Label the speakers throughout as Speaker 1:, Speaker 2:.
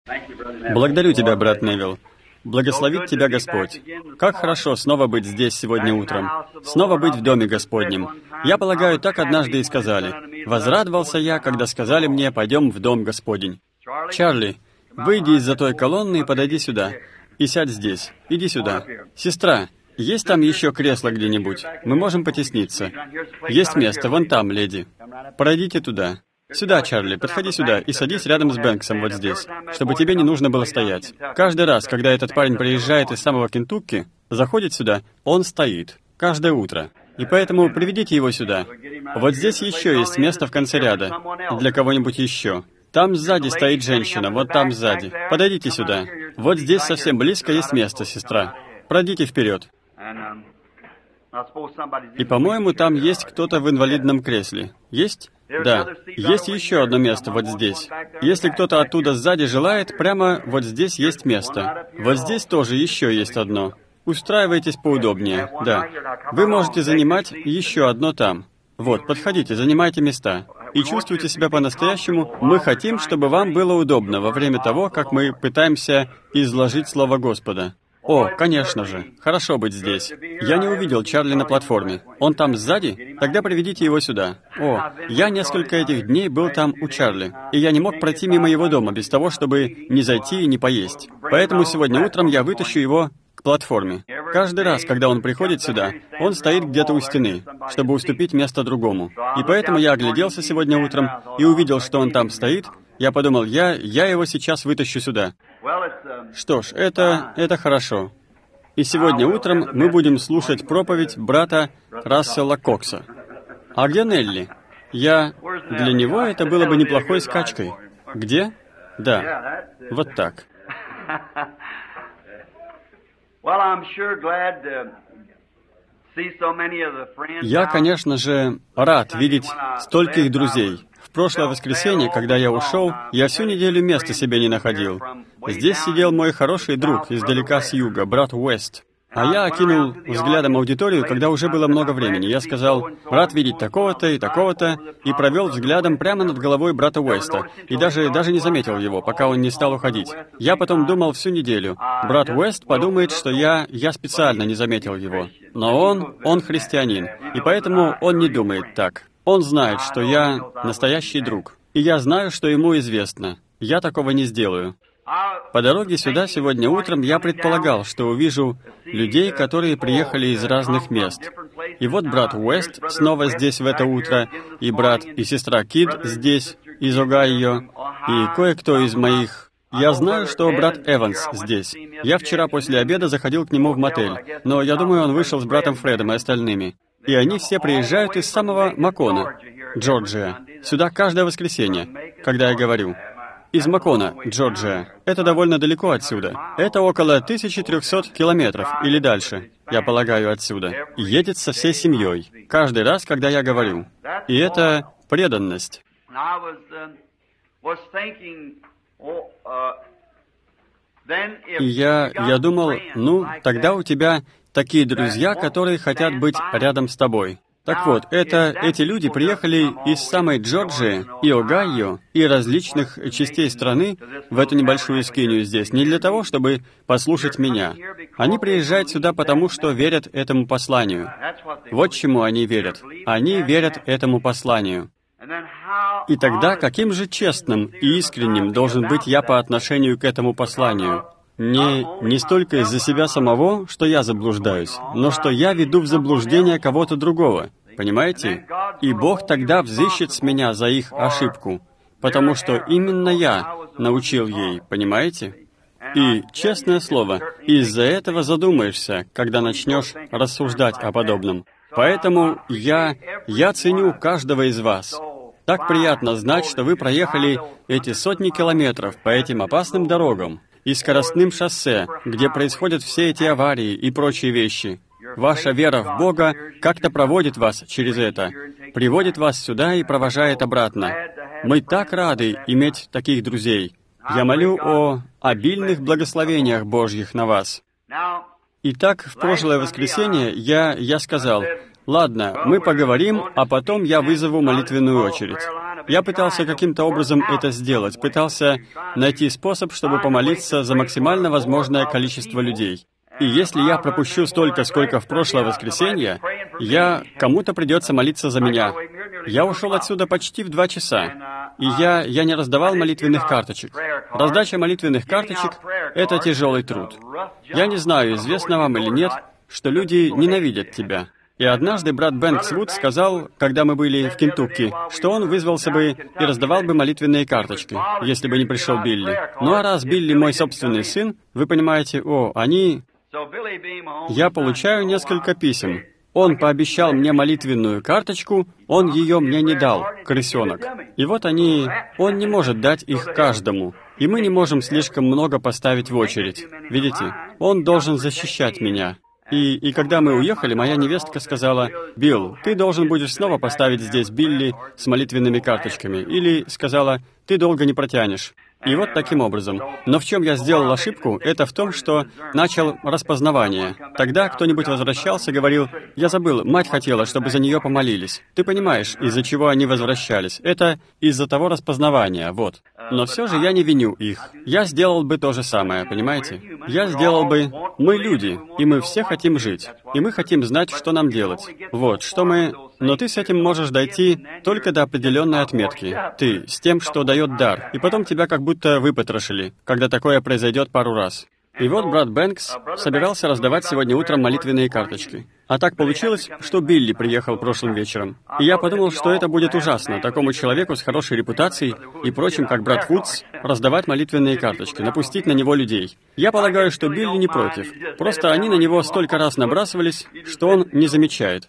Speaker 1: Благодарю тебя, брат Невилл. Благословит тебя Господь. Как хорошо снова быть здесь сегодня утром. Снова быть в Доме Господнем. Я полагаю, так однажды и сказали. Возрадовался я, когда сказали мне, пойдем в Дом Господень. Чарли, выйди из-за той колонны и подойди сюда. И сядь здесь. Иди сюда. Сестра, есть там еще кресло где-нибудь? Мы можем потесниться. Есть место, вон там, леди. Пройдите туда. Сюда, Чарли, подходи сюда и садись рядом с Бэнксом вот здесь, чтобы тебе не нужно было стоять. Каждый раз, когда этот парень приезжает из самого Кентукки, заходит сюда, он стоит. Каждое утро. И поэтому приведите его сюда. Вот здесь еще есть место в конце ряда. Для кого-нибудь еще. Там сзади стоит женщина, вот там сзади. Подойдите сюда. Вот здесь совсем близко есть место, сестра. Пройдите вперед. И, по-моему, там есть кто-то в инвалидном кресле. Есть? Да. Есть еще одно место вот здесь. Если кто-то оттуда сзади желает, прямо вот здесь есть место. Вот здесь тоже еще есть одно. Устраивайтесь поудобнее, да. Вы можете занимать еще одно там. Вот, подходите, занимайте места. И чувствуйте себя по-настоящему. Мы хотим, чтобы вам было удобно во время того, как мы пытаемся изложить Слово Господа. О, конечно же. Хорошо быть здесь. Я не увидел Чарли на платформе. Он там сзади? Тогда приведите его сюда. О, я несколько этих дней был там у Чарли, и я не мог пройти мимо его дома без того, чтобы не зайти и не поесть. Поэтому сегодня утром я вытащу его к платформе. Каждый раз, когда он приходит сюда, он стоит где-то у стены, чтобы уступить место другому. И поэтому я огляделся сегодня утром и увидел, что он там стоит. Я подумал, я его сейчас вытащу сюда. Что ж, это хорошо. И сегодня утром мы будем слушать проповедь брата Рассела Кокса. А где Нелли? Для него это было бы неплохой скачкой. Где? Да. Вот так. Я, конечно же, рад видеть стольких друзей. В прошлое воскресенье, когда я ушел, я всю неделю места себе не находил. Здесь сидел мой хороший друг издалека с юга, брат Уэст. А я окинул взглядом аудиторию, когда уже было много времени. Я сказал, рад видеть такого-то и такого-то, и провел взглядом прямо над головой брата Уэста, и даже не заметил его, пока он не стал уходить. Я потом думал всю неделю, брат Уэст подумает, что я специально не заметил его. Но он христианин, и поэтому он не думает так. Он знает, что я настоящий друг, и я знаю, что ему известно. Я такого не сделаю. По дороге сюда сегодня утром я предполагал, что увижу людей, которые приехали из разных мест. И вот брат Уэст снова здесь в это утро, и брат и сестра Кид здесь, из Огайо, и кое-кто из моих... Я знаю, что брат Эванс здесь. Я вчера после обеда заходил к нему в мотель, но я думаю, он вышел с братом Фредом и остальными. И они все приезжают из самого Макона, Джорджия, сюда каждое воскресенье, когда я говорю. Из Макона, Джорджия. Это довольно далеко отсюда. Это около 1300 километров или дальше, я полагаю, отсюда. И едет со всей семьей, каждый раз, когда я говорю. И это преданность. И я думал, тогда у тебя такие друзья, которые хотят быть рядом с тобой. Так вот, эти люди приехали из самой Джорджии и Огайо и различных частей страны в эту небольшую скинию здесь не для того, чтобы послушать меня. Они приезжают сюда потому, что верят этому посланию. Вот чему они верят. Они верят этому посланию. И тогда каким же честным и искренним должен быть я по отношению к этому посланию? Не столько из-за себя самого, что я заблуждаюсь, но что я веду в заблуждение кого-то другого. Понимаете? И Бог тогда взыщет с меня за их ошибку, потому что именно я научил ей, понимаете? И, честное слово, из-за этого задумаешься, когда начнешь рассуждать о подобном. Поэтому я ценю каждого из вас. Так приятно знать, что вы проехали эти сотни километров по этим опасным дорогам и скоростным шоссе, где происходят все эти аварии и прочие вещи. Ваша вера в Бога как-то проводит вас через это, приводит вас сюда и провожает обратно. Мы так рады иметь таких друзей. Я молю о обильных благословениях Божьих на вас. Итак, в прошлое воскресенье я сказал, ладно, мы поговорим, а потом я вызову молитвенную очередь. Я пытался каким-то образом это сделать, пытался найти способ, чтобы помолиться за максимально возможное количество людей. И если я пропущу столько, сколько в прошлое воскресенье, кому-то придется молиться за меня. Я ушел отсюда почти в 2 часа, и я не раздавал молитвенных карточек. Раздача молитвенных карточек — это тяжелый труд. Я не знаю, известно вам или нет, что люди ненавидят тебя. И однажды брат Бэнкс Вуд сказал, когда мы были в Кентукки, что он вызвался бы и раздавал бы молитвенные карточки, если бы не пришел Билли. Ну а раз Билли мой собственный сын, вы понимаете, Я получаю несколько писем. Он пообещал мне молитвенную карточку, он ее мне не дал, крысенок. И вот он не может дать их каждому. И мы не можем слишком много поставить в очередь. Видите, он должен защищать меня. И когда мы уехали, моя невестка сказала: «Билл, ты должен будешь снова поставить здесь Билли с молитвенными карточками». Или сказала: «Ты долго не протянешь». И вот таким образом. Но в чем я сделал ошибку, это в том, что начал распознавание. Тогда кто-нибудь возвращался, говорил: «Я забыл, мать хотела, чтобы за нее помолились». Ты понимаешь, из-за чего они возвращались. Это из-за того распознавания, вот. Но все же я не виню их. Я сделал бы то же самое, понимаете? Я сделал бы... Мы люди, и мы все хотим жить. И мы хотим знать, что нам делать. Вот, что мы... Но ты с этим можешь дойти только до определенной отметки. Ты, с тем, что дает дар. И потом тебя как будто выпотрошили, когда такое произойдет пару раз. И вот брат Бэнкс собирался раздавать сегодня утром молитвенные карточки. А так получилось, что Билли приехал прошлым вечером. И я подумал, что это будет ужасно, такому человеку с хорошей репутацией и прочим, как брат Вудс, раздавать молитвенные карточки, напустить на него людей. Я полагаю, что Билли не против. Просто они на него столько раз набрасывались, что он не замечает.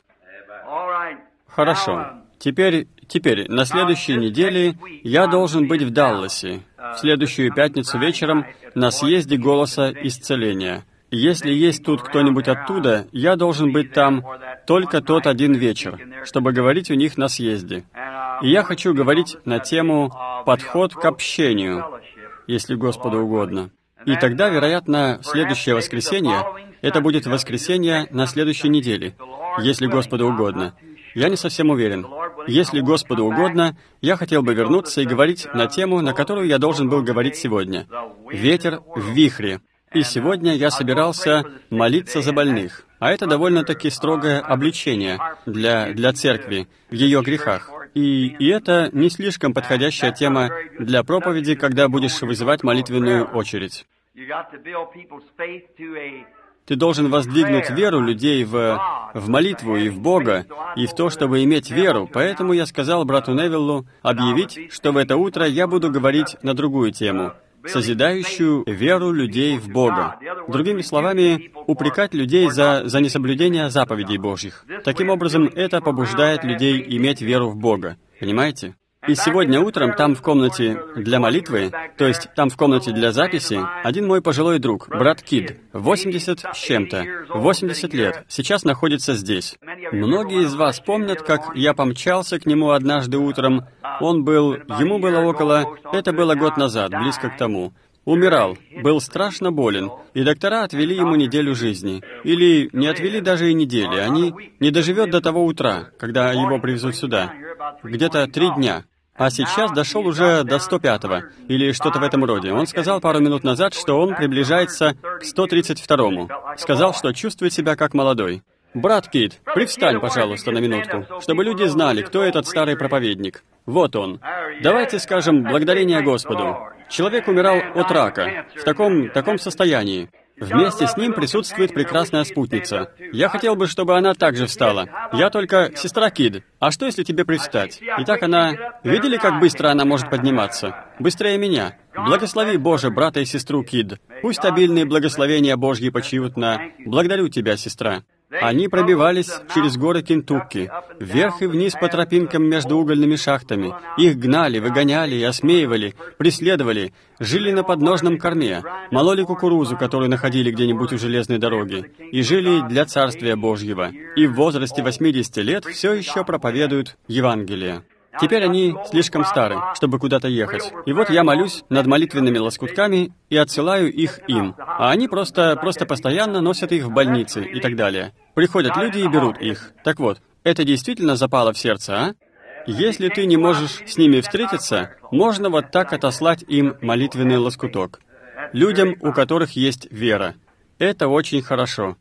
Speaker 1: Хорошо. Теперь, на следующей неделе я должен быть в Далласе, в следующую пятницу вечером на съезде «Голоса исцеления». Если есть тут кто-нибудь оттуда, я должен быть там только тот один вечер, чтобы говорить у них на съезде. И я хочу говорить на тему «Подход к общению», если Господу угодно. И тогда, вероятно, следующее воскресенье, это будет воскресенье на следующей неделе, если Господу угодно. Я не совсем уверен. Если Господу угодно, я хотел бы вернуться и говорить на тему, на которую я должен был говорить сегодня. «Ветер в вихре». И сегодня я собирался молиться за больных. А это довольно-таки строгое обличение для церкви в ее грехах. И это не слишком подходящая тема для проповеди, когда будешь вызывать молитвенную очередь. Ты должен воздвигнуть веру людей в молитву и в Бога, и в то, чтобы иметь веру. Поэтому я сказал брату Невиллу объявить, что в это утро я буду говорить на другую тему — созидающую веру людей в Бога. Другими словами, упрекать людей за несоблюдение заповедей Божьих. Таким образом, это побуждает людей иметь веру в Бога. Понимаете? И сегодня утром там в комнате для молитвы, то есть там в комнате для записи, один мой пожилой друг, брат Кид, 80 с чем-то, 80 лет, сейчас находится здесь. Многие из вас помнят, как я помчался к нему однажды утром. Ему было это было год назад, близко к тому. Умирал, был страшно болен, и доктора отвели ему неделю жизни. Или не отвели даже и недели, они не доживет до того утра, когда его привезут сюда. Где-то 3 дня. А сейчас дошел уже до 105-го, или что-то в этом роде. Он сказал пару минут назад, что он приближается к 132-му. Сказал, что чувствует себя как молодой. «Брат Кит, привстань, пожалуйста, на минутку, чтобы люди знали, кто этот старый проповедник. Вот он. Давайте скажем благодарение Господу. Человек умирал от рака, в таком состоянии. Вместе с ним присутствует прекрасная спутница. Я хотел бы, чтобы она также встала. Я только сестра Кид. А что, если тебе привстать? Итак, она... Видели, как быстро она может подниматься? Быстрее меня. Благослови, Боже, брата и сестру Кид. Пусть обильные благословения Божьи почиют на... Благодарю тебя, сестра. Они пробивались через горы Кентукки, вверх и вниз по тропинкам между угольными шахтами. Их гнали, выгоняли и осмеивали, преследовали, жили на подножном корме, мололи кукурузу, которую находили где-нибудь у железной дороги, и жили для Царствия Божьего. И в возрасте 80 лет все еще проповедуют Евангелие. Теперь они слишком стары, чтобы куда-то ехать. И вот я молюсь над молитвенными лоскутками и отсылаю их им. А они просто постоянно носят их в больницы и так далее. Приходят люди и берут их. Так вот, это действительно запало в сердце, а? Если ты не можешь с ними встретиться, можно вот так отослать им молитвенный лоскуток. Людям, у которых есть вера. Это очень хорошо.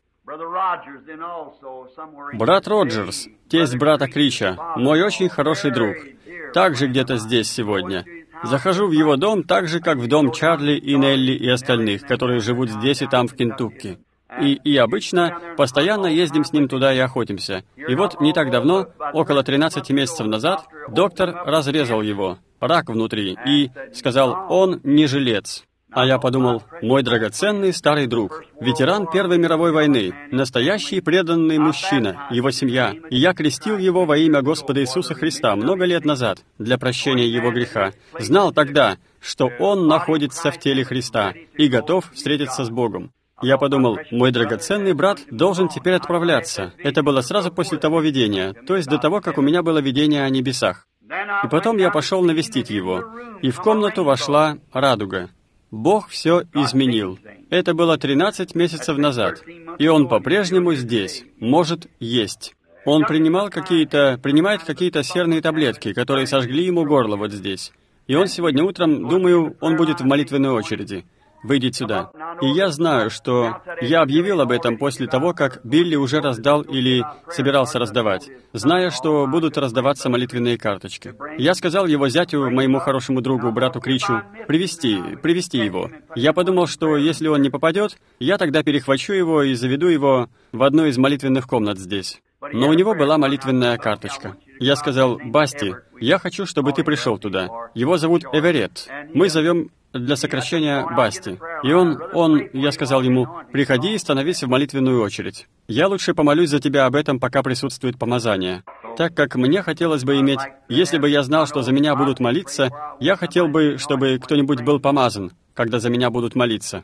Speaker 1: Брат Роджерс, тесть брата Крича, мой очень хороший друг, также где-то здесь сегодня. Захожу в его дом так же, как в дом Чарли и Нелли и остальных, которые живут здесь и там в Кентукки. И обычно постоянно ездим с ним туда и охотимся. И вот не так давно, около 13 месяцев назад, доктор разрезал его, рак внутри, и сказал, он не жилец. А я подумал, мой драгоценный старый друг, ветеран Первой мировой войны, настоящий преданный мужчина, его семья, и я крестил его во имя Господа Иисуса Христа много лет назад для прощения его греха. Знал тогда, что он находится в теле Христа и готов встретиться с Богом. Я подумал, мой драгоценный брат должен теперь отправляться. Это было сразу после того видения, то есть до того, как у меня было видение о небесах. И потом я пошел навестить его, и в комнату вошла радуга. Бог все изменил. Это было 13 месяцев назад, и Он по-прежнему здесь, может есть. Он принимает какие-то серные таблетки, которые сожгли ему горло вот здесь. И он сегодня утром, думаю, он будет в молитвенной очереди. Выйдет сюда. И я знаю, что я объявил об этом после того, как Билли уже раздал или собирался раздавать, зная, что будут раздаваться молитвенные карточки. Я сказал его зятю, моему хорошему другу, брату Кричу, привести его. Я подумал, что если он не попадет, я тогда перехвачу его и заведу его в одну из молитвенных комнат здесь. Но у него была молитвенная карточка. Я сказал, Басти, я хочу, чтобы ты пришел туда. Его зовут Эверетт. Мы зовем для сокращения Басти. И я сказал ему, приходи и становись в молитвенную очередь. Я лучше помолюсь за тебя об этом, пока присутствует помазание. Так как мне хотелось бы иметь, если бы я знал, что за меня будут молиться, я хотел бы, чтобы кто-нибудь был помазан, когда за меня будут молиться.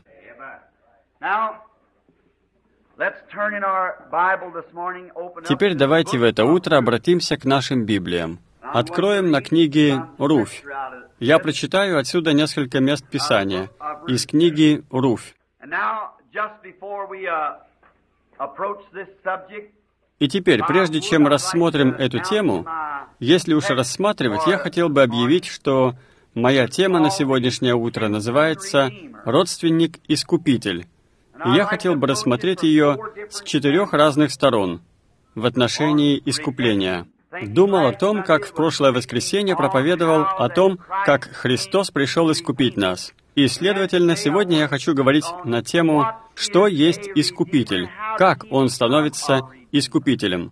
Speaker 1: Теперь давайте в это утро обратимся к нашим Библиям. Откроем на книге «Руфь». Я прочитаю отсюда несколько мест Писания из книги «Руфь». И теперь, прежде чем рассмотрим эту тему, если уж рассматривать, я хотел бы объявить, что моя тема на сегодняшнее утро называется «Родственник-искупитель». И я хотел бы рассмотреть ее с 4 разных сторон в отношении искупления. Думал о том, как в прошлое воскресенье проповедовал о том, как Христос пришел искупить нас. И, следовательно, сегодня я хочу говорить на тему «Что есть искупитель?», как он становится искупителем.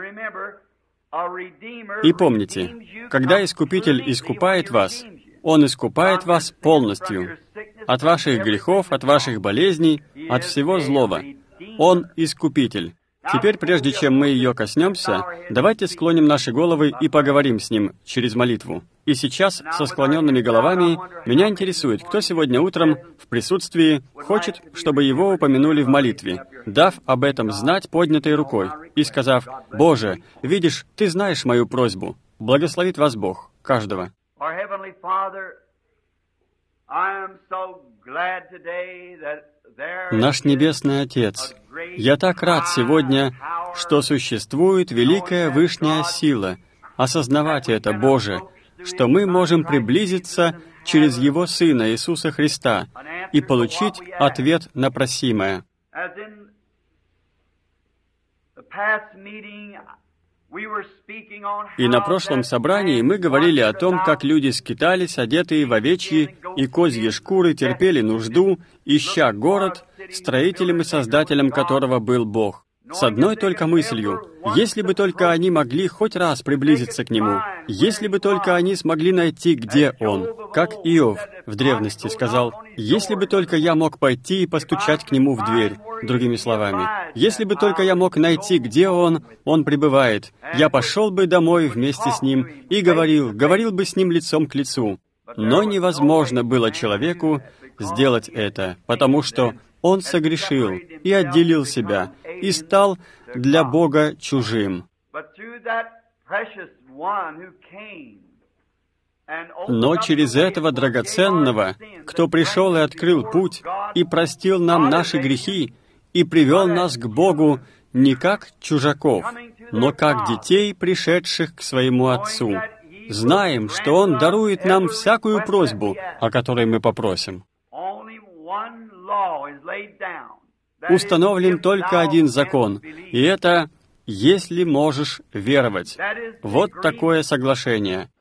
Speaker 1: И помните, когда искупитель искупает вас, он искупает вас полностью. От ваших грехов, от ваших болезней, от всего злого. Он искупитель. Теперь, прежде чем мы ее коснемся, давайте склоним наши головы и поговорим с Ним через молитву. И сейчас, со склоненными головами, меня интересует, кто сегодня утром в присутствии хочет, чтобы его упомянули в молитве, дав об этом знать поднятой рукой и сказав, «Боже, видишь, Ты знаешь мою просьбу. Благословит вас Бог, каждого». Наш Небесный Отец, я так рад сегодня, что существует великая вышняя сила, осознавать это, Боже, что мы можем приблизиться через Его Сына Иисуса Христа и получить ответ на просимое. И на прошлом собрании мы говорили о том, как люди скитались, одетые в овечьи и козьи шкуры, терпели нужду, ища город, строителем и создателем которого был Бог. С одной только мыслью, если бы только они могли хоть раз приблизиться к Нему, если бы только они смогли найти, где Он, как Иов в древности сказал, если бы только я мог пойти и постучать к Нему в дверь, другими словами, если бы только я мог найти, где Он пребывает, я пошел бы домой вместе с Ним и говорил бы с Ним лицом к лицу. Но невозможно было человеку сделать это, потому что он согрешил и отделил себя, и стал для Бога чужим. Но через этого драгоценного, кто пришел и открыл путь, и простил нам наши грехи, и привел нас к Богу не как чужаков, но как детей, пришедших к своему Отцу. Знаем, что Он дарует нам всякую просьбу, о которой мы попросим. Установлен только один закон, и это «если можешь веровать». Вот такое соглашение.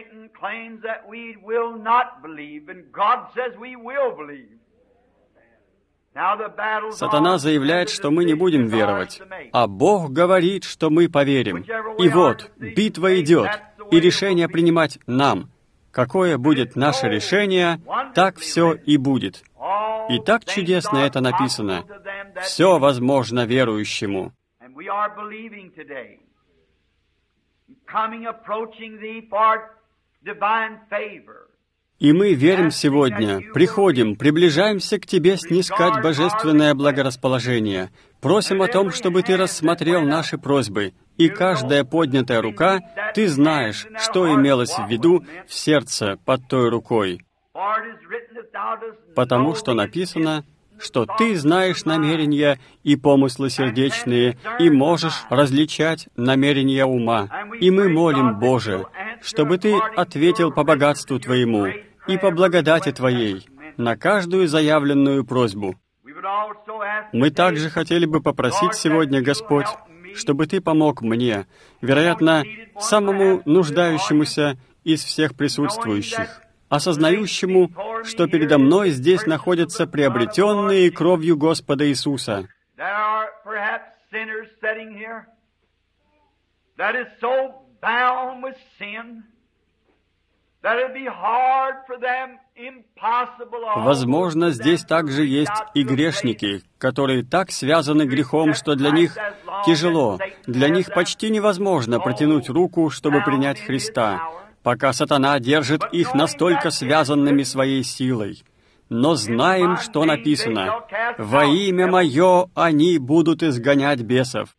Speaker 1: Сатана заявляет, что мы не будем веровать, а Бог говорит, что мы поверим. И вот, битва идет, и решение принимать нам. Какое будет наше решение, так все и будет. И так чудесно это написано. Все возможно верующему. И мы верим сегодня, приходим, приближаемся к Тебе снискать божественное благорасположение. Просим о том, чтобы Ты рассмотрел наши просьбы, и каждая поднятая рука, Ты знаешь, что имелось в виду в сердце под той рукой. Потому что написано, что Ты знаешь намерения и помыслы сердечные, и можешь различать намерения ума. И мы молим, Боже, чтобы Ты ответил по богатству Твоему и по благодати Твоей на каждую заявленную просьбу. Мы также хотели бы попросить сегодня, Господь, чтобы Ты помог мне, вероятно, самому нуждающемуся из всех присутствующих, осознающему, что передо мной здесь находятся приобретенные кровью Господа Иисуса. Возможно, здесь также есть и грешники, которые так связаны грехом, что для них тяжело, для них почти невозможно протянуть руку, чтобы принять Христа, пока сатана держит их настолько связанными своей силой. Но знаем, что написано: «Во имя Мое они будут изгонять бесов».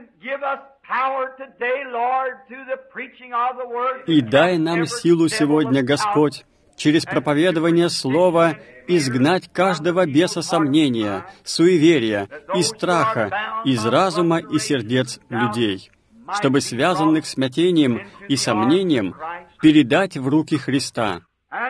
Speaker 1: И дай нам силу сегодня, Господь, через проповедование Слова изгнать каждого беса сомнения, суеверия и страха из разума и сердец людей, чтобы связанных смятением и сомнением передать в руки Христа.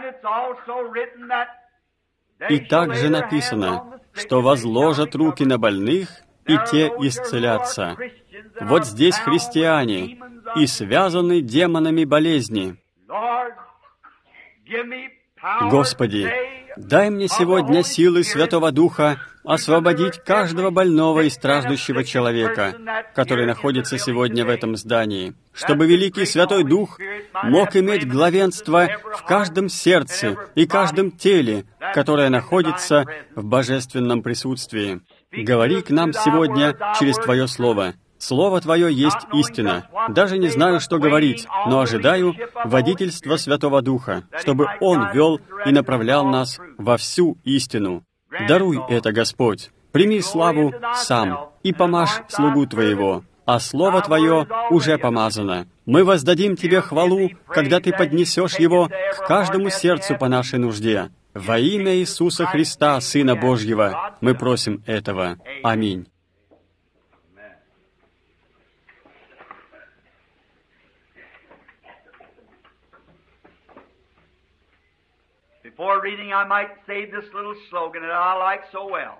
Speaker 1: И также написано, что возложат руки на больных, и те исцелятся. Вот здесь христиане, и связаны демонами болезни. Господи, дай мне сегодня силы Святого Духа освободить каждого больного и страждущего человека, который находится сегодня в этом здании, чтобы Великий Святой Дух мог иметь главенство в каждом сердце и каждом теле, которое находится в божественном присутствии. Говори к нам сегодня через Твое Слово. Слово Твое есть истина. Даже не знаю, что говорить, но ожидаю водительства Святого Духа, чтобы Он вел и направлял нас во всю истину. Даруй это, Господь. Прими славу сам и помажь слугу Твоего, а Слово Твое уже помазано. Мы воздадим Тебе хвалу, когда Ты поднесешь его к каждому сердцу по нашей нужде. Во имя Иисуса Христа, Сына Божьего, мы просим этого. Аминь.
Speaker 2: Before reading, I might say this little slogan that I like so well.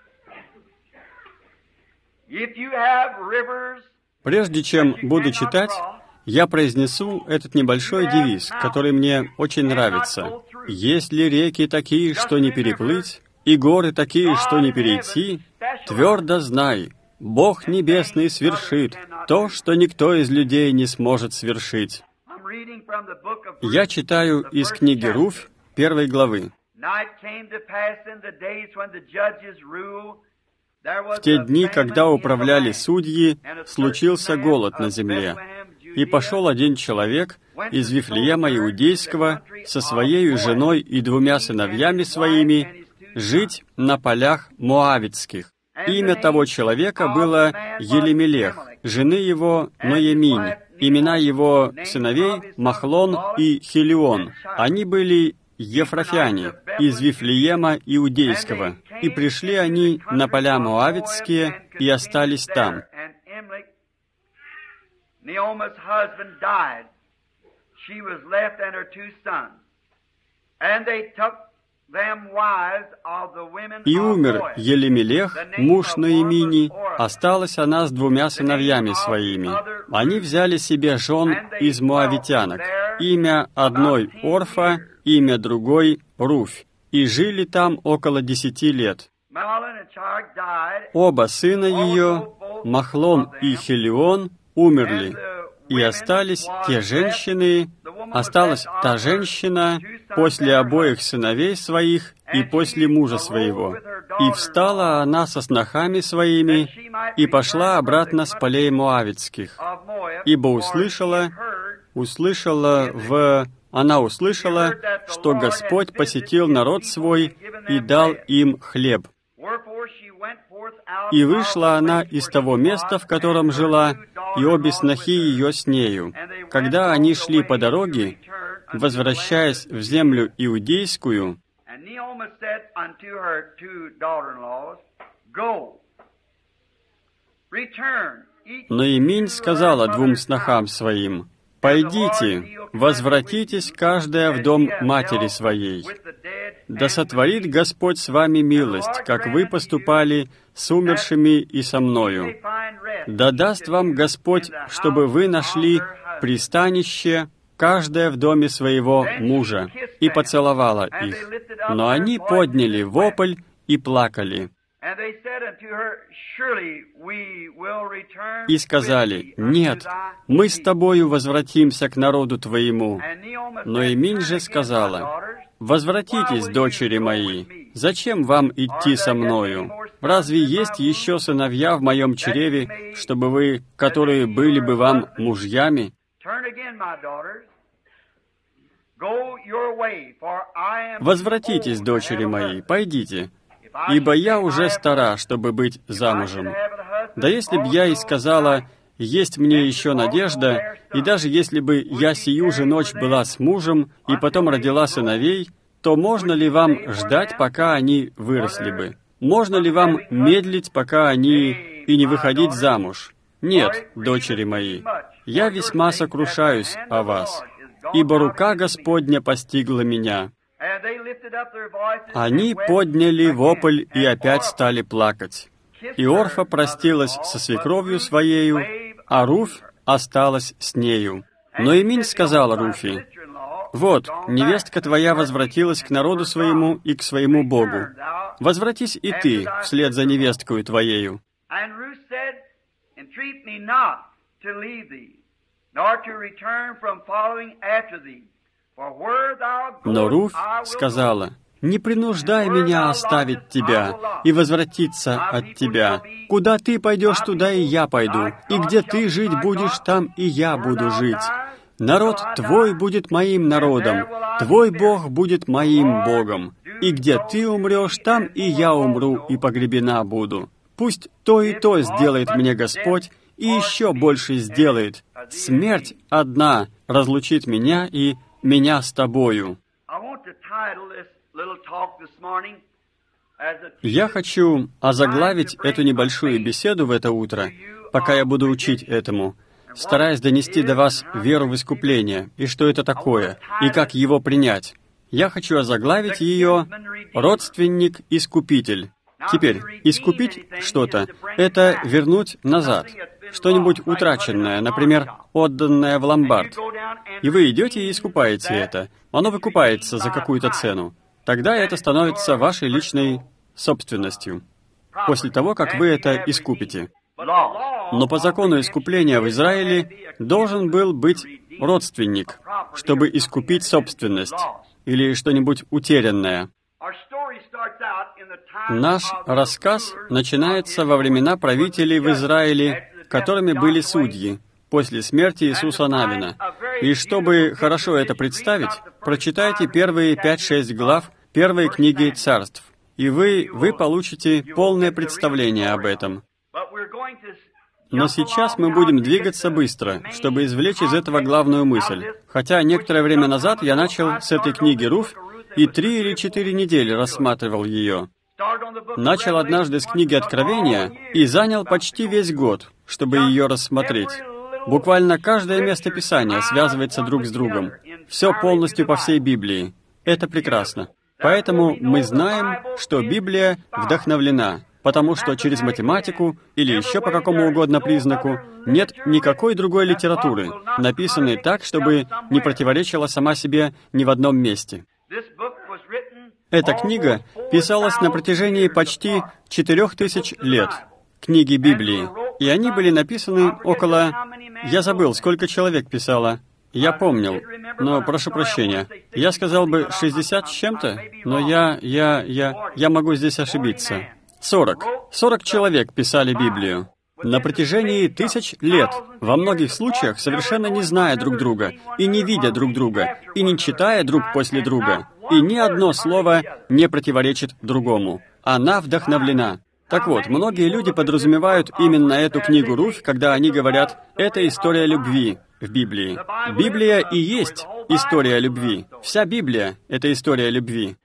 Speaker 2: If you have rivers...
Speaker 1: Прежде чем буду читать, я произнесу этот небольшой девиз, который мне очень нравится. «Если реки такие, что не переплыть, и горы такие, что не перейти, твердо знай, Бог Небесный свершит то, что никто из людей не сможет свершить». Я читаю из книги Руфь, 1 главы. В те дни, когда управляли судьи, случился голод на земле. И пошел один человек из Вифлеема Иудейского со своей женой и 2 сыновьями своими жить на полях Моавитских. Имя того человека было Елемелех, жены его Ноеминь, имена его сыновей Махлон и Хелион. Они были ефрафяне из Вифлеема Иудейского, и пришли они на поля Моавитские и остались там.
Speaker 2: Naomi's husband died. She was left and her 2 sons. And they took them wives of the women
Speaker 1: И
Speaker 2: of
Speaker 1: умер
Speaker 2: Moab.
Speaker 1: Елемелех, муж Ноемини, осталась она с 2 сыновьями своими. Они взяли себе жен из моавитянок. Имя одной Орфа, имя другой Руфь. И жили там около 10 лет.
Speaker 2: Mahlon and Char died,
Speaker 1: Оба сына ее, Махлон и Хелион, умерли. И остались те женщины, осталась та женщина после обоих сыновей своих и после мужа своего. И встала она со снохами своими и пошла обратно с полей Моавитских,
Speaker 2: of Moab,
Speaker 1: ибо
Speaker 2: for
Speaker 1: она услышала, что Господь посетил народ свой и дал им хлеб.
Speaker 2: wherefore she went forth out
Speaker 1: И
Speaker 2: of
Speaker 1: вышла
Speaker 2: the
Speaker 1: она
Speaker 2: place
Speaker 1: из
Speaker 2: where
Speaker 1: того
Speaker 2: she
Speaker 1: места,
Speaker 2: was,
Speaker 1: в котором
Speaker 2: and her
Speaker 1: жила,
Speaker 2: 2
Speaker 1: и обе
Speaker 2: daughters-in-law
Speaker 1: снохи
Speaker 2: with her.
Speaker 1: ее с нею. Когда они шли по дороге, возвращаясь в землю иудейскую,
Speaker 2: And Naomi said unto her 2 daughters-in-laws, Go, return, each
Speaker 1: Ноеминь
Speaker 2: to
Speaker 1: сказала
Speaker 2: her
Speaker 1: 2
Speaker 2: mother's
Speaker 1: снохам
Speaker 2: house.
Speaker 1: своим: «Пойдите, возвратитесь каждая в дом матери своей. Да сотворит Господь с вами милость, как вы поступали с умершими и со мною. Да даст вам Господь, чтобы вы нашли пристанище, каждая в доме своего мужа». И поцеловала их. Но они подняли вопль и плакали. И сказали: «Нет, мы с тобою возвратимся к народу твоему». Ноеминь же сказала: «Возвратитесь, дочери мои, зачем вам идти со мною? Разве есть еще сыновья в моем чреве, которые были бы вам мужьями? Возвратитесь, дочери мои, пойдите, ибо я уже стара, чтобы быть замужем. Да если б я и сказала: есть мне еще надежда, и даже если бы я сию же ночь была с мужем и потом родила сыновей, то можно ли вам ждать, пока они выросли бы? Можно ли вам медлить, пока они и не выходить замуж? Нет, дочери мои, я весьма сокрушаюсь о вас, ибо рука Господня постигла меня». Они подняли вопль и опять стали плакать. И Орфа простилась со свекровью своею, а Руфь осталась с нею. Ноеминь сказала Руфи: «Вот, невестка твоя возвратилась к народу своему и к своему Богу. Возвратись и ты вслед за невесткою твоею». Но Руфь сказала: «Не принуждай меня оставить тебя и возвратиться от тебя. Куда ты пойдешь, туда и я пойду, и где ты жить будешь, там и я буду жить. Народ твой будет моим народом, твой Бог будет моим Богом, и где ты умрешь, там и я умру и погребена буду. Пусть то и то сделает мне Господь, и еще больше сделает. Смерть одна разлучит меня и меня с тобою». Я хочу озаглавить эту небольшую беседу в это утро, пока я буду учить этому, стараясь донести до вас веру в искупление, и что это такое, и как его принять. Я хочу озаглавить ее «Родственник-искупитель». Теперь, искупить что-то — это вернуть назад, что-нибудь утраченное, например, отданное в ломбард. И вы идете и искупаете это. Оно выкупается за какую-то цену. Тогда это становится вашей личной собственностью, после того, как вы это искупите. Но по закону искупления в Израиле должен был быть родственник, чтобы искупить собственность или что-нибудь утерянное. Наш рассказ начинается во времена правителей в Израиле, которыми были судьи, после смерти Иисуса Навина. И чтобы хорошо это представить, прочитайте первые 5-6 глав первой книги Царств, и вы получите полное представление об этом. Но сейчас мы будем двигаться быстро, чтобы извлечь из этого главную мысль. Хотя некоторое время назад я начал с этой книги Руфь, и 3 или 4 недели рассматривал ее. Начал однажды с книги Откровения и занял почти весь год, чтобы ее рассмотреть. Буквально каждое место Писания связывается друг с другом. Все полностью по всей Библии. Это прекрасно. Поэтому мы знаем, что Библия вдохновлена, потому что через математику или еще по какому угодно признаку нет никакой другой литературы, написанной так, чтобы не противоречила сама себе ни в одном месте. Эта книга писалась на протяжении почти 4000 лет, книги Библии, и они были написаны около... Я забыл, сколько человек писало. Я помнил, но прошу прощения. Я сказал бы 60 с чем-то, но я могу здесь ошибиться. 40 человек писали Библию. На протяжении 1000 лет, во многих случаях совершенно не зная друг друга, и не видя друг друга, и не читая друг после друга, и ни одно слово не противоречит другому. Она вдохновлена. Так вот, многие люди подразумевают именно эту книгу Руфь, когда они говорят «это история любви» в Библии. Библия и есть история любви. Вся Библия — это история любви.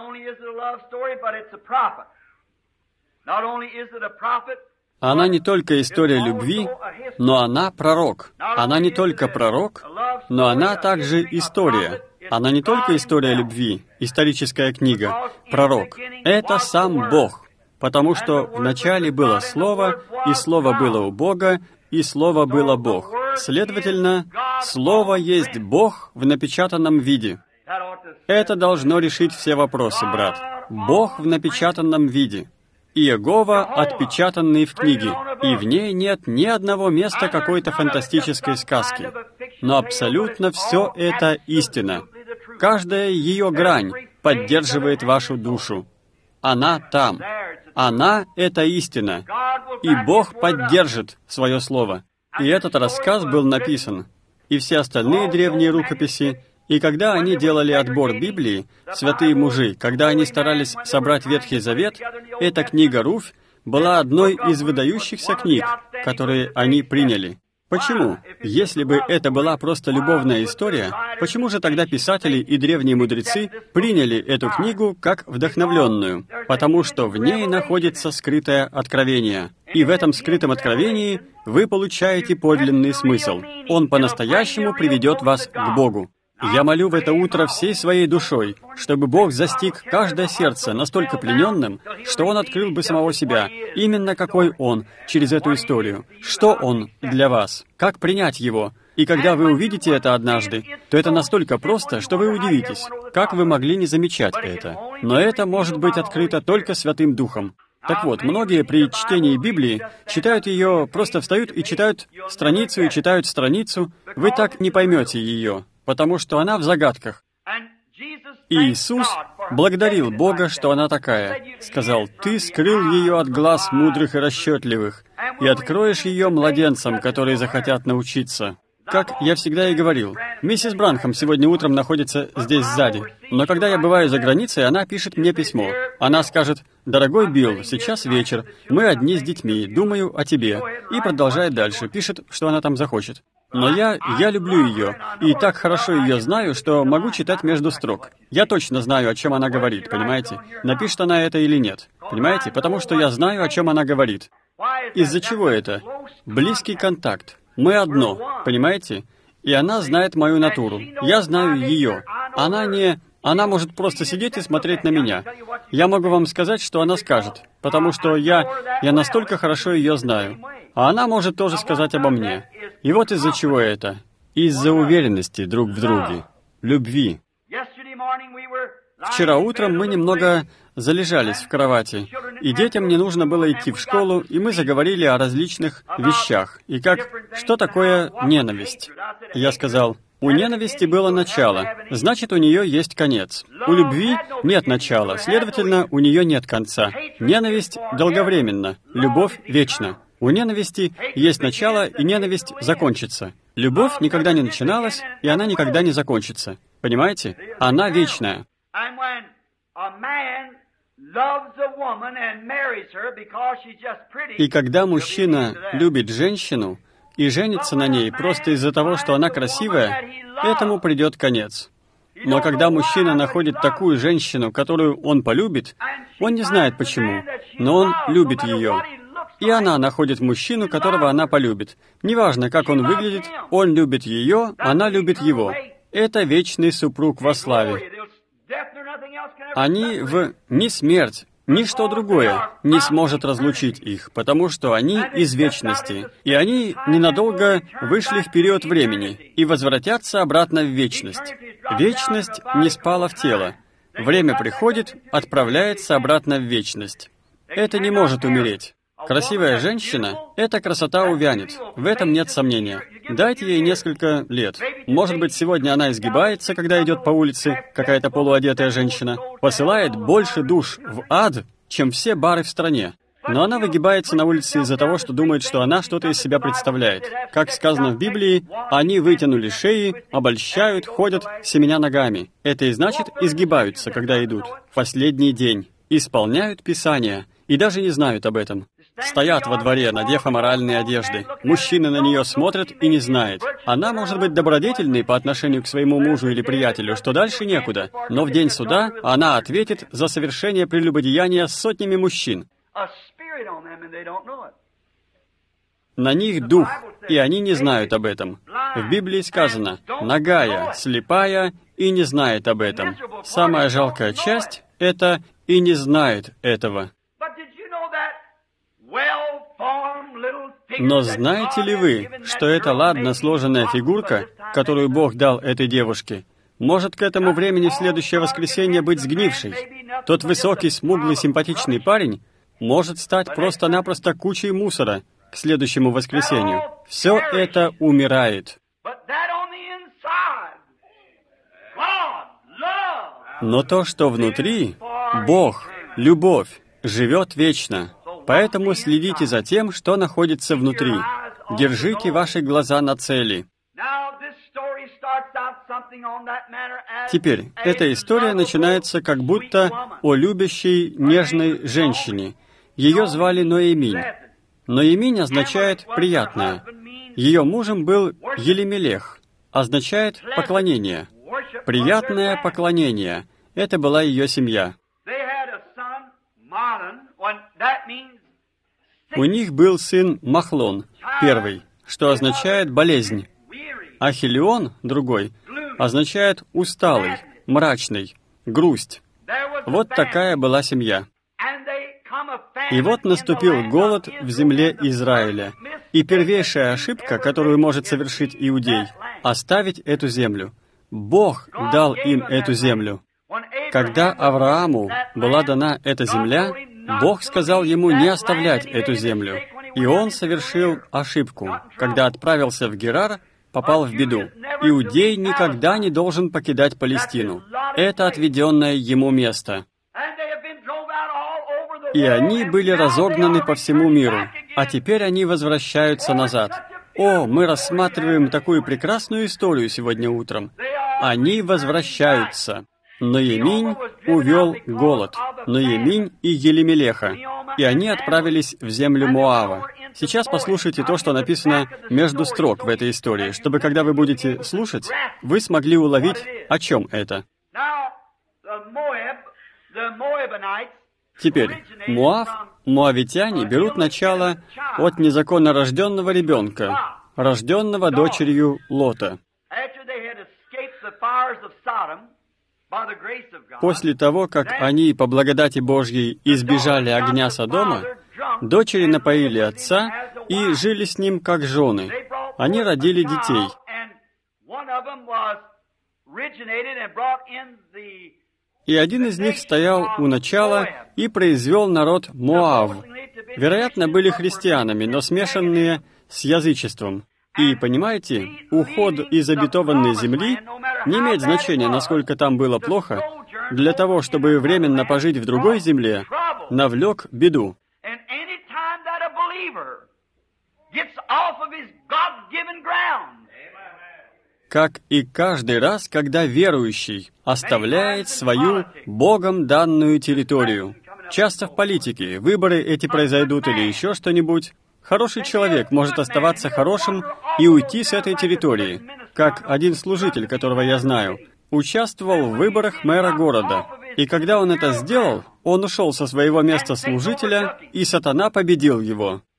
Speaker 1: Она не только история любви, но она пророк. Она не только пророк, но она также история. Она не только история любви, историческая книга, пророк. Это сам Бог. Потому что вначале было Слово, и Слово было у Бога, и Слово было Бог. Следовательно, Слово есть Бог в напечатанном виде. Это должно решить все вопросы, брат. Бог в напечатанном виде. Иегова, отпечатанный в книге, и в ней нет ни одного места какой-то фантастической сказки. Но абсолютно все это истина. Каждая ее грань поддерживает вашу душу. Она там. Она — это истина. И Бог поддержит свое слово. И этот рассказ был написан. И все остальные древние рукописи. И когда они делали отбор Библии, святые мужи, когда они старались собрать Ветхий Завет, эта книга Руфь была одной из выдающихся книг, которые они приняли. Почему? Если бы это была просто любовная история, почему же тогда писатели и древние мудрецы приняли эту книгу как вдохновленную? Потому что в ней находится скрытое откровение. И в этом скрытом откровении вы получаете подлинный смысл. Он по-настоящему приведет вас к Богу. Я молю в это утро всей своей душой, чтобы Бог застиг каждое сердце настолько плененным, что Он открыл бы самого себя, именно какой Он, через эту историю. Что Он для вас? Как принять Его? И когда вы увидите это однажды, то это настолько просто, что вы удивитесь. Как вы могли не замечать это? Но это может быть открыто только Святым Духом. Так вот, многие при чтении Библии читают ее, просто встают и читают страницу и читают страницу. Вы так не поймете ее, потому что она в загадках. И Иисус благодарил Бога, что она такая. Сказал: «Ты скрыл ее от глаз мудрых и расчетливых, и откроешь ее младенцам, которые захотят научиться». Как я всегда и говорил, миссис Бранхам сегодня утром находится здесь сзади, но когда я бываю за границей, она пишет мне письмо. Она скажет: «Дорогой Билл, сейчас вечер, мы одни с детьми, думаю о тебе», и продолжает дальше, пишет, что она там захочет. Но я люблю ее, и так хорошо ее знаю, что могу читать между строк. Я точно знаю, о чем она говорит, понимаете? Напишет она это или нет, понимаете? Потому что я знаю, о чем она говорит. Из-за чего это? Близкий контакт. Мы одно, понимаете? И она знает мою натуру. Я знаю ее. Она может просто сидеть и смотреть на меня. Я могу вам сказать, что она скажет, потому что я настолько хорошо ее знаю. А она может тоже сказать обо мне. И вот из-за чего это. Из-за уверенности друг в друге. Любви. Вчера утром мы немного залежались в кровати, и детям не нужно было идти в школу, и мы заговорили о различных вещах, и что такое ненависть. Я сказал: у ненависти было начало, значит, у нее есть конец. У любви нет начала, следовательно, у нее нет конца. Ненависть долговременна, любовь вечна. У ненависти есть начало, и ненависть закончится. Любовь никогда не начиналась, и она никогда не закончится. Понимаете? Она вечная. И когда мужчина любит женщину и женится на ней просто из-за того, что она красивая, этому придет конец. Но когда мужчина находит такую женщину, которую он полюбит, он не знает почему, но он любит ее. и она находит мужчину, которого она полюбит. Неважно, как он выглядит, он любит ее, она любит его. Это вечный супруг во славе. Они ни смерть, ничто другое не сможет разлучить их, потому что они из вечности, и они ненадолго вышли в период времени и возвратятся обратно в вечность. Вечность не спала в тело. Время приходит, отправляется обратно в вечность. Это не может умереть. Красивая женщина, эта красота увянет, в этом нет сомнения. Дайте ей несколько лет. Может быть, сегодня она изгибается, когда идет по улице, какая-то полуодетая женщина, посылает больше душ в ад, чем все бары в стране. Но она выгибается на улице из-за того, что думает, что она что-то из себя представляет. Как сказано в Библии, они вытянули шеи, обольщают, ходят, семеня ногами. Это и значит изгибаются, когда идут. В последний день. Исполняют Писание. И даже не знают об этом. Стоят во дворе, надев аморальные одежды. Мужчины на нее смотрят и не знают. Она может быть добродетельной по отношению к своему мужу или приятелю, что дальше некуда. Но в день суда она ответит за совершение прелюбодеяния с сотнями мужчин. На них дух, и они не знают об этом. В Библии сказано: «Нагая, слепая и не знает об этом». Самая жалкая часть — это «и не знает этого». Но знаете ли вы, что эта ладно сложенная фигурка, которую Бог дал этой девушке, может к этому времени в следующее воскресенье быть сгнившей? Тот высокий, смуглый, симпатичный парень может стать просто-напросто кучей мусора к следующему воскресенью. Все это умирает. Но то, что внутри, Бог, любовь, живет вечно. Поэтому следите за тем, что находится внутри. Держите ваши глаза на цели. Теперь, эта история начинается как будто о любящей, нежной женщине. Ее звали Ноэминь. Ноэминь означает «приятная». Ее мужем был Елемелех, означает «поклонение». Приятное поклонение. Это была ее семья. У них был сын Махлон, первый, что означает «болезнь». А Хелион, другой, означает «усталый», «мрачный», «грусть». Вот такая была семья. И вот наступил голод в земле Израиля. И первейшая ошибка, которую может совершить иудей, оставить эту землю. Бог дал им эту землю. Когда Аврааму была дана эта земля, Бог сказал ему не оставлять эту землю. И он совершил ошибку. Когда отправился в Герар, попал в беду. Иудей никогда не должен покидать Палестину. Это отведенное ему место. И они были разогнаны по всему миру. А теперь они возвращаются назад. О, мы рассматриваем такую прекрасную историю сегодня утром. Они возвращаются. Ноэминь увел голод. Ноэминь и Елемелеха. И они отправились в землю Моава. Сейчас послушайте то, что написано между строк в этой истории, чтобы, когда вы будете слушать, вы смогли уловить, о чем это. Теперь, моавитяне берут начало от незаконно рожденного ребенка, рожденного дочерью Лота. После того, как они по благодати Божьей избежали огня Содома, дочери напоили отца и жили с ним как жены. Они родили детей. И один из них стоял у начала и произвел народ Моав. Вероятно, были христианами, но смешанные с язычеством. И, понимаете, уход из обетованной земли не имеет значения, насколько там было плохо, для того, чтобы временно пожить в другой земле, навлек беду. Как и каждый раз, когда верующий оставляет свою Богом данную территорию. Часто в политике выборы эти произойдут или еще что-нибудь. Хороший человек может оставаться хорошим и уйти с этой территории. Как один служитель, которого я знаю, участвовал в выборах мэра города. И когда он это сделал, он ушел со своего места служителя, и сатана победил его.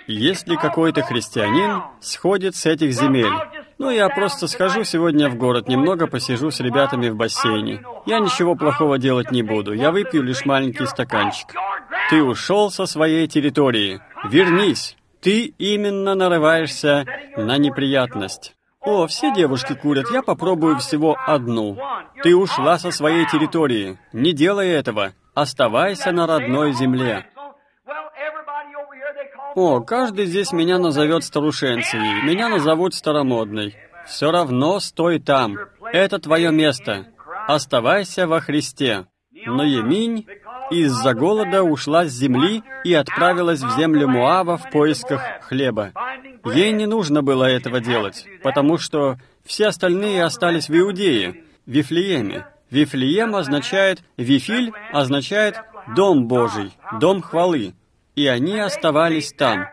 Speaker 1: если какой-то христианин сходит с этих земель. Ну, я просто схожу сегодня в город, немного посижу с ребятами в бассейне. Я ничего плохого делать не буду, я выпью лишь маленький стаканчик. Ты ушел со своей территории. Вернись. Ты именно нарываешься на неприятность. О, все девушки курят, я попробую всего одну. Ты ушла со своей территории. Не делай этого. Оставайся на родной земле. О, каждый здесь меня назовет старушенцией, меня назовут старомодной. Все равно стой там. Это твое место. Оставайся во Христе. Ноеминь из-за голода ушла с земли и отправилась в землю Моава в поисках хлеба. Ей не нужно было этого делать, потому что все остальные остались в Иудее, в Вифлееме. Вифлеем означает, Вифиль означает «дом Божий», «дом хвалы». И они оставались там.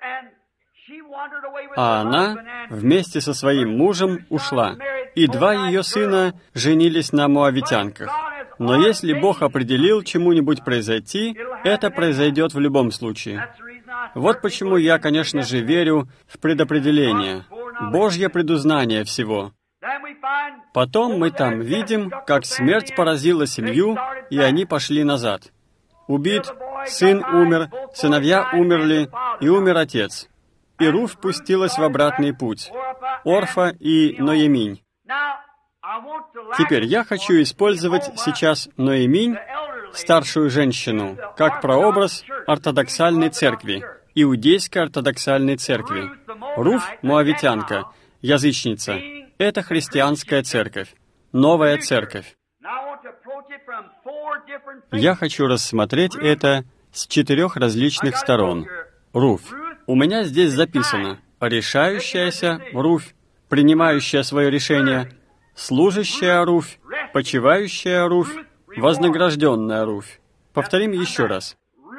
Speaker 1: А она вместе со своим мужем ушла. И 2 ее сына женились на моавитянках. Но если Бог определил чему-нибудь произойти, это произойдет в любом случае. Вот почему я, конечно же, верю в предопределение, Божье предузнание всего. Потом мы там видим, как смерть поразила семью, и они пошли назад. Убит, сын умер, сыновья умерли, и умер отец. И Руфь пустилась в обратный путь. Орфа и Ноеминь. Теперь я хочу использовать сейчас Ноеминь, старшую женщину, как прообраз ортодоксальной церкви, иудейской ортодоксальной церкви. Руфь, моавитянка, язычница, это христианская церковь, новая церковь. Я хочу рассмотреть это с 4 различных сторон. Руфь. У меня здесь записано решающаяся Руфь, принимающая свое решение, служащая Руфь, почивающая Руфь, вознагражденная Руфь. Повторим еще раз.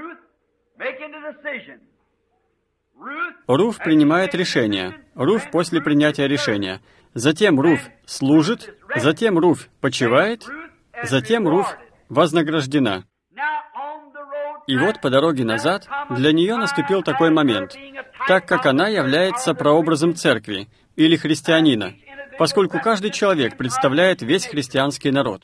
Speaker 1: Руфь принимает решение. Руфь после принятия решения. Затем Руфь служит, затем Руфь почивает, затем Руфь вознаграждена. И вот по дороге назад для нее наступил такой момент, так как она является прообразом церкви или христианина, поскольку каждый человек представляет весь христианский народ.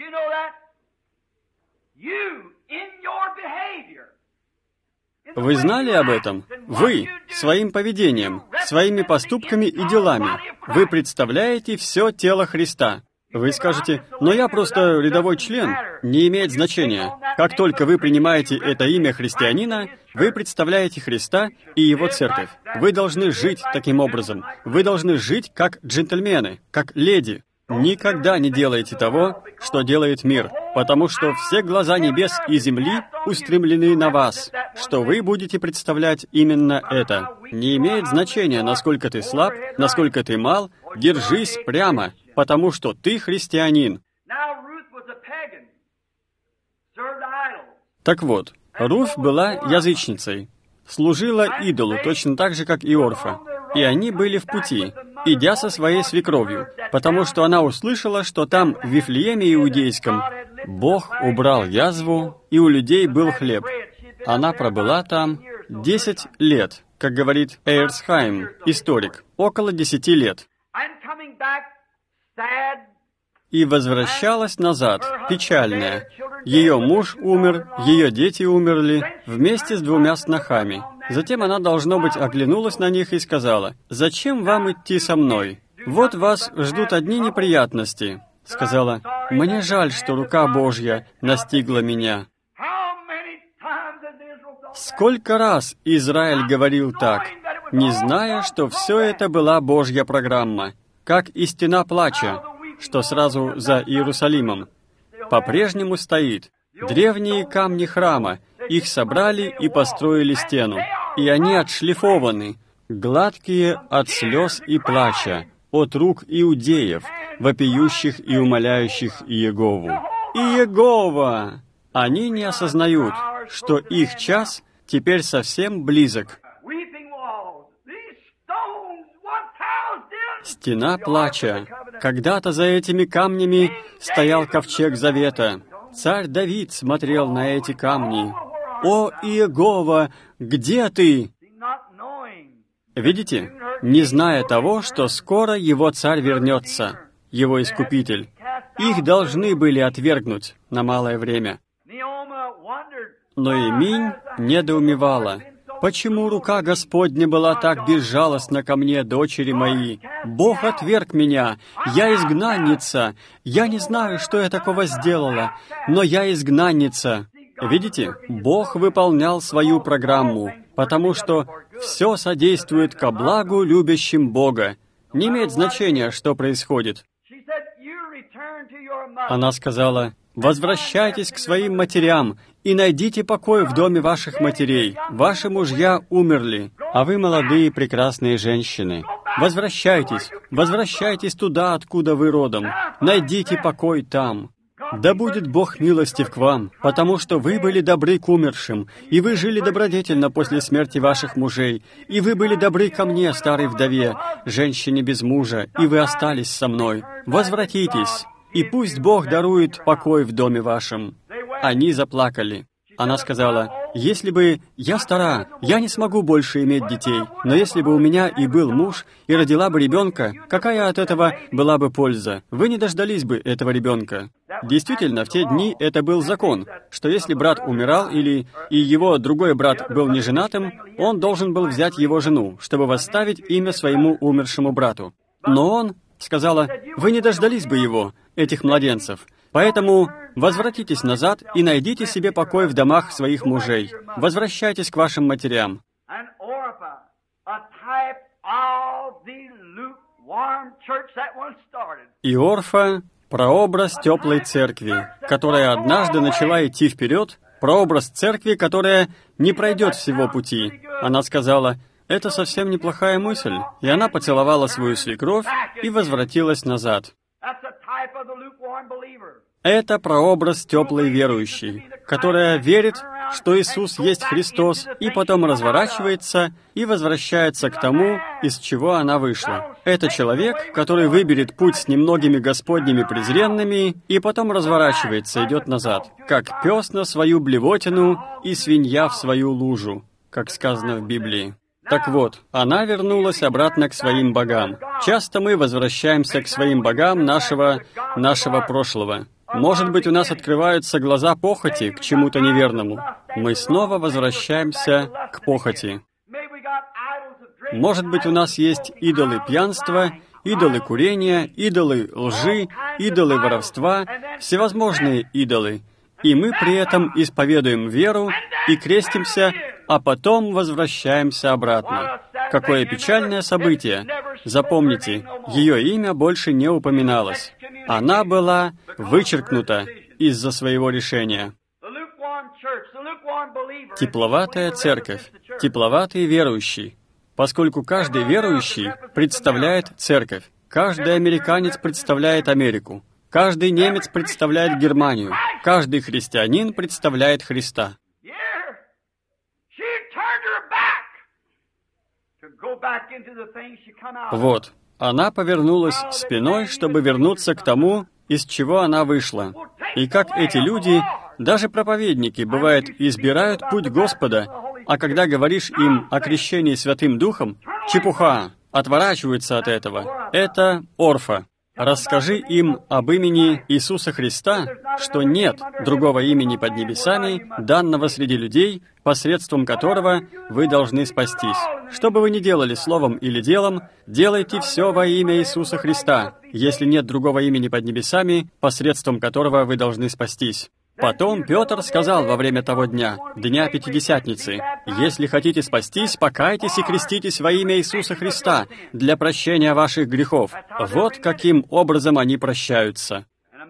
Speaker 1: Вы знали об этом? Вы, своим поведением, своими поступками и делами, вы представляете все тело Христа. Вы скажете, но я просто рядовой член. Не имеет значения. Как только вы принимаете это имя христианина, вы представляете Христа и Его церковь. Вы должны жить таким образом. Вы должны жить как джентльмены, как леди. Никогда не делайте того, что делает мир, потому что все глаза небес и земли устремлены на вас, что вы будете представлять именно это. Не имеет значения, насколько ты слаб, насколько ты мал, держись прямо, потому что ты христианин. Так вот, Руфь была язычницей, служила идолу точно так же, как и Орфа. И они были в пути, идя со своей свекровью, потому что она услышала, что там, в Вифлееме иудейском, Бог убрал язву, и у людей был хлеб. Она пробыла там 10 лет, как говорит Эйрсхайм, историк, около 10 лет. И возвращалась назад, печальная. Ее муж умер, ее дети умерли, вместе с 2 снохами. Затем она, должно быть, оглянулась на них и сказала, «Зачем вам идти со мной? Вот вас ждут одни неприятности». Сказала, «Мне жаль, что рука Божья настигла меня». Сколько раз Израиль говорил так, не зная, что все это была Божья программа, как и стена плача, что сразу за Иерусалимом, по-прежнему стоит. Древние камни храма, их собрали и построили стену, и они отшлифованы, гладкие от слез и плача, от рук иудеев, вопиющих и умоляющих Иегову. Иегова! Они не осознают, что их час теперь совсем близок. Стена плача. Когда-то за этими камнями стоял ковчег завета. Царь Давид смотрел на эти камни. «О, Иегова, где ты?» Видите? Не зная того, что скоро его царь вернется, его искупитель. Их должны были отвергнуть на малое время. Но Иеминь недоумевала. Почему рука Господня была так безжалостна ко мне, дочери мои? Бог отверг меня. Я изгнанница. Я не знаю, что я такого сделала, но я изгнанница. Видите, Бог выполнял свою программу, потому что все содействует ко благу любящим Бога. Не имеет значения, что происходит. Она сказала: «Возвращайтесь к своим матерям и найдите покой в доме ваших матерей. Ваши мужья умерли, а вы молодые прекрасные женщины. Возвращайтесь, возвращайтесь туда, откуда вы родом. Найдите покой там. Да будет Бог милостив к вам, потому что вы были добры к умершим, и вы жили добродетельно после смерти ваших мужей, и вы были добры ко мне, старой вдове, женщине без мужа, и вы остались со мной. Возвратитесь, и пусть Бог дарует покой в доме вашем». Они заплакали. Она сказала: «Если бы я стара, я не смогу больше иметь детей, но если бы у меня и был муж, и родила бы ребенка, какая от этого была бы польза? Вы не дождались бы этого ребенка». Действительно, в те дни это был закон, что если брат умирал и его другой брат был неженатым, он должен был взять его жену, чтобы восставить имя своему умершему брату. Но он сказала: «Вы не дождались бы его, этих младенцев, поэтому возвратитесь назад и найдите себе покой в домах своих мужей. Возвращайтесь к вашим матерям». И Орфа — прообраз теплой церкви, которая однажды начала идти вперед, прообраз церкви, которая не пройдет всего пути. Она сказала: «Это совсем неплохая мысль», и она поцеловала свою свекровь и возвратилась назад. Это прообраз теплой верующей, которая верит, что Иисус есть Христос, и потом разворачивается и возвращается к тому, из чего она вышла. Это человек, который выберет путь с немногими Господними презренными, и потом разворачивается, идет назад, как пес на свою блевотину и свинья в свою лужу, как сказано в Библии. Так вот, она вернулась обратно к своим богам. Часто мы возвращаемся к своим богам нашего прошлого. Может быть, у нас открываются глаза похоти к чему-то неверному. Мы снова возвращаемся к похоти. Может быть, у нас есть идолы пьянства, идолы курения, идолы лжи, идолы воровства, всевозможные идолы. И мы при этом исповедуем веру и крестимся, а потом возвращаемся обратно. Какое печальное событие! Запомните, ее имя больше не упоминалось. Она была вычеркнута из-за своего решения. Тепловатая церковь, тепловатый верующий. Поскольку каждый верующий представляет церковь, каждый американец представляет Америку, каждый немец представляет Германию, каждый христианин представляет Христа. Вот, она повернулась спиной, чтобы вернуться к тому, из чего она вышла. И как эти люди, даже проповедники, бывает, избирают путь Господа, а когда говоришь им о крещении Святым Духом, чепуха, отворачиваются от этого. Это Орфа. Расскажи им об имени Иисуса Христа, что нет другого имени под небесами, данного среди людей, посредством которого вы должны спастись. Что бы вы ни делали словом или делом, делайте все во имя Иисуса Христа, если нет другого имени под небесами, посредством которого вы должны спастись. Потом Петр сказал во время того дня, Дня Пятидесятницы: «Если хотите спастись, покайтесь и креститесь во имя Иисуса Христа для прощения ваших грехов». Вот каким образом они прощаются.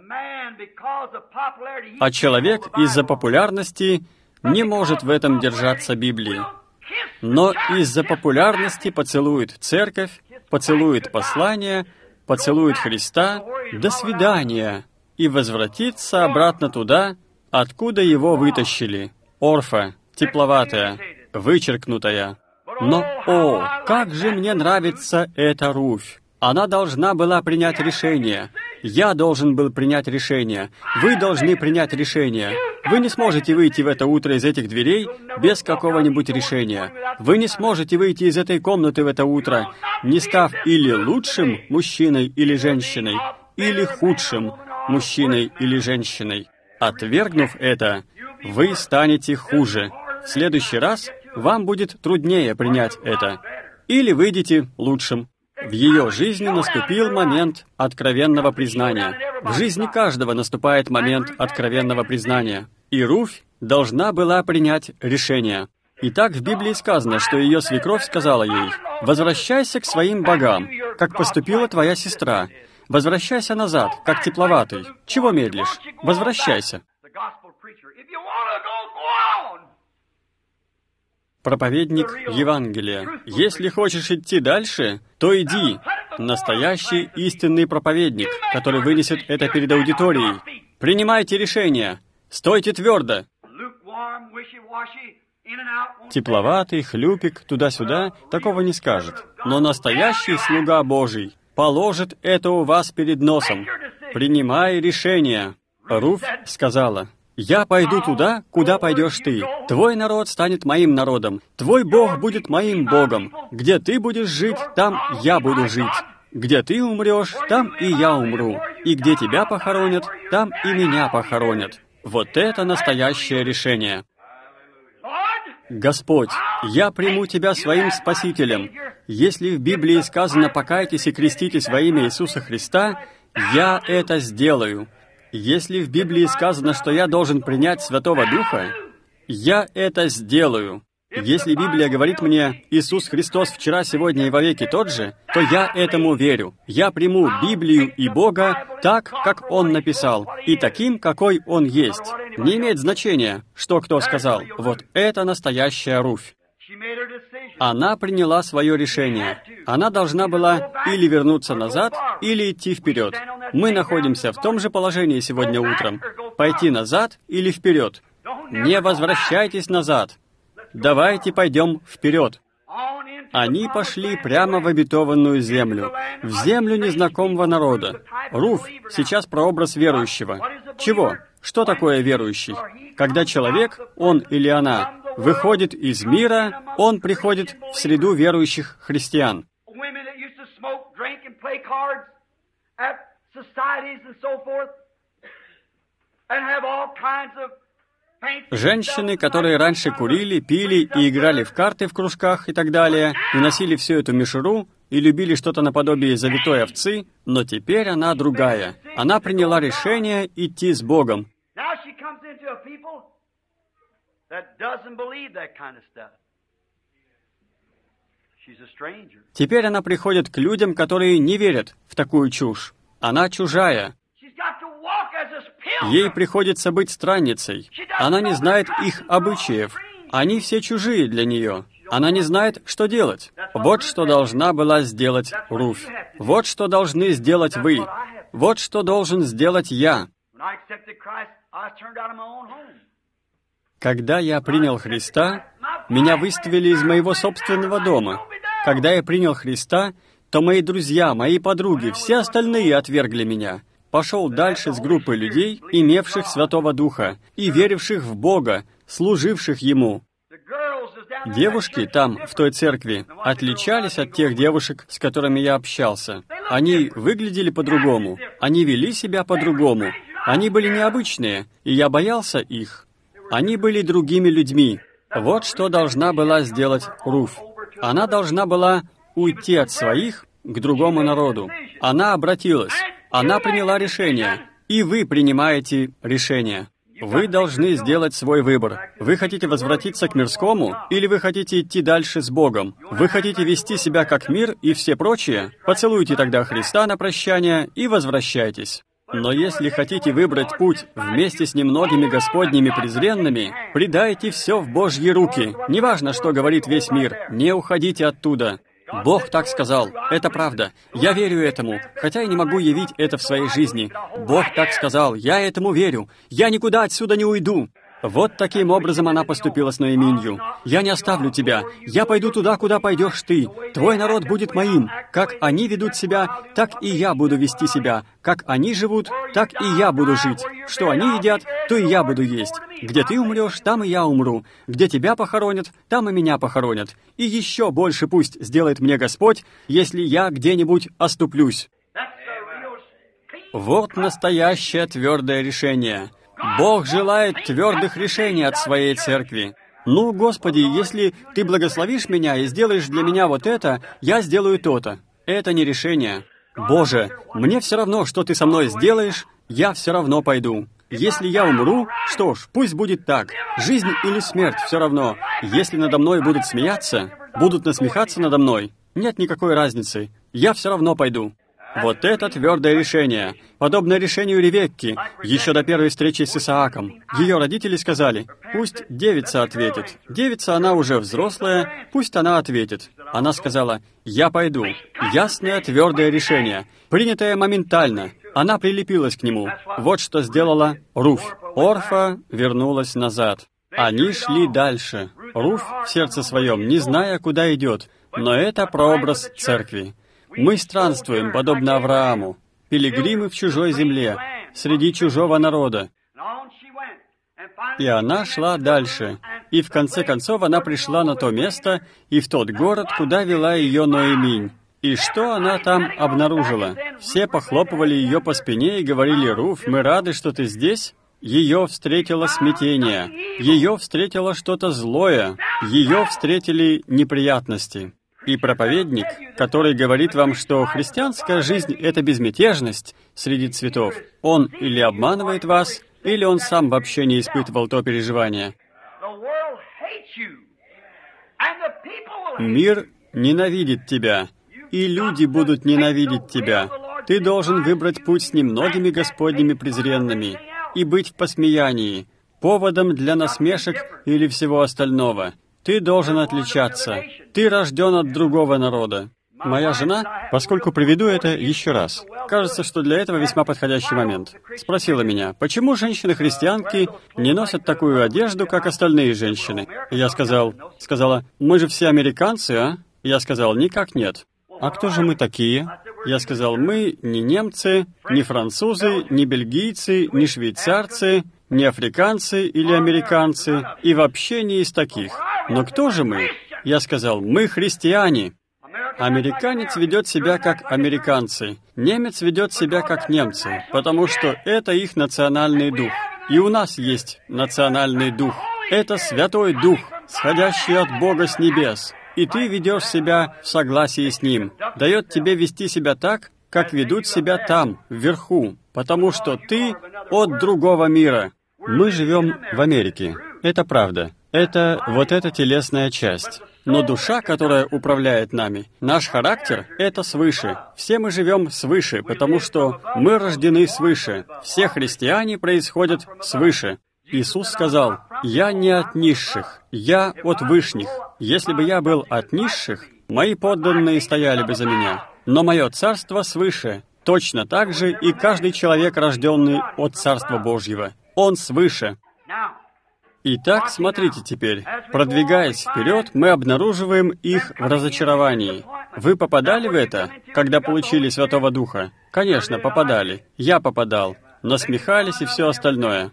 Speaker 1: А человек из-за популярности не может в этом держаться Библии. Но из-за популярности поцелует церковь, поцелует послание, поцелует Христа, «До свидания», и возвратится обратно туда, откуда его вытащили. Орфа, тепловатая, вычеркнутая. Но, о, как же мне нравится эта Руфь! Она должна была принять решение. Я должен был принять решение. Вы должны принять решение. Вы не сможете выйти в это утро из этих дверей без какого-нибудь решения. Вы не сможете выйти из этой комнаты в это утро, не став или лучшим мужчиной или женщиной, или худшим мужчиной или женщиной. Отвергнув это, вы станете хуже. В следующий раз вам будет труднее принять это. Или выйдете лучшим. В ее жизни наступил момент откровенного признания. В жизни каждого наступает момент откровенного признания. И Руфь должна была принять решение. Итак, в Библии сказано, что ее свекровь сказала ей: «Возвращайся к своим богам, как поступила твоя сестра. Возвращайся назад, как тепловатый. Чего медлишь? Возвращайся». Проповедник Евангелия. Если хочешь идти дальше, то иди. Настоящий истинный проповедник, который вынесет это перед аудиторией. Принимайте решение. Стойте твердо. Тепловатый, хлюпик, туда-сюда, такого не скажет. Но настоящий слуга Божий положит это у вас перед носом. Принимай решение. Руфь сказала: «Я пойду туда, куда пойдешь ты. Твой народ станет моим народом. Твой Бог будет моим Богом. Где ты будешь жить, там я буду жить. Где ты умрешь, там и я умру. И где тебя похоронят, там и меня похоронят». Вот это настоящее решение. «Господь, я приму Тебя своим Спасителем. Если в Библии сказано «покайтесь и креститесь во имя Иисуса Христа», я это сделаю. Если в Библии сказано, что я должен принять Святого Духа, я это сделаю. Если Библия говорит мне «Иисус Христос вчера, сегодня и вовеки тот же», то я этому верю. Я приму Библию и Бога так, как Он написал, и таким, какой Он есть. Не имеет значения, что кто сказал. Вот это настоящая Руфь. Она приняла свое решение. Она должна была или вернуться назад, или идти вперед. Мы находимся в том же положении сегодня утром. Пойти назад или вперед. Не возвращайтесь назад. Давайте пойдем вперед. Они пошли прямо в обетованную землю, в землю незнакомого народа. Руфь сейчас прообраз верующего. Чего? Что такое верующий? Когда человек, он или она, выходит из мира, он приходит в среду верующих христиан. Женщины, которые раньше курили, пили и играли в карты в кружках и так далее, и носили всю эту мишуру, и любили что-то наподобие завитой овцы, но теперь она другая. Она приняла решение идти с Богом. Теперь она приходит к людям, которые не верят в такую чушь. Она чужая. Ей приходится быть странницей. Она не знает их обычаев. Они все чужие для нее. Она не знает, что делать. Вот что должна была сделать Руфь. Вот что должны сделать вы. Вот что должен сделать я. Когда я принял Христа, меня выставили из моего собственного дома. Когда я принял Христа, то мои друзья, мои подруги, все остальные отвергли меня. Пошел дальше с группой людей, имевших Святого Духа и веривших в Бога, служивших Ему. Девушки там, в той церкви, отличались от тех девушек, с которыми я общался. Они выглядели по-другому, они вели себя по-другому, они были необычные, и я боялся их. Они были другими людьми. Вот что должна была сделать Руфь. Она должна была уйти от своих к другому народу. Она обратилась. Она приняла решение, и вы принимаете решение. Вы должны сделать свой выбор. Вы хотите возвратиться к мирскому, или вы хотите идти дальше с Богом? Вы хотите вести себя как мир и все прочие? Поцелуйте тогда Христа на прощание и возвращайтесь. Но если хотите выбрать путь вместе с немногими Господними презренными, предайте все в Божьи руки. Неважно, что говорит весь мир, не уходите оттуда. Бог так сказал. Это правда. Я верю этому, хотя и не могу явить это в своей жизни. Бог так сказал. Я этому верю. Я никуда отсюда не уйду. Вот таким образом она поступила с Ноэминью. «Я не оставлю тебя. Я пойду туда, куда пойдешь ты. Твой народ будет моим. Как они ведут себя, так и я буду вести себя. Как они живут, так и я буду жить. Что они едят, то и я буду есть. Где ты умрешь, там и я умру. Где тебя похоронят, там и меня похоронят. И еще больше пусть сделает мне Господь, если я где-нибудь оступлюсь». Вот настоящее твердое решение. Бог желает твердых решений от своей церкви. «Ну, Господи, если Ты благословишь меня и сделаешь для меня вот это, я сделаю то-то». Это не решение. «Боже, мне все равно, что Ты со мной сделаешь, я все равно пойду. Если я умру, что ж, пусть будет так. Жизнь или смерть, все равно. Если надо мной будут смеяться, будут насмехаться надо мной, нет никакой разницы. Я все равно пойду». Вот это твердое решение, подобное решению Ревекки, еще до первой встречи с Исааком. Ее родители сказали: «Пусть девица ответит. Девица, она уже взрослая, пусть она ответит». Она сказала: «Я пойду». Ясное твердое решение, принятое моментально. Она прилепилась к нему. Вот что сделала Руфь. Орфа вернулась назад. Они шли дальше. Руфь в сердце своем, не зная, куда идет. Но это прообраз церкви. Мы странствуем, подобно Аврааму, пилигримы в чужой земле, среди чужого народа. И она шла дальше, и в конце концов она пришла на то место и в тот город, куда вела ее Ноэминь. И что она там обнаружила? Все похлопывали ее по спине и говорили: «Руфь, мы рады, что ты здесь». Ее встретило смятение, ее встретило что-то злое, ее встретили неприятности. И проповедник, который говорит вам, что христианская жизнь — это безмятежность среди цветов, он или обманывает вас, или он сам вообще не испытывал то переживание. Мир ненавидит тебя, и люди будут ненавидеть тебя. Ты должен выбрать путь с немногими Господними презренными и быть в посмеянии, поводом для насмешек или всего остального. Ты должен отличаться. Ты рожден от другого народа. Моя жена, поскольку приведу это еще раз, кажется, что для этого весьма подходящий момент, спросила меня: «Почему женщины-христианки не носят такую одежду, как остальные женщины?» Я сказала: «Мы же все американцы, а?» Я сказал: «Никак нет». «А кто же мы такие?» Я сказал: «Мы не немцы, не французы, не бельгийцы, не швейцарцы, не африканцы или американцы, и вообще не из таких. Но кто же мы?» Я сказал: «Мы христиане». Американец ведет себя как американцы, немец ведет себя как немцы, потому что это их национальный дух. И у нас есть национальный дух. Это Святой Дух, сходящий от Бога с небес. И ты ведешь себя в согласии с Ним. Дает тебе вести себя так, как ведут себя там, вверху, потому что ты от другого мира. Мы живем в Америке. Это правда. Это вот эта телесная часть. Но душа, которая управляет нами, наш характер — это свыше. Все мы живем свыше, потому что мы рождены свыше. Все христиане происходят свыше. Иисус сказал: «Я не от низших, я от вышних. Если бы я был от низших, мои подданные стояли бы за меня. Но мое царство свыше. Точно так же и каждый человек, рожденный от Царства Божьего. Он свыше». Итак, смотрите теперь. Продвигаясь вперед, мы обнаруживаем их в разочаровании. Вы попадали в это, когда получили Святого Духа? Конечно, попадали. Я попадал. Насмехались и все остальное.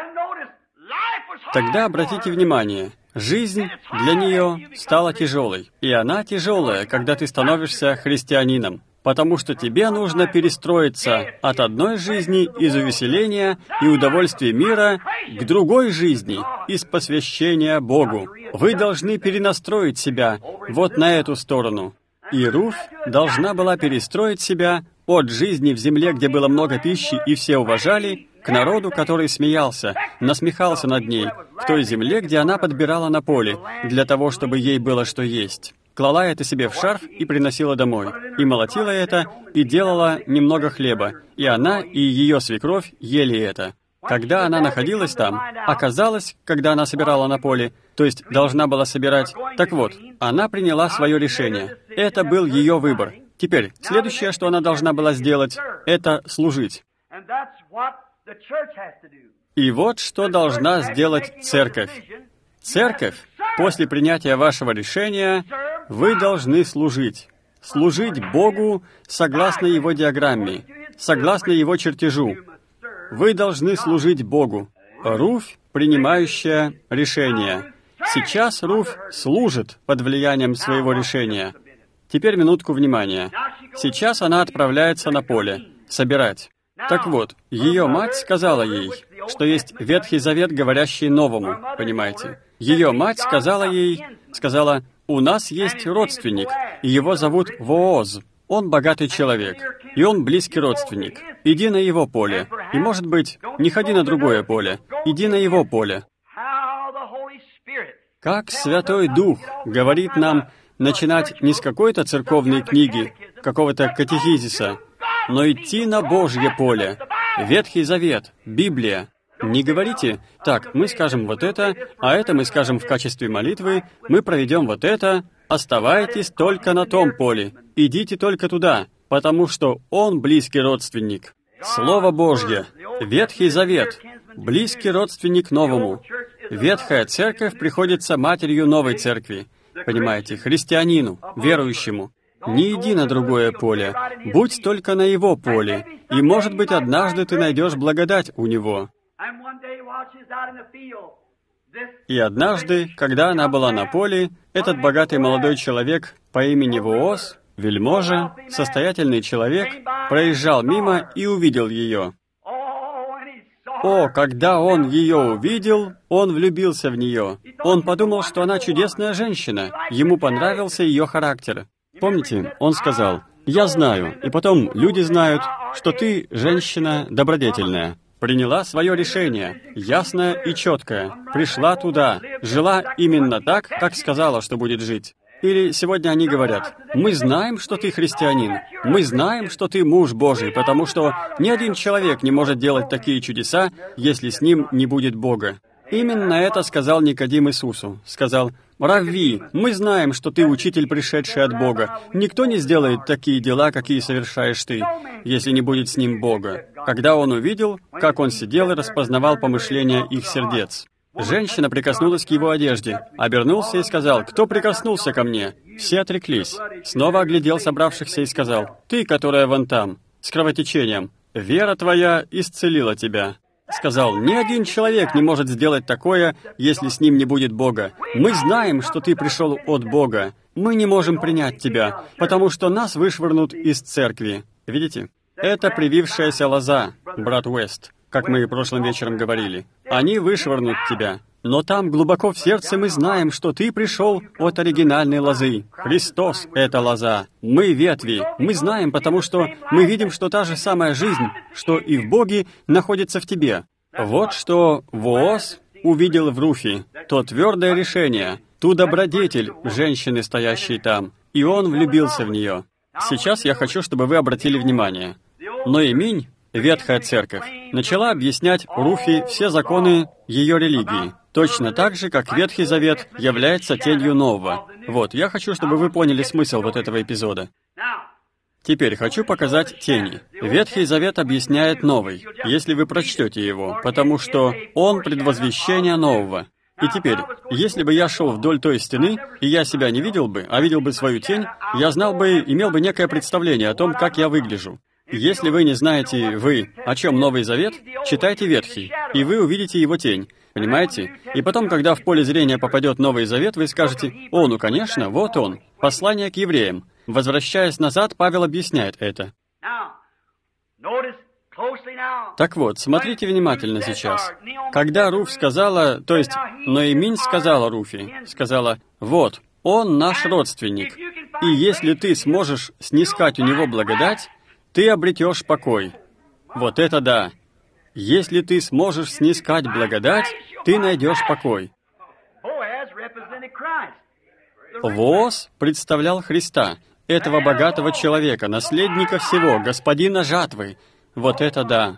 Speaker 1: Тогда обратите внимание, жизнь для нее стала тяжелой. И она тяжелая, когда ты становишься христианином. Потому что тебе нужно перестроиться от одной жизни из увеселения и удовольствия мира к другой жизни из посвящения Богу. Вы должны перенастроить себя вот на эту сторону. И Руфь должна была перестроить себя от жизни в земле, где было много пищи и все уважали, к народу, который смеялся, насмехался над ней, к той земле, где она подбирала на поле, для того, чтобы ей было что есть. Клала это себе в шарф и приносила домой, и молотила это, и делала немного хлеба, и она, и ее свекровь ели это. Когда она находилась там, оказалось, когда она собирала на поле, то есть должна была собирать, так вот, она приняла свое решение. Это был ее выбор. Теперь, следующее, что она должна была сделать, это служить. И вот что должна сделать церковь. Церковь, после принятия вашего решения, вы должны служить. Служить Богу согласно Его диаграмме, согласно Его чертежу. Вы должны служить Богу. Руфь, принимающая решение. Сейчас Руфь служит под влиянием своего решения. Теперь минутку внимания. Сейчас она отправляется на поле, собирать. Так вот, ее мать сказала ей, что есть Ветхий Завет, говорящий новому, понимаете? Ее мать сказала, у нас есть родственник, и его зовут Вооз. Он богатый человек, и он близкий родственник. Иди на его поле. И, может быть, не ходи на другое поле. Иди на его поле. Как Святой Дух говорит нам начинать не с какой-то церковной книги, какого-то катехизиса, но идти на Божье поле. Ветхий Завет, Библия. Не говорите, так, мы скажем вот это, а это мы скажем в качестве молитвы, мы проведем вот это. Оставайтесь только на том поле. Идите только туда, потому что он близкий родственник. Слово Божье, Ветхий Завет, близкий родственник новому. Ветхая церковь приходится матерью новой церкви. Понимаете, христианину, верующему. Не иди на другое поле, будь только на его поле, и, может быть, однажды ты найдешь благодать у него. И однажды, когда она была на поле, этот богатый молодой человек по имени Вооз, вельможа, состоятельный человек, проезжал мимо и увидел ее. О, когда он ее увидел, он влюбился в нее. Он подумал, что она чудесная женщина. Ему понравился ее характер. Помните, он сказал, «Я знаю, и потом люди знают, что ты женщина добродетельная». Приняла свое решение, ясное и четкое, пришла туда, жила именно так, как сказала, что будет жить. Или сегодня они говорят, мы знаем, что ты христианин, мы знаем, что ты муж Божий, потому что ни один человек не может делать такие чудеса, если с ним не будет Бога. Именно это сказал Никодим Иисусу. Сказал, «Равви, мы знаем, что ты учитель, пришедший от Бога. Никто не сделает такие дела, какие совершаешь ты, если не будет с ним Бога». Когда он увидел, как он сидел и распознавал помышления их сердец. Женщина прикоснулась к его одежде, обернулся и сказал, «Кто прикоснулся ко мне?» Все отреклись. Снова оглядел собравшихся и сказал, «Ты, которая вон там, с кровотечением, вера твоя исцелила тебя». Сказал, «Ни один человек не может сделать такое, если с ним не будет Бога. Мы знаем, что ты пришел от Бога. Мы не можем принять тебя, потому что нас вышвырнут из церкви». Видите? Это привившаяся лоза, брат Уэст, как мы прошлым вечером говорили. Они вышвырнут тебя. Но там глубоко в сердце мы знаем, что ты пришел от оригинальной лозы. Христос — это лоза. Мы ветви. Мы знаем, потому что мы видим, что та же самая жизнь, что и в Боге, находится в тебе. Вот что Вооз увидел в Руфи, то твердое решение, ту добродетель женщины, стоящей там, и он влюбился в нее. Сейчас я хочу, чтобы вы обратили внимание. Ноэминь, Ветхая Церковь, начала объяснять Руфи все законы ее религии, точно так же, как Ветхий Завет является тенью нового. Вот, я хочу, чтобы вы поняли смысл вот этого эпизода. Теперь хочу показать тени. Ветхий Завет объясняет новый, если вы прочтете его, потому что он предвозвещение нового. И теперь, если бы я шел вдоль той стены, и я себя не видел бы, а видел бы свою тень, я знал бы, имел бы некое представление о том, как я выгляжу. Если вы не знаете, о чем Новый Завет, читайте Ветхий, и вы увидите его тень. Понимаете? И потом, когда в поле зрения попадет Новый Завет, вы скажете, «О, ну конечно, вот он». Послание к евреям. Возвращаясь назад, Павел объясняет это. Так вот, смотрите внимательно сейчас. Когда Руфь сказала, то есть Ноэминь сказала Руфи, сказала, «Вот, он наш родственник, и если ты сможешь снискать у него благодать, ты обретешь покой». Вот это да! Если ты сможешь снискать благодать, ты найдешь покой. Вооз представлял Христа, этого богатого человека, наследника всего, господина жатвы. Вот это да!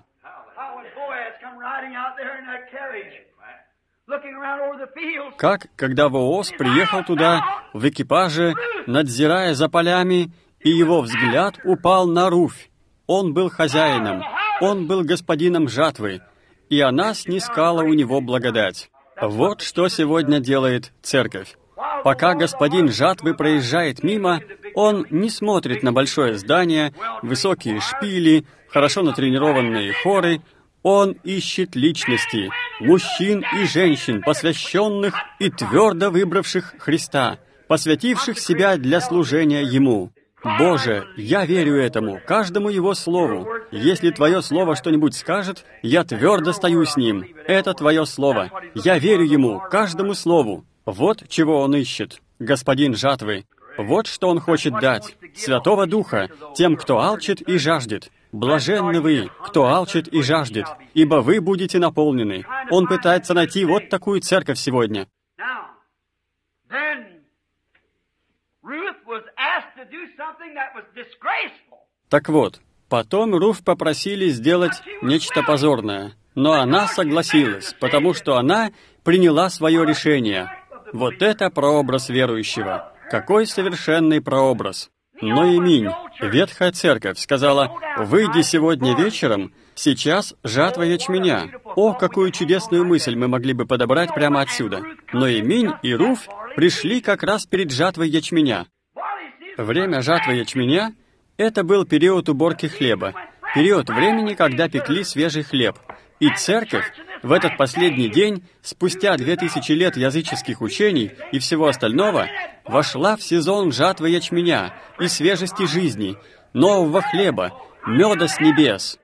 Speaker 1: Как, когда Вооз приехал туда в экипаже, надзирая за полями, и его взгляд упал на Руфь. Он был хозяином, он был господином жатвы. и она снискала у него благодать. Вот что сегодня делает церковь. Пока господин жатвы проезжает мимо, он не смотрит на большое здание, высокие шпили, хорошо натренированные хоры. Он ищет личности, мужчин и женщин, посвященных и твердо выбравших Христа, посвятивших себя для служения Ему. Боже, я верю этому, каждому Его слову. Если Твое слово что-нибудь скажет, я твердо стою с ним. Это Твое слово. Я верю Ему, каждому слову. Вот чего Он ищет, господин жатвы. Вот что Он хочет дать. Святого Духа тем, кто алчит и жаждет. Блаженны вы, кто алчит и жаждет, ибо вы будете наполнены. Он пытается найти вот такую церковь сегодня. Так вот, потом Руфь попросили сделать нечто позорное, но она согласилась, потому что она приняла свое решение. Вот это прообраз верующего. Какой совершенный прообраз! Ноэминь, ветхая церковь, сказала: «Выйди сегодня вечером, сейчас жатва ячменя». О, какую чудесную мысль мы могли бы подобрать прямо отсюда. Ноэминь и Руфь пришли как раз перед жатвой ячменя. Время жатвы ячменя — это был период уборки хлеба, период времени, когда пекли свежий хлеб. И церковь в этот последний день, спустя 2000 лет языческих учений и всего остального, вошла в сезон жатвы ячменя и свежести жизни, нового хлеба, меда с небес.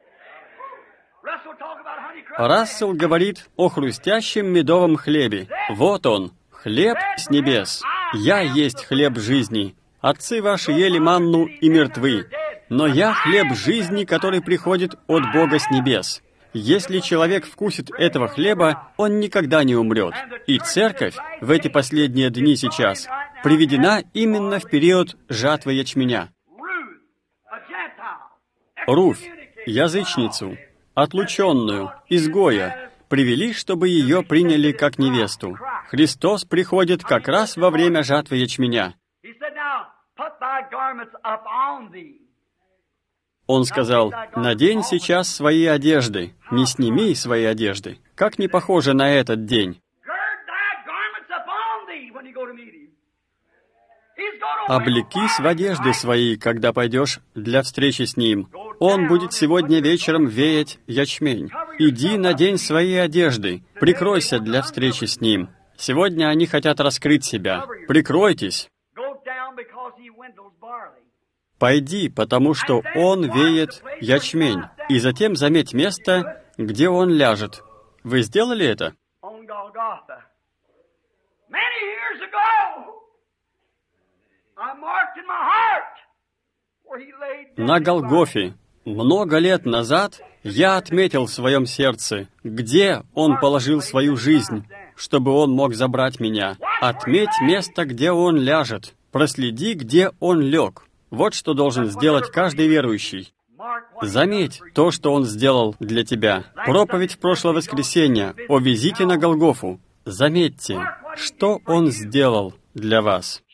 Speaker 1: Рассел говорит о хрустящем медовом хлебе. Вот он, хлеб с небес. «Я есть хлеб жизни. Отцы ваши ели манну и мертвы. Но я хлеб жизни, который приходит от Бога с небес». Если человек вкусит этого хлеба, он никогда не умрет. И церковь в эти последние дни сейчас приведена именно в период жатвы ячменя. Руфь, язычницу, отлученную, изгоя, привели, чтобы ее приняли как невесту. Христос приходит как раз во время жатвы ячменя. Он сказал: «Надень сейчас свои одежды, не сними свои одежды». Как не похоже на этот день. «Облекись в одежды свои, когда пойдешь для встречи с Ним. Он будет сегодня вечером веять ячмень. Иди, надень свои одежды, прикройся для встречи с Ним». Сегодня они хотят раскрыть себя. Прикройтесь. Пойди, потому что Он веет ячмень. И затем заметь место, где Он ляжет. Вы сделали это? На Голгофе, много лет назад, я отметил в своем сердце, где Он положил свою жизнь, чтобы Он мог забрать меня. Отметь место, где Он ляжет. Проследи, где Он лег. Вот что должен сделать каждый верующий. Заметь то, что Он сделал для тебя. Проповедь в прошлое воскресенье о визите на Голгофу. Заметьте, что Он сделал для вас.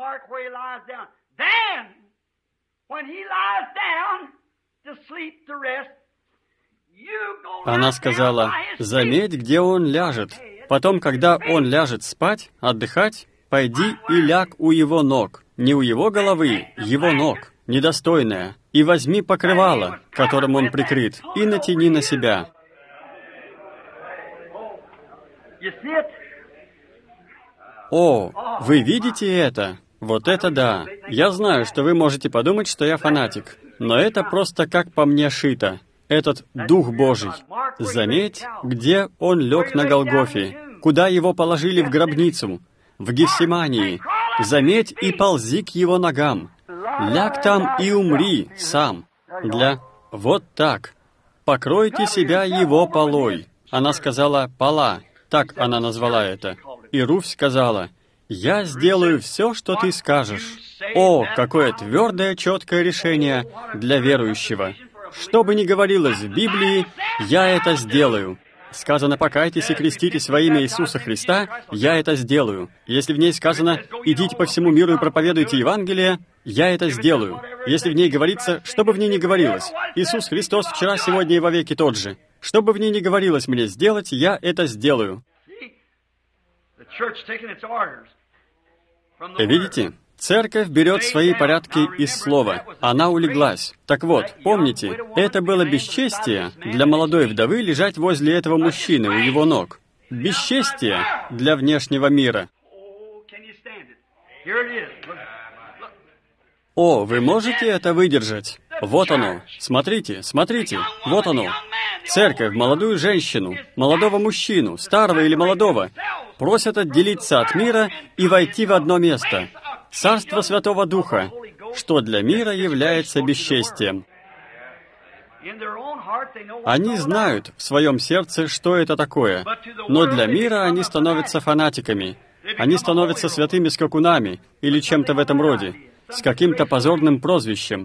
Speaker 1: Она сказала: заметь, где Он ляжет. Потом, когда Он ляжет спать, отдыхать, пойди и ляг у Его ног. Не у Его головы, Его ног, недостойная. И возьми покрывало, которым Он прикрыт, и натяни на себя. О, вы видите это? Вот это да. Я знаю, что вы можете подумать, что я фанатик, но это просто как по мне шито. Этот Дух Божий. Заметь, где Он лег на Голгофе, куда Его положили в гробницу, в Гефсимании. Заметь и ползи к Его ногам. Ляг там и умри сам. Вот так. Покройте себя Его полой. Она сказала «пола». Так она назвала это. И Руфь сказала: «Я сделаю все, что ты скажешь». О, какое твердое, четкое решение для верующего. Что бы ни говорилось в Библии, я это сделаю. Сказано: «Покайтесь и креститесь во имя Иисуса Христа», я это сделаю. Если в ней сказано: «Идите по всему миру и проповедуйте Евангелие», я это сделаю. Если в ней говорится, что бы в ней ни говорилось: «Иисус Христос вчера, сегодня и вовеки тот же», Что бы в ней ни говорилось мне сделать, я это сделаю. Видите? Церковь берет свои порядки из слова. Она улеглась. Так вот, помните, это было бесчестие для молодой вдовы лежать возле этого мужчины у его ног. Бесчестие для внешнего мира. О, вы можете это выдержать? Вот оно. Смотрите, смотрите. Вот оно. Церковь молодую женщину, молодого мужчину, старого или молодого, просят отделиться от мира и войти в одно место. Царство Святого Духа, что для мира является бесчестием. Они знают в своем сердце, что это такое, но для мира они становятся фанатиками. Они становятся святыми скакунами или чем-то в этом роде, с каким-то позорным прозвищем.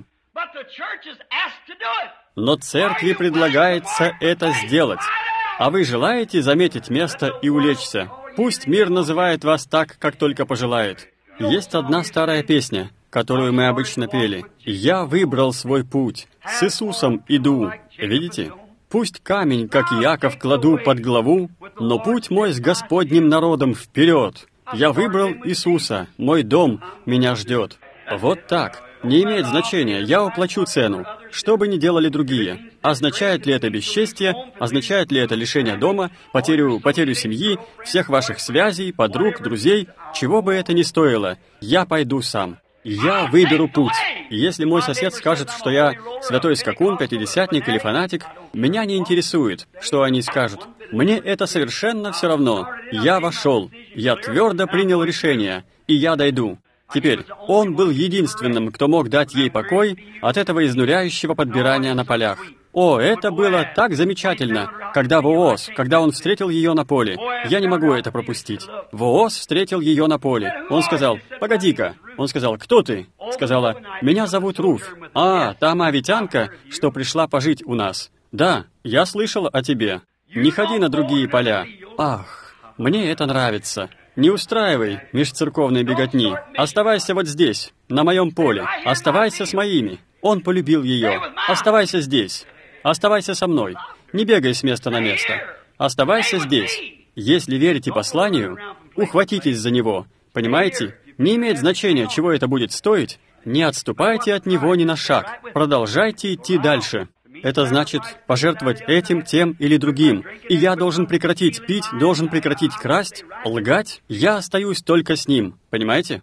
Speaker 1: Но церкви предлагается это сделать. А вы желаете заметить место и улечься? Пусть мир называет вас так, как только пожелает. Есть одна старая песня, которую мы обычно пели. «Я выбрал свой путь, с Иисусом иду». Видите? «Пусть камень, как Иаков, кладу под главу, но путь мой с Господним народом вперед. Я выбрал Иисуса, мой дом меня ждет». Вот так. Не имеет значения, я уплачу цену, что бы ни делали другие. Означает ли это бесчестие, означает ли это лишение дома, потерю семьи, всех ваших связей, подруг, друзей, чего бы это ни стоило, я пойду сам. Я выберу путь. И если мой сосед скажет, что я святой скакун, пятидесятник или фанатик, меня не интересует, что они скажут. Мне это совершенно все равно. Я вошел, я твердо принял решение, и я дойду. Теперь, он был единственным, кто мог дать ей покой от этого изнуряющего подбирания на полях. О, это было так замечательно, когда Вооз, когда он встретил ее на поле. Я не могу это пропустить. Вооз встретил ее на поле. Он сказал: «Погоди-ка». Он сказал: «Кто ты?» Сказала: «Меня зовут Руфь». «А, та моавитянка, что пришла пожить у нас». «Да, я слышал о тебе. Не ходи на другие поля». «Ах, мне это нравится». Не устраивай межцерковной беготни. Оставайся вот здесь, на моем поле. Оставайся с моими. Он полюбил ее. Оставайся здесь. Оставайся со мной. Не бегай с места на место. Оставайся здесь. Если верите посланию, ухватитесь за него. Понимаете? Не имеет значения, чего это будет стоить. Не отступайте от него ни на шаг. Продолжайте идти дальше. Это значит пожертвовать этим, тем или другим. И я должен прекратить пить, должен прекратить красть, лгать. Я остаюсь только с ним. Понимаете?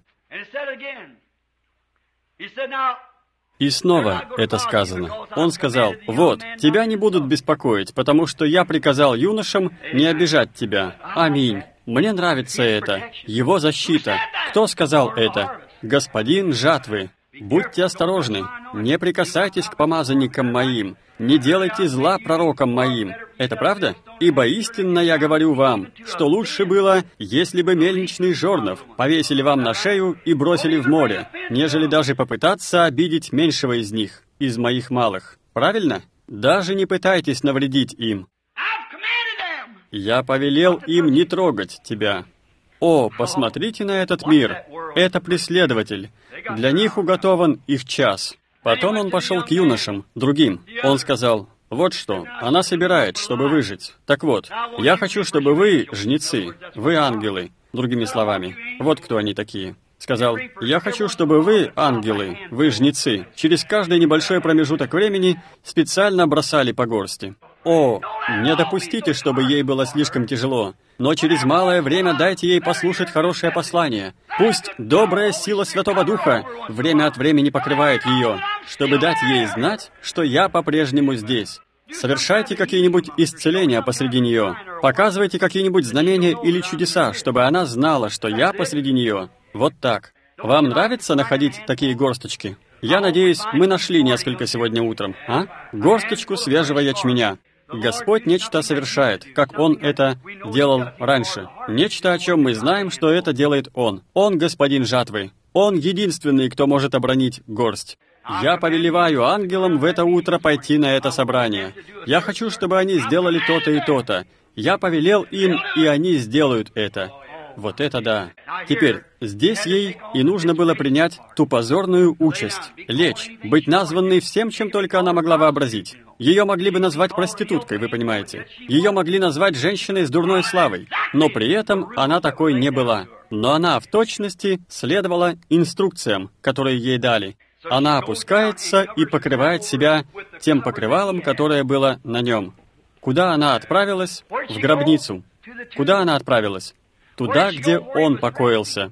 Speaker 1: И снова это сказано. Он сказал: «Вот, тебя не будут беспокоить, потому что я приказал юношам не обижать тебя». Аминь. Мне нравится это. Его защита. Кто сказал это? Господин жатвы. Будьте осторожны, не прикасайтесь к помазанникам моим, не делайте зла пророкам моим. Это правда? Ибо истинно я говорю вам, что лучше было, если бы мельничный жорнов повесили вам на шею и бросили в море, нежели даже попытаться обидеть меньшего из них, из моих малых. Правильно? Даже не пытайтесь навредить им. Я повелел им не трогать тебя. О, посмотрите на этот мир. Это преследователь. Для них уготован их час. Потом он пошел к юношам, другим. Он сказал: «Вот что, она собирает, чтобы выжить. Так вот, я хочу, чтобы вы, жнецы, вы ангелы». Другими словами, вот кто они такие. Сказал: «Я хочу, чтобы вы, ангелы, вы, жнецы, через каждый небольшой промежуток времени специально бросали по горсти». О, не допустите, чтобы ей было слишком тяжело, но через малое время дайте ей послушать хорошее послание. Пусть добрая сила Святого Духа время от времени покрывает ее, чтобы дать ей знать, что я по-прежнему здесь. Совершайте какие-нибудь исцеления посреди нее. Показывайте какие-нибудь знамения или чудеса, чтобы она знала, что я посреди нее. Вот так. Вам нравится находить такие горсточки? Я надеюсь, мы нашли несколько сегодня утром, а? Горсточку свежего ячменя. Господь нечто совершает, как Он это делал раньше. Нечто, о чем мы знаем, что это делает Он. Он господин жатвы. Он единственный, кто может обронить горсть. Я повелеваю ангелам в это утро пойти на это собрание. Я хочу, чтобы они сделали то-то и то-то. Я повелел им, и они сделают это. Вот это да. Теперь, здесь ей и нужно было принять ту позорную участь, лечь, быть названной всем, чем только она могла вообразить. Ее могли бы назвать проституткой, вы понимаете. Ее могли назвать женщиной с дурной славой. Но при этом она такой не была. Но она в точности следовала инструкциям, которые ей дали. Она опускается и покрывает себя тем покрывалом, которое было на нем. Куда она отправилась? В гробницу. Куда она отправилась? Туда, где он покоился.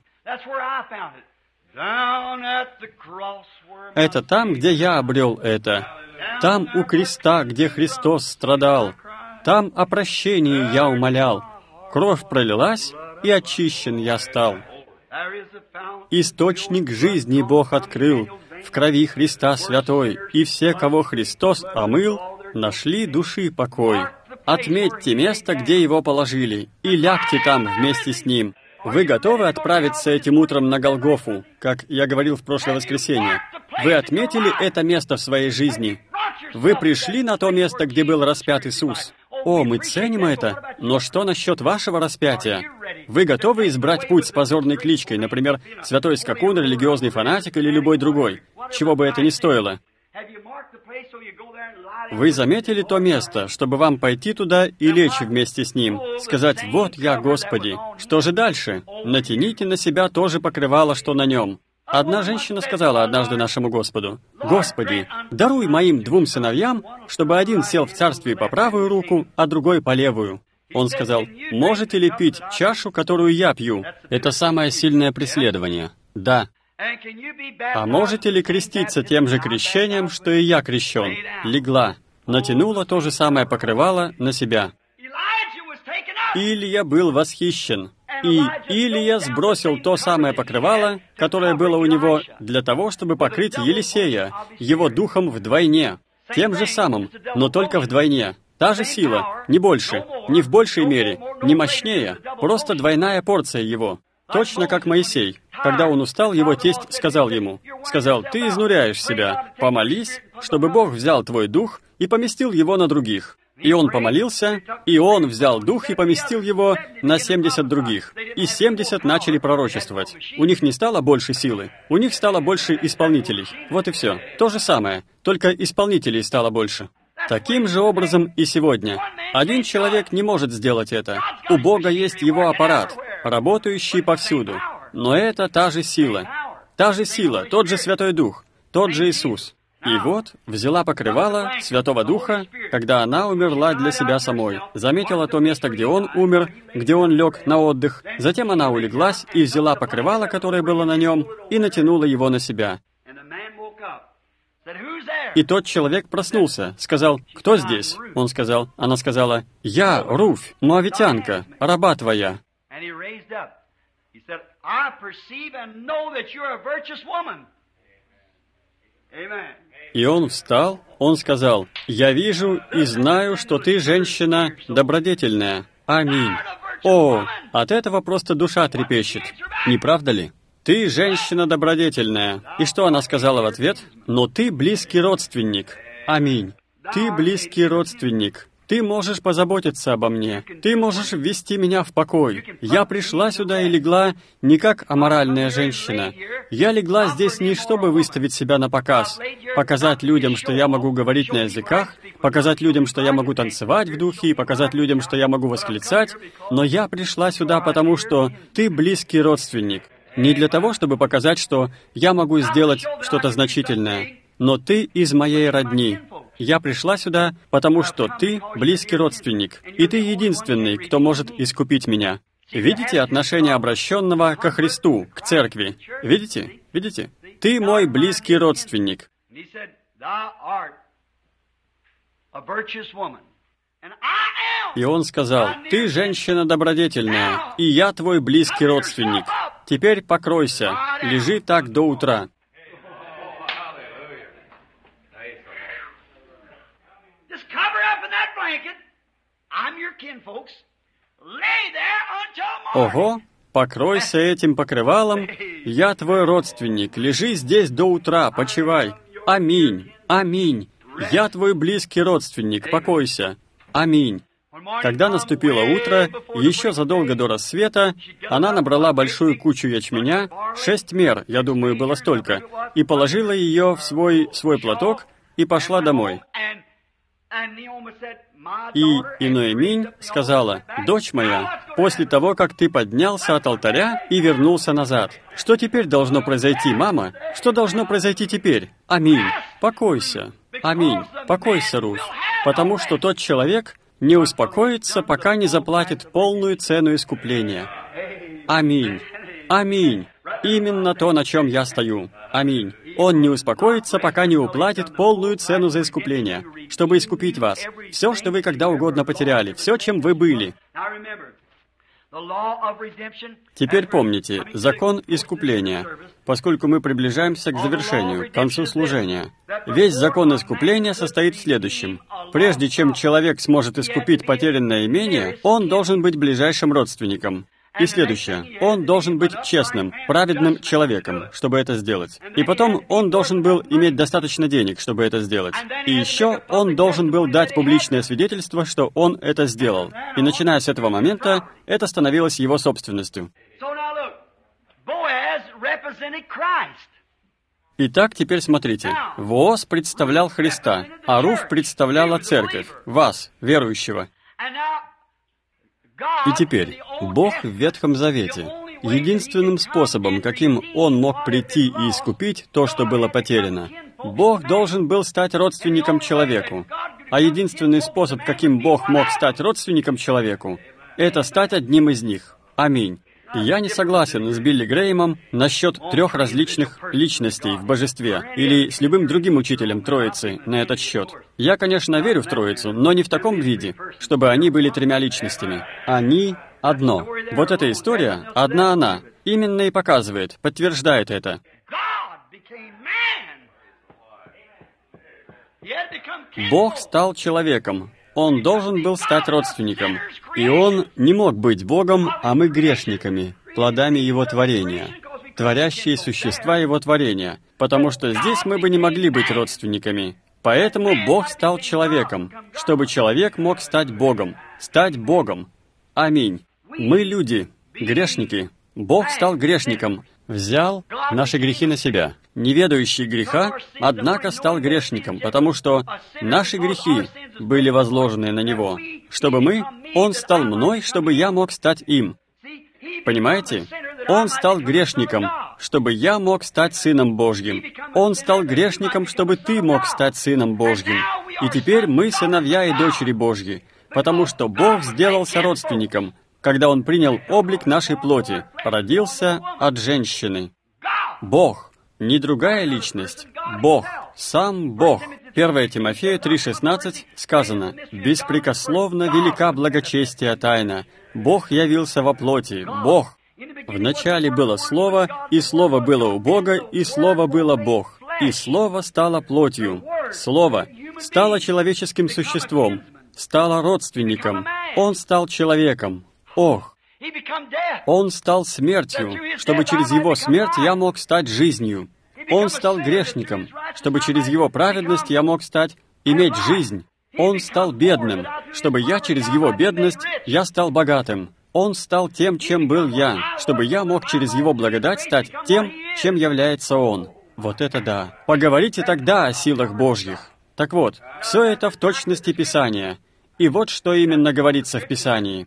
Speaker 1: Это там, где я обрел это. Там у креста, где Христос страдал. Там о прощении я умолял. Кровь пролилась, и очищен я стал. Источник жизни Бог открыл в крови Христа святой, и все, кого Христос омыл, нашли души покой. Отметьте место, где его положили, и лягте там вместе с ним. Вы готовы отправиться этим утром на Голгофу, как я говорил в прошлое воскресенье? Вы отметили это место в своей жизни? Вы пришли на то место, где был распят Иисус? О, мы ценим это, но что насчет вашего распятия? Вы готовы избрать путь с позорной кличкой, например, святой скакун, религиозный фанатик или любой другой, чего бы это ни стоило? Вы заметили то место, чтобы вам пойти туда и лечь вместе с ним, сказать: «Вот я, Господи». Что же дальше? Натяните на себя то же покрывало, что на нем. Одна женщина сказала однажды нашему Господу: «Господи, даруй моим 2 сыновьям, чтобы один сел в царстве по правую руку, а другой по левую». Он сказал: «Можете ли пить чашу, которую я пью?» Это самое сильное преследование. Да. «А можете ли креститься тем же крещением, что и я крещен?» Легла, натянула то же самое покрывало на себя. Илия был восхищен. И Илия сбросил то самое покрывало, которое было у него, для того, чтобы покрыть Елисея, его духом вдвойне. Тем же самым, но только вдвойне. Та же сила, не больше, не в большей мере, не мощнее, просто двойная порция его. Точно как Моисей. Когда он устал, его тесть сказал ему, «Ты изнуряешь себя, помолись, чтобы Бог взял твой дух и поместил его на других». И он помолился, и он взял дух и поместил его на 70 других. И 70 начали пророчествовать. У них не стало больше силы, у них стало больше исполнителей. Вот и все. То же самое, только исполнителей стало больше. Таким же образом и сегодня. Один человек не может сделать это. У Бога есть его аппарат, работающий повсюду. Но это та же сила, тот же Святой Дух, тот же Иисус. И вот взяла покрывало Святого Духа, когда она умерла для себя самой. Заметила то место, где он умер, где он лег на отдых. Затем она улеглась и взяла покрывало, которое было на нем, и натянула его на себя. И тот человек проснулся, сказал: «Кто здесь?» Она сказала: «Я, Руфь, моавитянка, раба твоя». И он встал, он сказал: «Я вижу и знаю, что ты женщина добродетельная. Аминь». О, от этого просто душа трепещет, не правда ли? «Ты женщина добродетельная». И что она сказала в ответ? «Но ты близкий родственник». Аминь. Ты близкий родственник. Ты можешь позаботиться обо мне. Ты можешь ввести меня в покой. Я пришла сюда и легла не как аморальная женщина. Я легла здесь не чтобы выставить себя на показ, показать людям, что я могу говорить на языках, показать людям, что я могу танцевать в духе, и показать людям, что я могу восклицать, но я пришла сюда, потому что ты близкий родственник. Не для того, чтобы показать, что я могу сделать что-то значительное, но ты из моей родни. Я пришла сюда, потому что ты близкий родственник, и ты единственный, кто может искупить меня. Видите отношение обращенного ко Христу, к церкви? Видите? Видите? Ты мой близкий родственник. И он сказал: «Ты женщина добродетельная, и я твой близкий родственник. Теперь покройся, лежи так до утра». Ого, покройся этим покрывалом, я твой родственник, лежи здесь до утра, почивай. Аминь, аминь. Я твой близкий родственник, покойся. Аминь. Когда наступило утро, еще задолго до рассвета, она набрала большую кучу ячменя, 6 мер, я думаю, было столько, и положила ее в свой платок и пошла домой. И Ноэминь сказала: «Дочь моя, после того, как ты поднялся от алтаря и вернулся назад, что теперь должно произойти, мама? Что должно произойти теперь? Аминь. Покойся. Аминь. Покойся, Рут. Потому что тот человек не успокоится, пока не заплатит полную цену искупления. Аминь. Аминь. Именно то, на чем я стою. Аминь. Он не успокоится, пока не уплатит полную цену за искупление, чтобы искупить вас. Все, что вы когда угодно потеряли, все, чем вы были. Теперь помните, закон искупления, поскольку мы приближаемся к завершению, к концу служения. Весь закон искупления состоит в следующем. Прежде чем человек сможет искупить потерянное имение, он должен быть ближайшим родственником. И следующее. Он должен быть честным, праведным человеком, чтобы это сделать. И потом он должен был иметь достаточно денег, чтобы это сделать. И еще он должен был дать публичное свидетельство, что он это сделал. И начиная с этого момента, это становилось его собственностью. Итак, теперь смотрите. Вооз представлял Христа, а Руфь представляла церковь, вас, верующего. И теперь, Бог в Ветхом Завете, единственным способом, каким Он мог прийти и искупить то, что было потеряно, Бог должен был стать родственником человеку. А единственный способ, каким Бог мог стать родственником человеку, это стать одним из них. Аминь. Я не согласен с Билли Грэемом насчет 3 различных личностей в божестве или с любым другим учителем Троицы на этот счет. Я, конечно, верю в Троицу, но не в таком виде, чтобы они были 3 личностями. Они одно. Вот эта история, одна она, именно и показывает, подтверждает это. Бог стал человеком. Он должен был стать родственником. И Он не мог быть Богом, а мы грешниками, плодами Его творения, творящие существа Его творения, потому что здесь мы бы не могли быть родственниками. Поэтому Бог стал человеком, чтобы человек мог стать Богом. Стать Богом. Аминь. Мы люди, грешники. Бог стал грешником, взял наши грехи на себя. Неведающий греха, однако, стал грешником, потому что наши грехи были возложены на Него, чтобы Он стал мной, чтобы я мог стать им. Понимаете? Он стал грешником, чтобы я мог стать Сыном Божьим. Он стал грешником, чтобы ты мог стать Сыном Божьим. И теперь мы сыновья и дочери Божьи, потому что Бог сделался родственником, когда Он принял облик нашей плоти, родился от женщины. Бог. Не другая личность. Бог. Сам Бог. 1 Тимофею 3,16 сказано: «Беспрекословно велика благочестия тайна. Бог явился во плоти. Бог. Вначале было Слово, и Слово было у Бога, и Слово было Бог. И Слово стало плотью. Слово стало человеческим существом, стало родственником. Он стал человеком. Ох! Он стал смертью, чтобы через Его смерть я мог стать жизнью. Он стал грешником, чтобы через Его праведность я мог иметь жизнь. Он стал бедным, чтобы я через Его бедность я стал богатым. Он стал тем, чем был я, чтобы я мог через Его благодать стать тем, чем является Он. Вот это да! Поговорите тогда о силах Божьих. Так вот, все это в точности Писания. И вот что именно говорится в Писании.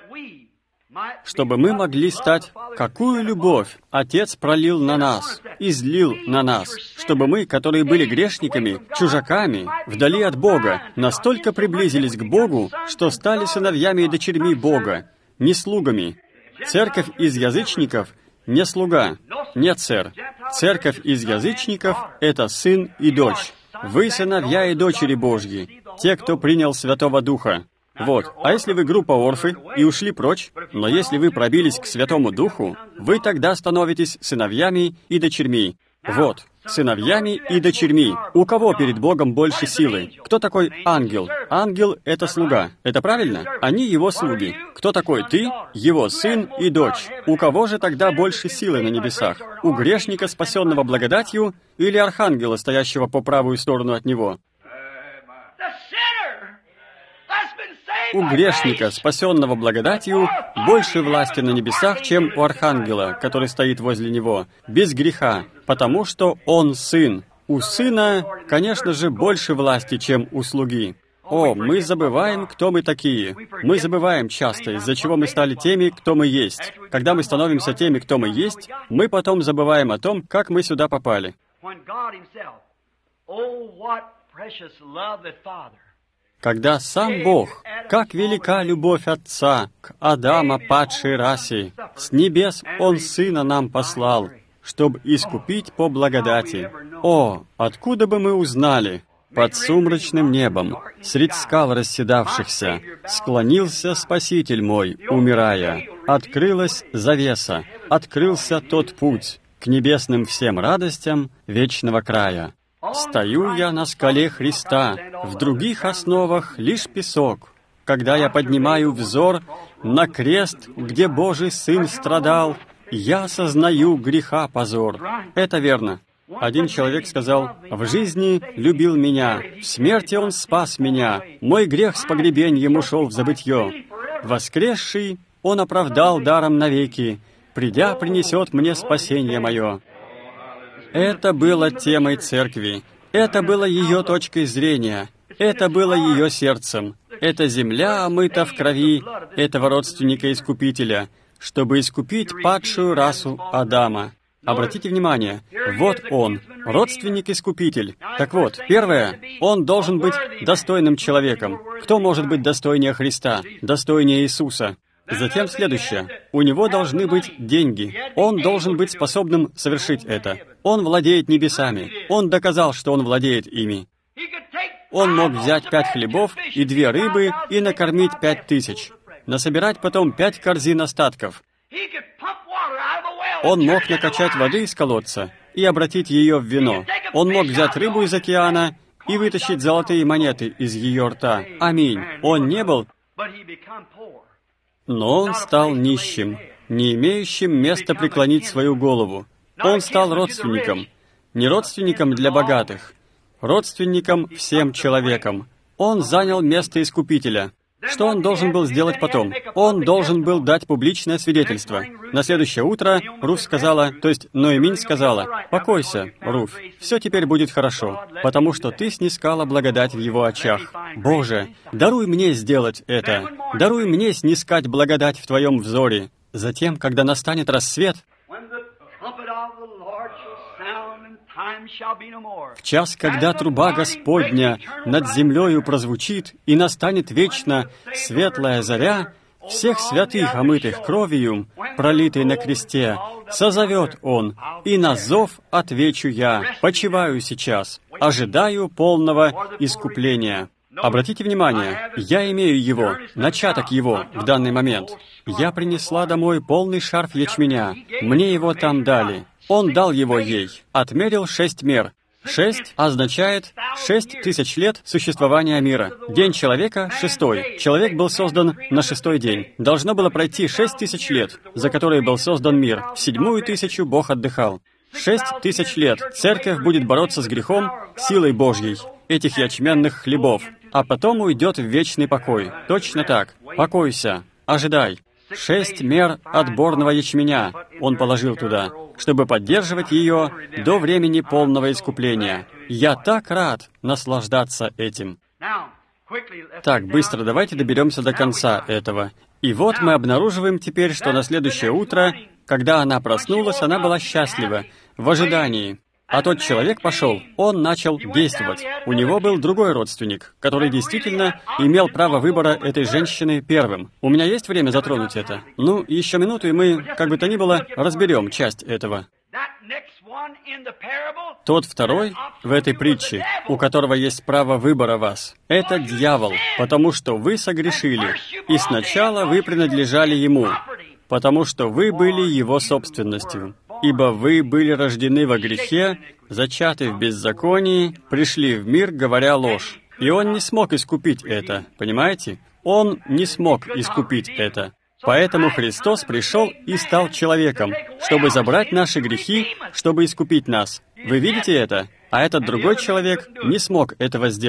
Speaker 1: Чтобы мы могли стать, какую любовь Отец пролил на нас, излил на нас, чтобы мы, которые были грешниками, чужаками, вдали от Бога, настолько приблизились к Богу, что стали сыновьями и дочерьми Бога, не слугами. Церковь из язычников не слуга. Нет, сэр. Церковь из язычников — это сын и дочь. Вы сыновья и дочери Божьи, те, кто принял Святого Духа. Вот. А если вы группа орфы и ушли прочь, но если вы пробились к Святому Духу, вы тогда становитесь сыновьями и дочерьми. Вот. Сыновьями и дочерьми. У кого перед Богом больше силы? Кто такой ангел? Ангел — это слуга. Это правильно? Они его слуги. Кто такой ты? Его сын и дочь. У кого же тогда больше силы на небесах? У грешника, спасенного благодатью, или архангела, стоящего по правую сторону от него? у грешника, спасенного благодатью, больше власти на небесах, чем у архангела, который стоит возле него, без греха, потому что он сын. У сына, конечно же, больше власти, чем у слуги. О, мы забываем, кто мы такие. Мы забываем часто, из-за чего мы стали теми, кто мы есть. Когда мы становимся теми, кто мы есть, мы потом забываем о том, как мы сюда попали. Когда сам Бог, как велика любовь Отца к Адама, падшей расе, с небес Он Сына нам послал, чтобы искупить по благодати. О, откуда бы мы узнали? Под сумрачным небом, средь скал расседавшихся, склонился Спаситель мой, умирая. Открылась завеса, открылся тот путь к небесным всем радостям вечного края. Стою я на скале Христа, в других основах лишь песок. Когда я поднимаю взор на крест, где Божий Сын страдал, я сознаю греха позор. Это верно. Один человек сказал: «В жизни любил меня, в смерти Он спас меня, мой грех с погребеньем ушел в забытье. Воскресший Он оправдал даром навеки, придя, принесет мне спасение мое». Это было темой церкви, это было ее точкой зрения, это было ее сердцем. Эта земля омыта в крови этого родственника-искупителя, чтобы искупить падшую расу Адама. Обратите внимание, вот он, родственник-искупитель. Так вот, первое, он должен быть достойным человеком. Кто может быть достойнее Христа, достойнее Иисуса? Затем следующее, у него должны быть деньги. Он должен быть способным совершить это. Он владеет небесами. Он доказал, что он владеет ими. Он мог взять 5 хлебов и 2 рыбы и накормить 5000. Насобирать потом 5 корзин остатков. Он мог накачать воды из колодца и обратить ее в вино. Он мог взять рыбу из океана и вытащить золотые монеты из ее рта. Аминь. Он не был, но он стал нищим, не имеющим места преклонить свою голову. Он стал родственником, не родственником для богатых, родственником всем человекам. Он занял место Искупителя. Что он должен был сделать потом? Он должен был дать публичное свидетельство. На следующее утро Руфь сказала, то есть Ноэминь сказала: «Покойся, Руфь, все теперь будет хорошо, потому что ты снискала благодать в его очах. Боже, даруй мне сделать это. Даруй мне снискать благодать в твоем взоре. Затем, когда настанет рассвет, в час, когда труба Господня над землею прозвучит, и настанет вечно светлая заря, всех святых, омытых кровью, пролитой на кресте, созовет Он, и на зов отвечу я: почиваю сейчас, ожидаю полного искупления». Обратите внимание, я имею его, начаток его в данный момент. Я принесла домой полный шарф ячменя, мне его там дали. Он дал его ей, отмерил 6 мер. 6 означает 6000 лет существования мира. День человека — 6-й. Человек был создан на 6-й день. Должно было пройти 6000 лет, за которые был создан мир. В 7-ю тысячу Бог отдыхал. 6000 лет церковь будет бороться с грехом силой Божьей, этих ячменных хлебов, а потом уйдет в вечный покой. Точно так. Покойся, ожидай. 6 мер отборного ячменя Он положил туда, чтобы поддерживать ее до времени полного искупления. Я так рад наслаждаться этим. Так, быстро давайте доберемся до конца этого. И вот мы обнаруживаем теперь, что на следующее утро, когда она проснулась, она была счастлива, в ожидании. А тот человек пошел, он начал действовать. У него был другой родственник, который действительно имел право выбора этой женщины первым. У меня есть время затронуть это? Ну, еще минуту, и мы, как бы то ни было, разберем часть этого. Тот второй в этой притче, у которого есть право выбора вас, это дьявол, потому что вы согрешили, и сначала вы принадлежали ему, потому что вы были его собственностью. Ибо вы были рождены во грехе, зачаты в беззаконии, пришли в мир, говоря ложь. И он не смог искупить это, понимаете? Он не смог искупить это. Поэтому Христос пришел и стал человеком, чтобы забрать наши грехи, чтобы искупить нас. Вы видите это? А этот другой человек не смог этого сделать.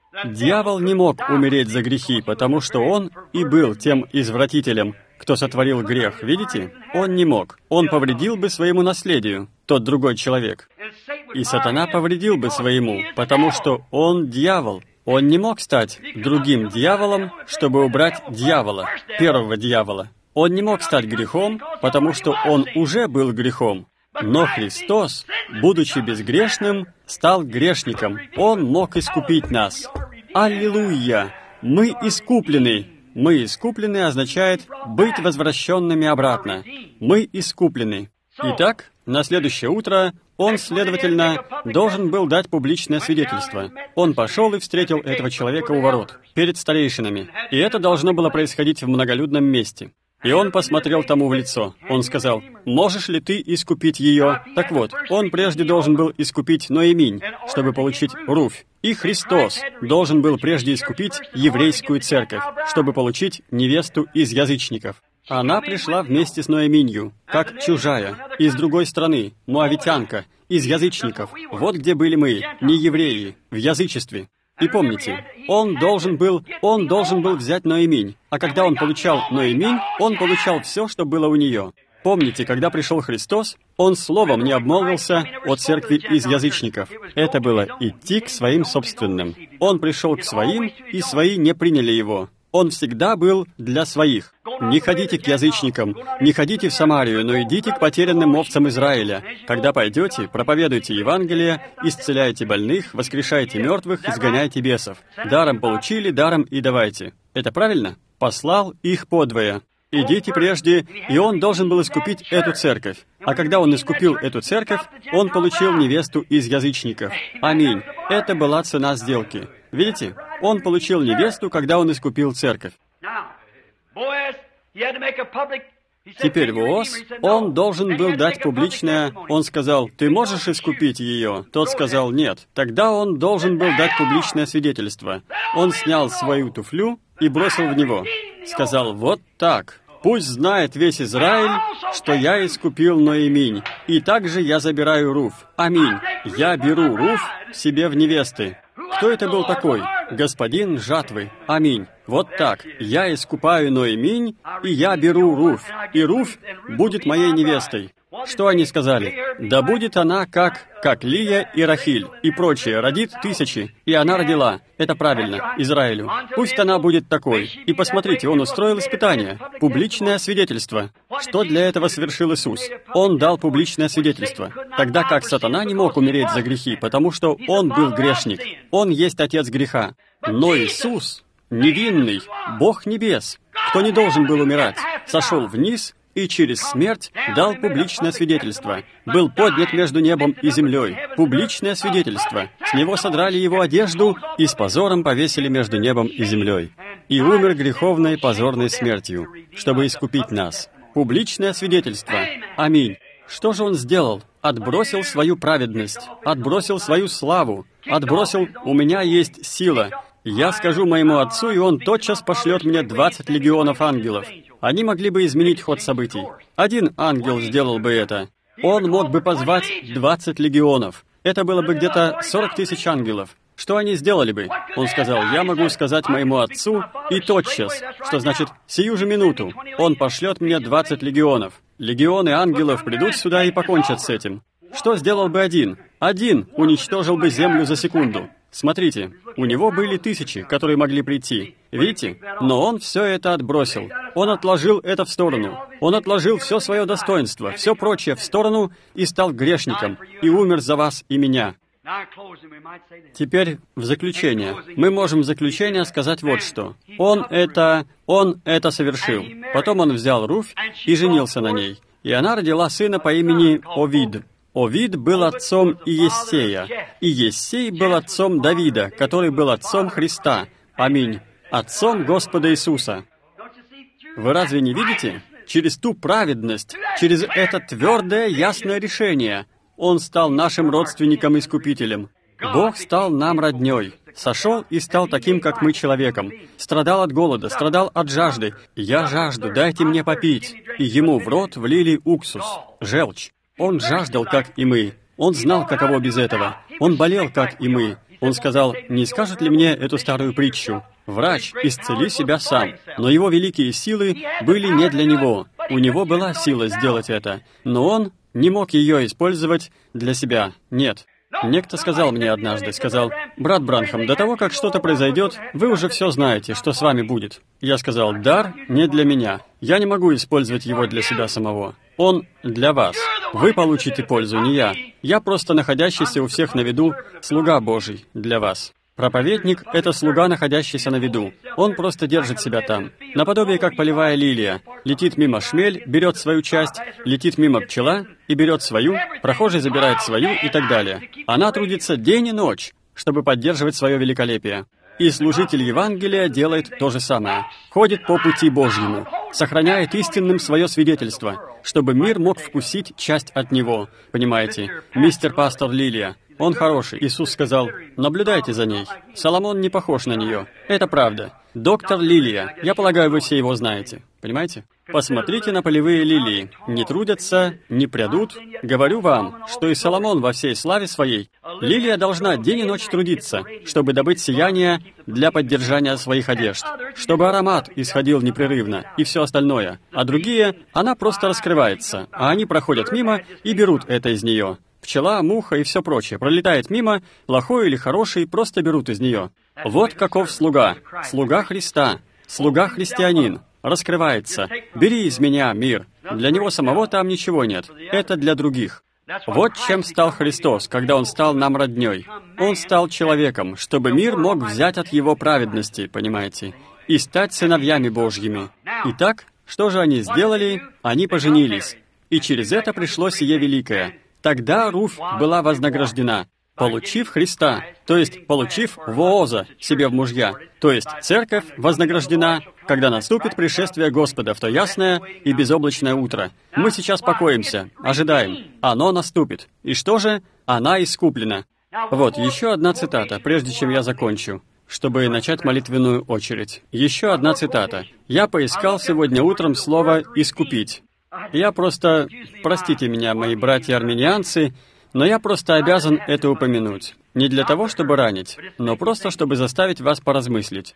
Speaker 1: Дьявол не мог умереть за грехи, потому что он и был тем извратителем, кто сотворил грех. Видите? Он не мог. Он повредил бы своему наследию, тот другой человек. И сатана повредил бы своему, потому что он дьявол. Он не мог стать другим дьяволом, чтобы убрать дьявола, первого дьявола. Он не мог стать грехом, потому что он уже был грехом. Но Христос, будучи безгрешным, стал грешником. Он мог искупить нас. Аллилуйя! Мы искуплены. Мы искуплены означает быть возвращенными обратно. Мы искуплены. Итак, на следующее утро он, следовательно, должен был дать публичное свидетельство. Он пошел и встретил этого человека у ворот, перед старейшинами. И это должно было происходить в многолюдном месте. И он посмотрел тому в лицо. Он сказал: «Можешь ли ты искупить ее?» Так вот, он прежде должен был искупить Ноэминь, чтобы получить Руфь. И Христос должен был прежде искупить еврейскую церковь, чтобы получить невесту из язычников. Она пришла вместе с Ноэминью, как чужая, из другой страны, муавитянка, из язычников. Вот где были мы, не евреи, в язычестве. И помните, он должен был взять Ноэминь, а когда он получал Ноэминь, он получал все, что было у нее. Помните, когда пришел Христос, он словом не обмолвился о церкви из язычников. Это было идти к своим собственным. Он пришел к своим, и свои не приняли его. Он всегда был для своих. Не ходите к язычникам, не ходите в Самарию, но идите к потерянным овцам Израиля. Когда пойдете, проповедуйте Евангелие, исцеляйте больных, воскрешайте мертвых, изгоняйте бесов. Даром получили, даром и давайте. Это правильно? Послал их подвое. Идите прежде, и он должен был искупить эту церковь. А когда он искупил эту церковь, он получил невесту из язычников. Аминь. Это была цена сделки. Видите? Он получил невесту, когда он искупил церковь. Теперь Боаз, он должен был дать публичное... Он сказал: «Ты можешь искупить ее?» Тот сказал: «Нет». Тогда он должен был дать публичное свидетельство. Он снял свою туфлю и бросил в него. Сказал: «Вот так. Пусть знает весь Израиль, что я искупил Ноэминь, и также я забираю Руфь. Аминь. Я беру Руфь себе в невесты». Кто это был такой? Господин жатвы. Аминь. Вот так. Я искупаю Ноэминь, и я беру Руфь. И Руфь будет моей невестой. Что они сказали? Да будет она как Лия и Рахиль и прочее, родит тысячи. И она родила. Это правильно, Израилю. Пусть она будет такой. И посмотрите, он устроил испытание. Публичное свидетельство. Что для этого совершил Иисус? Он дал публичное свидетельство. Тогда как сатана не мог умереть за грехи, потому что он был грешник. Он есть отец греха. Но Иисус, невинный, Бог небес, кто не должен был умирать, сошел вниз и через смерть дал публичное свидетельство. Был поднят между небом и землей. Публичное свидетельство. С него содрали его одежду и с позором повесили между небом и землей. И умер греховной позорной смертью, чтобы искупить нас. Публичное свидетельство. Аминь. Что же он сделал? Отбросил свою праведность, отбросил свою славу, отбросил «у меня есть сила». Я скажу моему отцу, и он тотчас пошлет мне 20 легионов ангелов. Они могли бы изменить ход событий. Один ангел сделал бы это. Он мог бы позвать 20 легионов. Это было бы где-то 40 тысяч ангелов. Что они сделали бы? Он сказал: «Я могу сказать моему отцу, и тотчас», что значит «сию же минуту». Он пошлет мне 20 легионов. Легионы ангелов придут сюда и покончат с этим. Что сделал бы один? Один уничтожил бы землю за секунду. Смотрите, у него были тысячи, которые могли прийти. Видите? Но он все это отбросил. Он отложил это в сторону. Он отложил все свое достоинство, все прочее в сторону и стал грешником, и умер за вас и меня. Теперь в заключение. Мы можем в заключение сказать вот что. Он это совершил. Потом он взял Руфь и женился на ней. И она родила сына по имени Овид. Овид был отцом Иессея, и Иессей был отцом Давида, который был отцом Христа. Аминь. Отцом Господа Иисуса. Вы разве не видите? Через ту праведность, через это твердое, ясное решение, Он стал нашим родственником-искупителем. Бог стал нам роднёй, сошел и стал таким, как мы, человеком. Страдал от голода, страдал от жажды. «Я жажду, дайте мне попить». И ему в рот влили уксус, желчь. Он жаждал, как и мы. Он знал, каково без этого. Он болел, как и мы. Он сказал, не скажет ли мне эту старую притчу? Врач, исцели себя сам. Но его великие силы были не для него. У него была сила сделать это, но он не мог ее использовать для себя. Нет. Некто сказал мне однажды, сказал, «Брат Бранхам, до того, как что-то произойдет, вы уже все знаете, что с вами будет». Я сказал, «Дар не для меня. Я не могу использовать его для себя самого. Он для вас. Вы получите пользу, не я. Я просто находящийся у всех на виду слуга Божий для вас». Проповедник — это слуга, находящийся на виду. Он просто держит себя там. Наподобие, как полевая лилия. Летит мимо шмель, берет свою часть, летит мимо пчела и берет свою, прохожий забирает свою и так далее. Она трудится день и ночь, чтобы поддерживать свое великолепие. И служитель Евангелия делает то же самое. Ходит по пути Божьему, сохраняет истинным свое свидетельство, чтобы мир мог вкусить часть от него. Понимаете? Мистер пастор Лилия. Он хороший. Иисус сказал, наблюдайте за ней. Соломон не похож на нее. Это правда. Доктор Лилия. Я полагаю, вы все его знаете. Понимаете? Посмотрите на полевые лилии. Не трудятся, не прядут. Говорю вам, что и Соломон во всей славе своей. Лилия должна день и ночь трудиться, чтобы добыть сияние для поддержания своих одежд, чтобы аромат исходил непрерывно и все остальное. А другие, она просто раскрывается, а они проходят мимо и берут это из нее. Пчела, муха и все прочее пролетает мимо, плохой или хороший, просто берут из нее. Вот каков слуга. Слуга Христа. Слуга христианин. Раскрывается. Бери из меня мир. Для него самого там ничего нет. Это для других. Вот чем стал Христос, когда Он стал нам роднёй. Он стал человеком, чтобы мир мог взять от Его праведности, понимаете, и стать сыновьями Божьими. Итак, что же они сделали? Они поженились. И через это пришло сие великое. Тогда Руфь была вознаграждена, получив Христа, то есть получив Вооза себе в мужья. То есть церковь вознаграждена, когда наступит пришествие Господа в то ясное и безоблачное утро. Мы сейчас покоимся, ожидаем. Оно наступит. И что же? Она искуплена. Вот, еще одна цитата, прежде чем я закончу, чтобы начать молитвенную очередь. Еще одна цитата. Я поискал сегодня утром слово «искупить». Я просто, простите меня, мои братья-армянианцы, но я просто обязан это упомянуть. Не для того, чтобы ранить, но просто, чтобы заставить вас поразмыслить.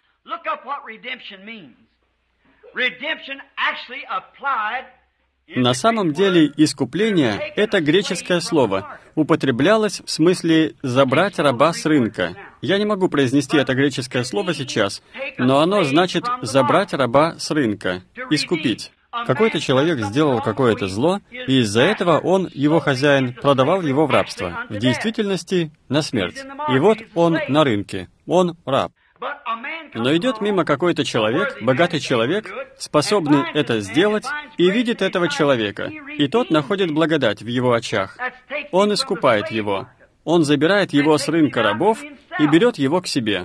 Speaker 1: На самом деле, искупление — это греческое слово, употреблялось в смысле «забрать раба с рынка». Я не могу произнести это греческое слово сейчас, но оно значит «забрать раба с рынка», «искупить». Какой-то человек сделал какое-то зло, и из-за этого он, его хозяин, продавал его в рабство. В действительности, на смерть. И вот он на рынке. Он раб. Но идет мимо какой-то человек, богатый человек, способный это сделать, и видит этого человека. И тот находит благодать в его очах. Он искупает его. Он забирает его с рынка рабов и берет его к себе.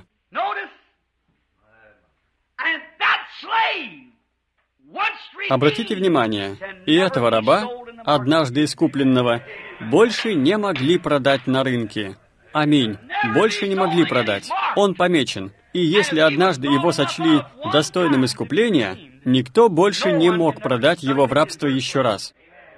Speaker 1: Обратите внимание, и этого раба, однажды искупленного, больше не могли продать на рынке. Аминь. Больше не могли продать. Он помечен. И если однажды его сочли достойным искупления, никто больше не мог продать его в рабство еще раз.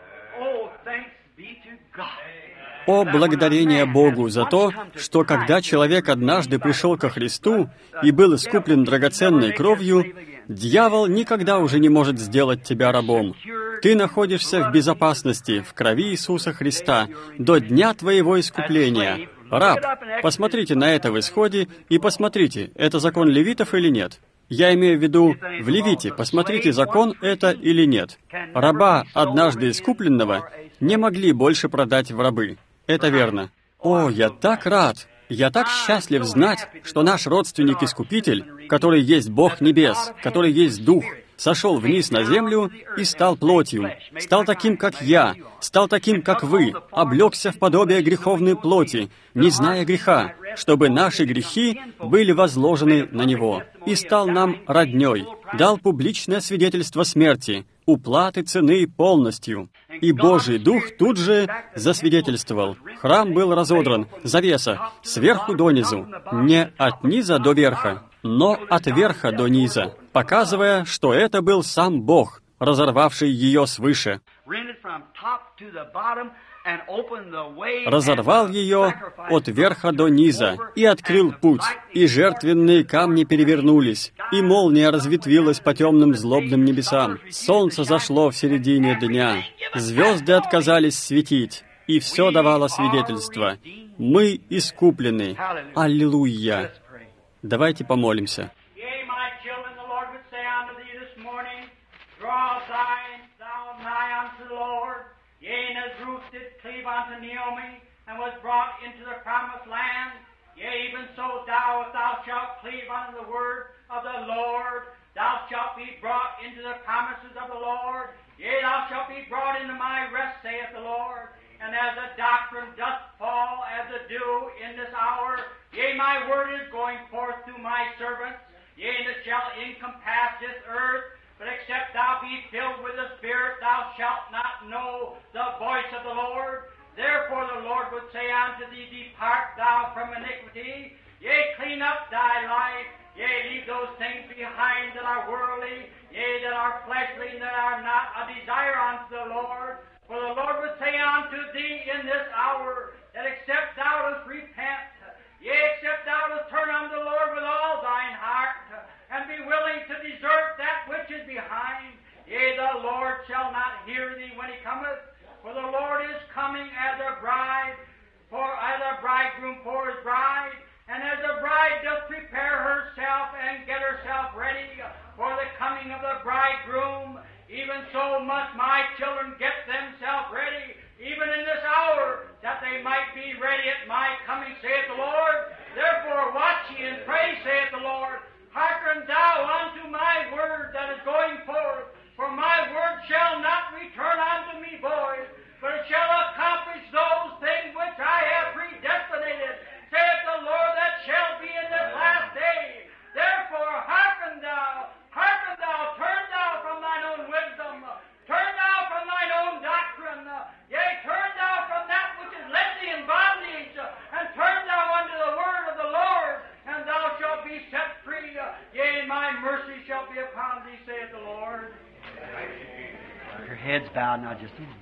Speaker 1: О, благодарение Богу за то, что когда человек однажды пришел ко Христу и был искуплен драгоценной кровью, дьявол никогда уже не может сделать тебя рабом. Ты находишься в безопасности в крови Иисуса Христа до дня твоего искупления. Раб, посмотрите на это в Исходе и посмотрите, это закон левитов или нет. Я имею в виду, в Левите, посмотрите, закон это или нет. Раба, однажды искупленного, не могли больше продать в рабы. Это верно. О, я так рад! Я так счастлив знать, что наш родственник-искупитель, который есть Бог Небес, который есть Дух, сошел вниз на землю и стал плотью, стал таким, как я, стал таким, как вы, облегся в подобие греховной плоти, не зная греха, чтобы наши грехи были возложены на Него, и стал нам роднёй, дал публичное свидетельство смерти, уплаты цены полностью. И Божий Дух тут же засвидетельствовал. Храм был разодран, завеса, сверху донизу, не от низа до верха, но от верха до низа, показывая, что это был сам Бог, разорвавший ее свыше. разорвал ее от верха до низа и открыл путь, и жертвенные камни перевернулись, и молния разветвилась по темным злобным небесам. Солнце зашло в середине дня, звезды отказались светить, и все давало свидетельство. Мы искуплены. Аллилуйя! Давайте помолимся.
Speaker 2: And was brought into the promised land. Yea, even so thou, if thou shalt cleave unto the word of the Lord, thou shalt be brought into the promises of the Lord. Yea, thou shalt be brought into my rest, saith the Lord. And as the doctrine doth fall as the dew in this hour, yea, my word is going forth through my servants. Yea, and it shall encompass this earth. But except thou be filled with the Spirit, thou shalt not know the voice of the Lord. Therefore the Lord would say unto thee, Depart thou from iniquity, yea, clean up thy life, yea, leave those things behind that are worldly, yea, that are fleshly, and that are not a desire unto the Lord. For the Lord would say unto thee in this hour, that except thou dost repent, yea, except thou dost turn unto the Lord with all thine heart, and be willing to desert that which is behind, yea, the Lord shall not hear thee when he cometh. For the Lord is coming as a bridegroom for his bride, and as the bride doth prepare herself and get herself ready for the coming of the bridegroom, even so must my children get themselves ready, even in this hour, that they might be ready at my coming, saith the Lord. Therefore watch ye and pray, saith the Lord. Hearken thou unto my word that is going forth. For my word shall not return unto me void, but it shall accomplish those things which I have predestinated, saith the Lord, that shall be in this last day. Therefore hearken thou, turn thou from thine own wisdom, turn thou from thine own doctrine, yea, turn thou from that which is led thee in bondage, and turn thou unto the word of the Lord, and thou shalt be set free. Yea, my mercy shall be upon thee, saith the Lord. Your head's bowed now, just a moment.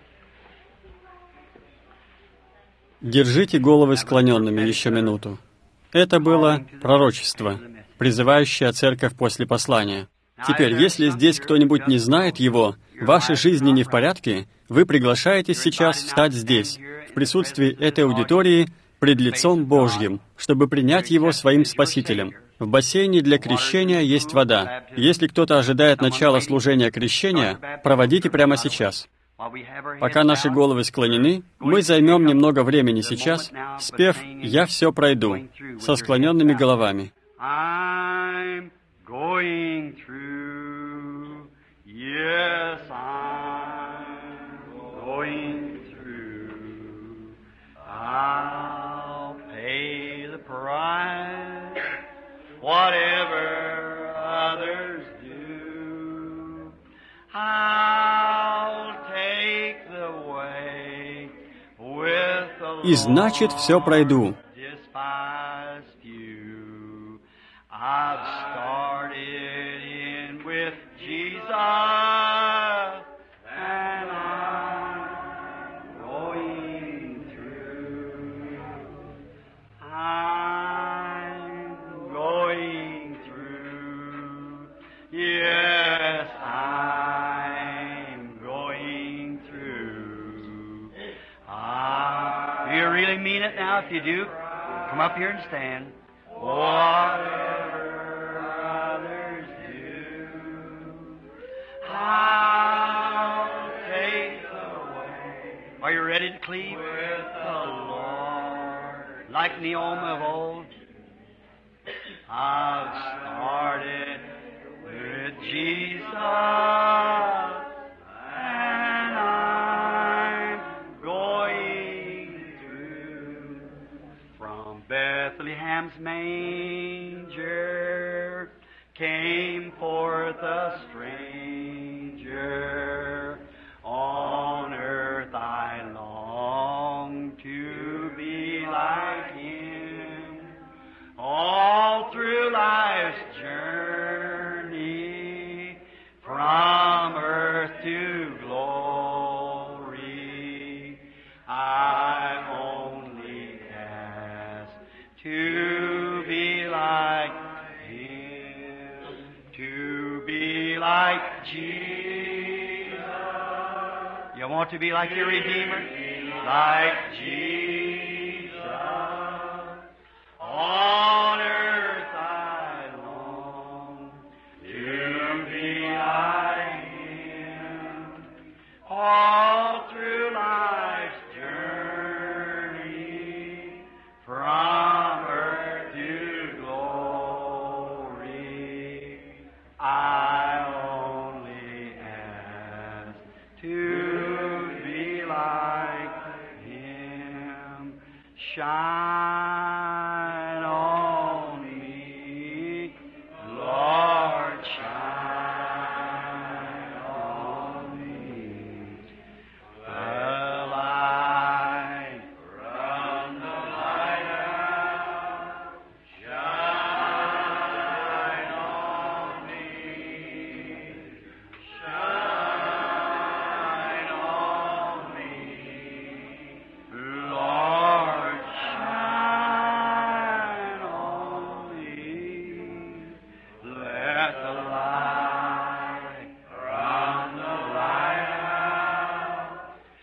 Speaker 1: Держите головы склоненными еще минуту. Это было пророчество, призывающее церковь после послания. Теперь, если здесь кто-нибудь не знает его, вашей жизни не в порядке, вы приглашаетесь сейчас встать здесь, в присутствии этой аудитории, пред лицом Божьим, чтобы принять его своим Спасителем. В бассейне для крещения есть вода. Если кто-то ожидает начала служения крещения, проводите прямо сейчас. Пока наши головы склонены, мы займем немного времени сейчас, спев «Я все пройду» со склоненными головами.
Speaker 2: Whatever others do, I'll take the way with the
Speaker 1: И значит, все пройду.
Speaker 2: despised few. I've started in with Jesus, and I'm going through. I'm going through. Yes, I'm going through. Do you really mean it now? If you do, come up here and stand. Whatever others do, I'll take the way. Are you ready to cleave? With the Lord, like Naomi of old. I've started with Jesus, and I'm going through. From Bethlehem's manger came forth a stranger. On earth I long to be like him. All through life's journey, from earth to glory, want to be like your Redeemer, like Jesus. On earth I long to be like Him. All through life's journey, from earth to glory, I only ask to be like Him. Shine on me, Lord, shine on me. The light from the lighthouse, shine on me, shine on me, Lord, shine on me. Let the light from the lighthouse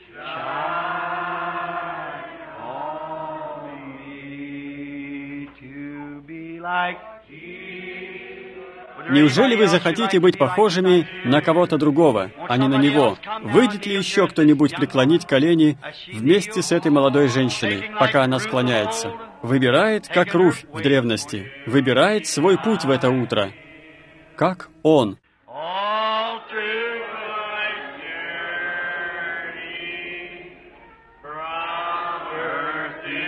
Speaker 2: shine on me to be like Jesus.
Speaker 1: Неужели вы захотите быть похожими на кого-то другого, а не на Него? Выйдет ли еще кто-нибудь преклонить колени вместе с этой молодой женщиной, пока она склоняется? Выбирает, как Руфь в древности, выбирает свой путь в это утро, как Он.
Speaker 2: All through life's journey, from earth to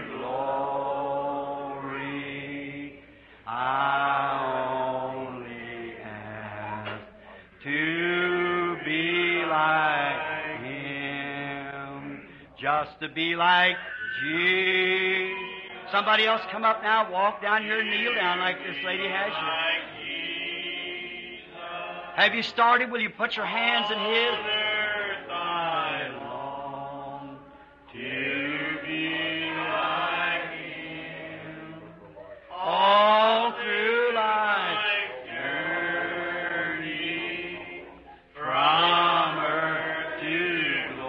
Speaker 2: glory, I only ask to be like Him, just to be like Jesus. Somebody else come up now, walk down here, kneel down like this lady has you. Have you started? Will you put your hands in His? I long to be like Him. All through life's journey, from earth to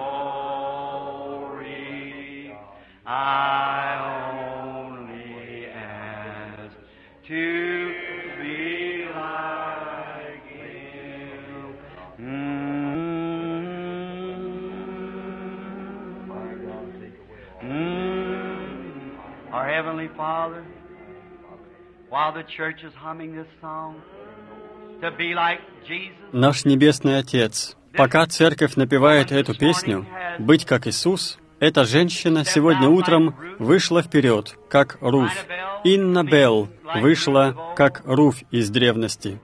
Speaker 2: glory, I only ask to be like Him. Our Heavenly Father, while the church is humming this song, to be like Jesus,
Speaker 1: Наш Небесный Отец, пока Церковь напевает эту песню «Быть как Иисус», эта женщина сегодня утром вышла вперед, как Руфь. Инна Белл вышла, как Руфь из древности.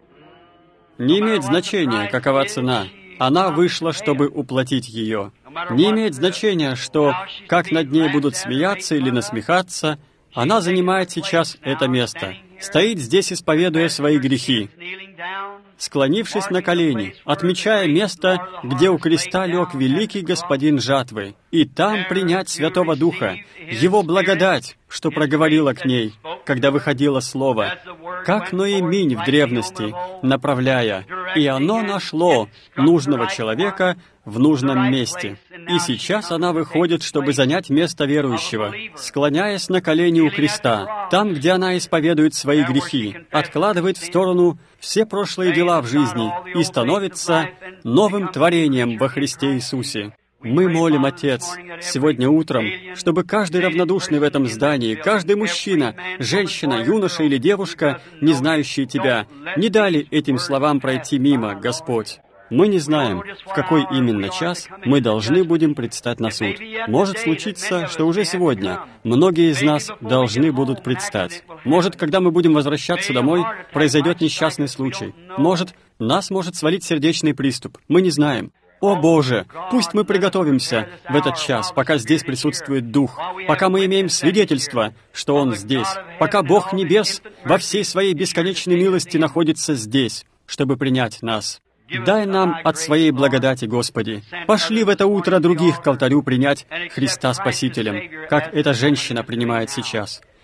Speaker 1: Не имеет значения, какова цена. Она вышла, чтобы уплатить ее. Не имеет значения, что, как над ней будут смеяться или насмехаться, она занимает сейчас это место. Стоит здесь, исповедуя свои грехи, склонившись на колени, отмечая место, где у креста лег великий Господин жатвы, и там принять Святого Духа, Его благодать, что проговорила к ней, когда выходило Слово, как Ноеминь в древности, направляя, и оно нашло нужного человека в нужном месте. И сейчас она выходит, чтобы занять место верующего, склоняясь на колени у креста, там, где она исповедует свои грехи, откладывает в сторону все прошлые дела в жизни и становится новым творением во Христе Иисусе. Мы молим, Отец, сегодня утром, чтобы каждый равнодушный в этом здании, каждый мужчина, женщина, юноша или девушка, не знающие Тебя, не дали этим словам пройти мимо, Господь. Мы не знаем, в какой именно час мы должны будем предстать на суд. Может случиться, что уже сегодня многие из нас должны будут предстать. Может, когда мы будем возвращаться домой, произойдет несчастный случай. Может, нас может свалить сердечный приступ. Мы не знаем. О Боже, пусть мы приготовимся в этот час, пока здесь присутствует Дух, пока мы имеем свидетельство, что Он здесь, пока Бог Небес во всей Своей бесконечной милости находится здесь, чтобы принять нас. Дай нам от Своей благодати, Господи. Пошли в это утро других к алтарю принять Христа Спасителем, как эта женщина принимает сейчас.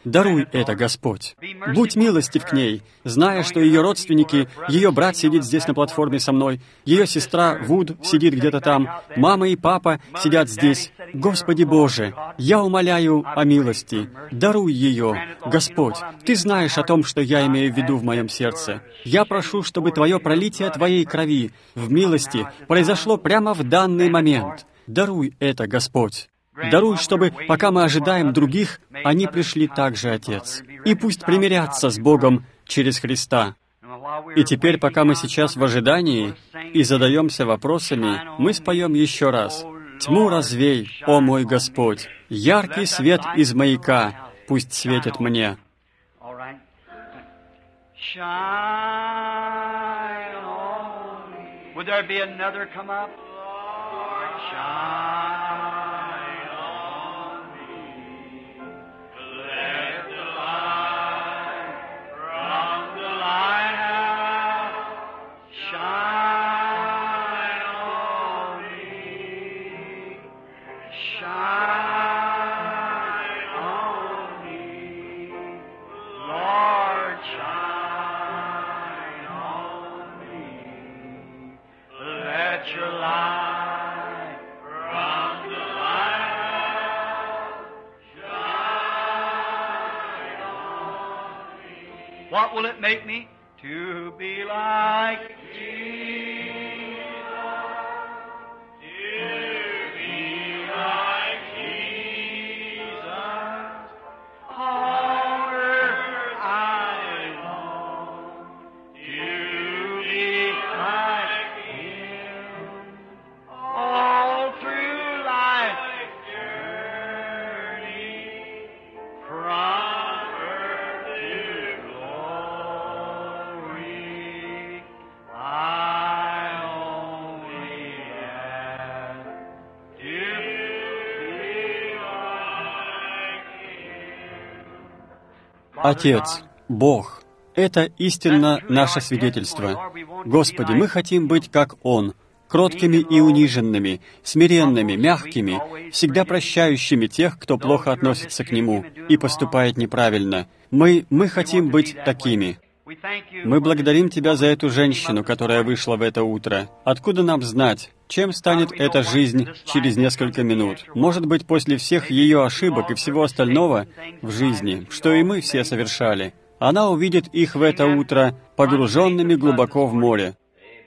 Speaker 1: Даруй это, Господь. Будь милостив к ней, зная, что ее родственники, ее брат сидит здесь на платформе со мной, ее сестра Вуд сидит где-то там, мама и папа сидят здесь. Господи Боже, я умоляю о милости. Даруй ее, Господь. Ты знаешь о том, что я имею в виду в моем сердце. Я прошу, чтобы Твое пролитие Твоей крови в милости произошло прямо в данный момент. Даруй это, Господь. Даруй, чтобы, пока мы ожидаем других, они пришли также, Отец. И пусть примирятся с Богом через Христа. И теперь, пока мы сейчас в ожидании и задаемся вопросами, мы споем еще раз. «Тьму развей, о мой Господь! Яркий свет из маяка пусть светит мне».
Speaker 2: Would there be another come up? Lord, shine on me. Let the light from the lighthouse shine on me. Shine on me. Lord, shine on me. Let your light from the lighthouse shine on me. What will it make me? To be like Jesus. To be like Jesus. On earth I long to be like Him. All through life's journey, from earth to glory, I only ask to be like Him.
Speaker 1: Отец, Бог, это истинно наше свидетельство. Господи, мы хотим быть как Он, кроткими и униженными, смиренными, мягкими, всегда прощающими тех, кто плохо относится к Нему и поступает неправильно. Мы хотим быть такими. Мы благодарим Тебя за эту женщину, которая вышла в это утро. Откуда нам знать, чем станет эта жизнь через несколько минут? Может быть, после всех ее ошибок и всего остального в жизни, что и мы все совершали, она увидит их в это утро погруженными глубоко в море.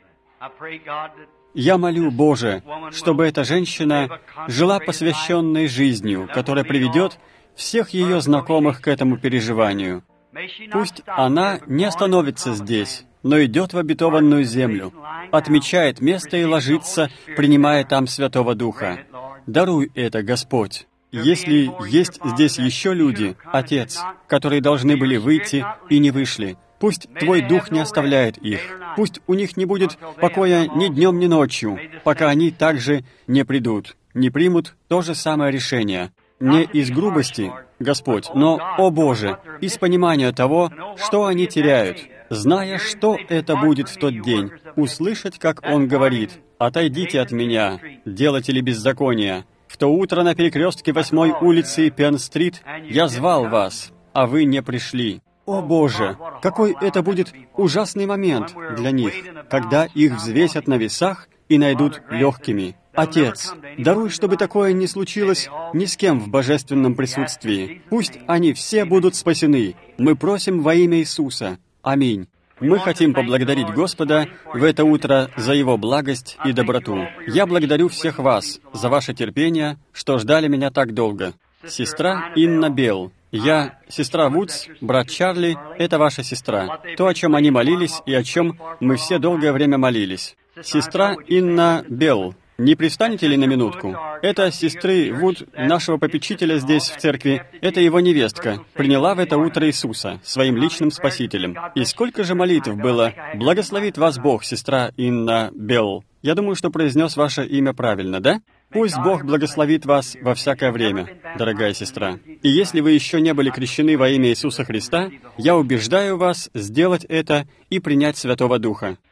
Speaker 1: Я молю, Боже, чтобы эта женщина жила посвященной жизнью, которая приведет всех ее знакомых к этому переживанию. Пусть она не остановится здесь, но идет в обетованную землю, отмечает место и ложится, принимая там Святого Духа. Даруй это, Господь. Если есть здесь еще люди, Отец, которые должны были выйти и не вышли, пусть Твой Дух не оставляет их. Пусть у них не будет покоя ни днем, ни ночью, пока они также не придут, не примут то же самое решение. Не из грубости, Господь, но, о Боже, из понимания того, что они теряют, зная, что это будет в тот день, услышать, как Он говорит: «Отойдите от меня, делатели беззакония. В то утро на перекрестке 8-й улицы Пенн-стрит я звал вас, а вы не пришли». О Боже, какой это будет ужасный момент для них, когда их взвесят на весах и найдут легкими. Отец, даруй, чтобы такое не случилось ни с кем в божественном присутствии. Пусть они все будут спасены. Мы просим во имя Иисуса. Аминь. Мы хотим поблагодарить Господа в это утро за Его благость и доброту. Я благодарю всех вас за ваше терпение, что ждали меня так долго. Сестра Инна Белл. Я, сестра Вудс, брат Чарли, это ваша сестра. То, о чем они молились и о чем мы все долгое время молились. Сестра Инна Белл. Не пристанете ли на минутку? Это сестры Вуд, нашего попечителя здесь, в церкви. Это его невестка. Приняла в это утро Иисуса, своим личным Спасителем. И сколько же молитв было. Благословит вас Бог, сестра Инна Белл. Я думаю, что произнес ваше имя правильно, да? Пусть Бог благословит вас во всякое время, дорогая сестра. И если вы еще не были крещены во имя Иисуса Христа, я убеждаю вас сделать это и принять Святого Духа.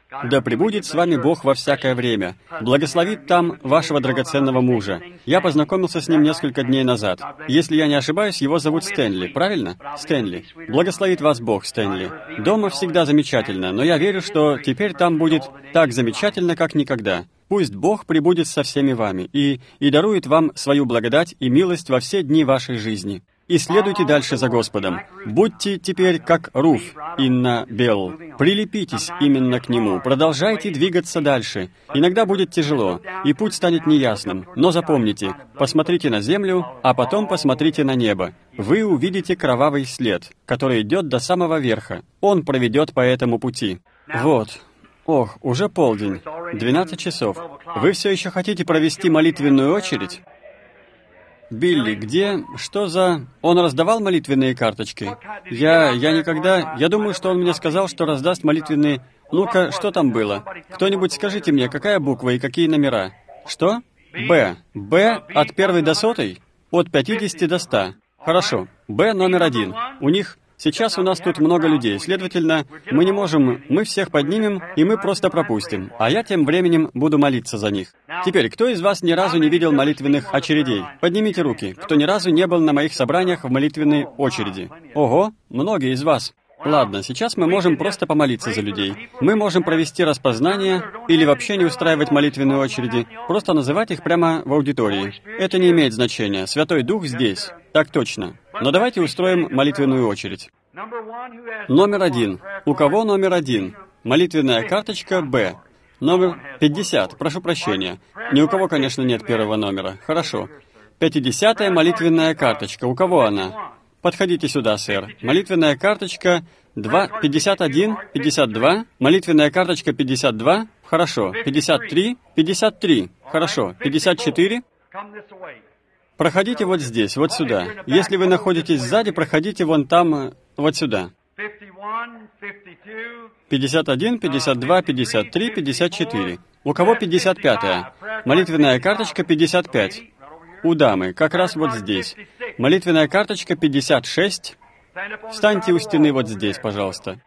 Speaker 1: Да пребудет с вами Бог во всякое время. Благословит там вашего драгоценного мужа. Я познакомился с ним несколько дней назад. Если я не ошибаюсь, его зовут Стэнли, правильно? Стэнли. Благословит вас Бог, Стэнли. Дома всегда замечательно, но я верю, что теперь там будет так замечательно, как никогда. Пусть Бог пребудет со всеми вами и дарует вам свою благодать и милость во все дни вашей жизни. И следуйте дальше за Господом. Будьте теперь как Руф, Инна Белл. Прилепитесь именно к Нему. Продолжайте двигаться дальше. Иногда будет тяжело, и путь станет неясным. Но запомните, посмотрите на землю, а потом посмотрите на небо. Вы увидите кровавый след, который идет до самого верха. Он проведет по этому пути. Вот. Ох, уже полдень. 12 часов. Вы все еще хотите провести молитвенную очередь? Билли, где... Что за... Он раздавал молитвенные карточки? Я никогда... Я думаю, что он мне сказал, что раздаст молитвенные... Ну-ка, что там было? Кто-нибудь скажите мне, какая буква и какие номера? Что? Б. Б от 1 до 100? От 50 до 100. Хорошо. Б номер 1. У них... Сейчас у нас тут много людей, следовательно, мы не можем, мы всех поднимем, и мы просто пропустим, а я тем временем буду молиться за них. Теперь, кто из вас ни разу не видел молитвенных очередей? Поднимите руки, кто ни разу не был на моих собраниях в молитвенной очереди. Ого, многие из вас. Ладно, сейчас мы можем просто помолиться за людей. Мы можем провести распознание или вообще не устраивать молитвенные очереди, просто называть их прямо в аудитории. Это не имеет значения, Святой Дух здесь. Так точно. Но давайте устроим молитвенную очередь. Номер 1. У кого номер 1? Молитвенная карточка Б. Номер 50. Прошу прощения. Ни у кого, конечно, нет первого номера. Хорошо. 50-я молитвенная карточка. У кого она? Подходите сюда, сэр. Молитвенная карточка 51, 52. Молитвенная карточка 52. Хорошо. 53, 53. Хорошо. 54. Проходите вот здесь, вот сюда. Если вы находитесь сзади, проходите вон там, вот сюда. 51, 52, 53, 54. У кого 55-я? Молитвенная карточка 55. У дамы, как раз вот здесь. Молитвенная карточка 56. Встаньте у стены вот здесь, пожалуйста.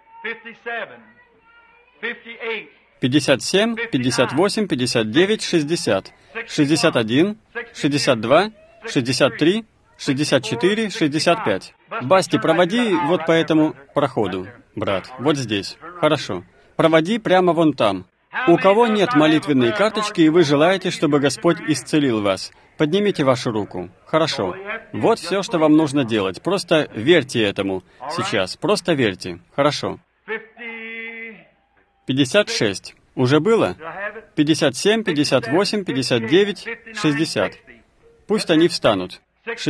Speaker 1: 57, 58, 59, 60. 61, 62, 63, 64, 65. Басти, проводи вот по этому проходу, брат. Вот здесь. Хорошо. Проводи прямо вон там. У кого нет молитвенной карточки, и вы желаете, чтобы Господь исцелил вас, поднимите вашу руку. Хорошо. Вот все, что вам нужно делать. Просто верьте этому сейчас. Просто верьте. Хорошо. 56. Уже было? 57, 58, 59, 60. Пусть они встанут.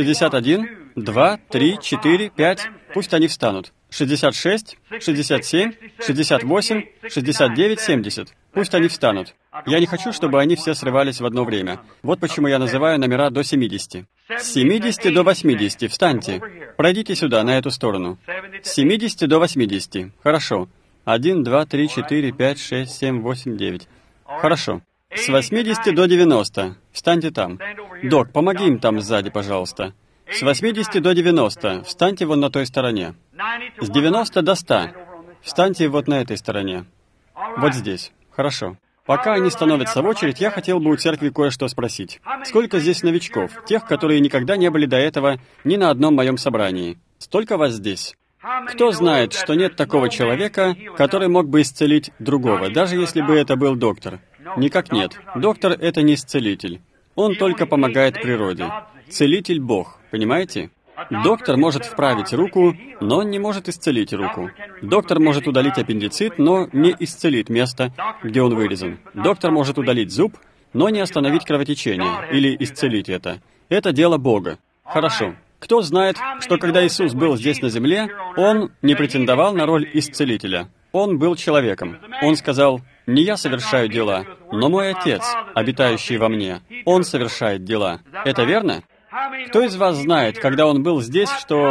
Speaker 1: 61, 2, 3, 4, 5. Пусть они встанут. 66, 67, 68, 69, 70. Пусть они встанут. Я не хочу, чтобы они все срывались в одно время. Вот почему я называю номера до 70. С 70 до 80. Встаньте. Пройдите сюда, на эту сторону. С 70 до 80. Хорошо. 1, 2, 3, 4, 5, 6, 7, 8, 9. Хорошо. С 80 до 90. Встаньте там. Док, помоги им там сзади, пожалуйста. С 80 до 90. Встаньте вон на той стороне. С 90 до 100. Встаньте вот на этой стороне. Вот здесь. Хорошо. Пока они становятся в очередь, я хотел бы у церкви кое-что спросить. Сколько здесь новичков? Тех, которые никогда не были до этого ни на одном моем собрании. Столько вас здесь? Кто знает, что нет такого человека, который мог бы исцелить другого, даже если бы это был доктор? Никак нет. Доктор — это не исцелитель. Он только помогает природе. Целитель — Бог. Понимаете? Доктор может вправить руку, но он не может исцелить руку. Доктор может удалить аппендицит, но не исцелит место, где он вырезан. Доктор может удалить зуб, но не остановить кровотечение или исцелить это. Это дело Бога. Хорошо. Кто знает, что когда Иисус был здесь на земле, Он не претендовал на роль исцелителя. Он был человеком. Он сказал: «Не я совершаю дела, но мой Отец, обитающий во мне. Он совершает дела». Это верно? Кто из вас знает, когда он был здесь,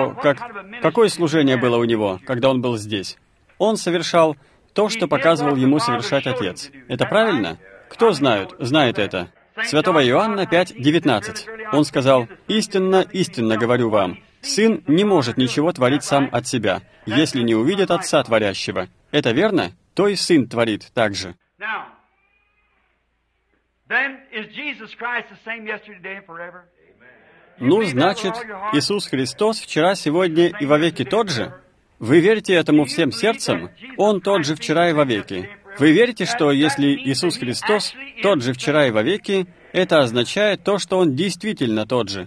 Speaker 1: какое служение было у него, когда он был здесь? Он совершал то, что показывал ему совершать Отец. Это правильно? Кто знает это? Святого Иоанна 5:19. Он сказал: «Истинно, истинно говорю вам, Сын не может ничего творить сам от себя, если не увидит Отца Творящего». Это верно? то и Сын творит так же. Ну, значит, Иисус Христос вчера, сегодня и вовеки тот же? Вы верите этому всем сердцем? Он тот же вчера и вовеки. Вы верите, что если Иисус Христос тот же вчера и вовеки, это означает то, что Он действительно тот же?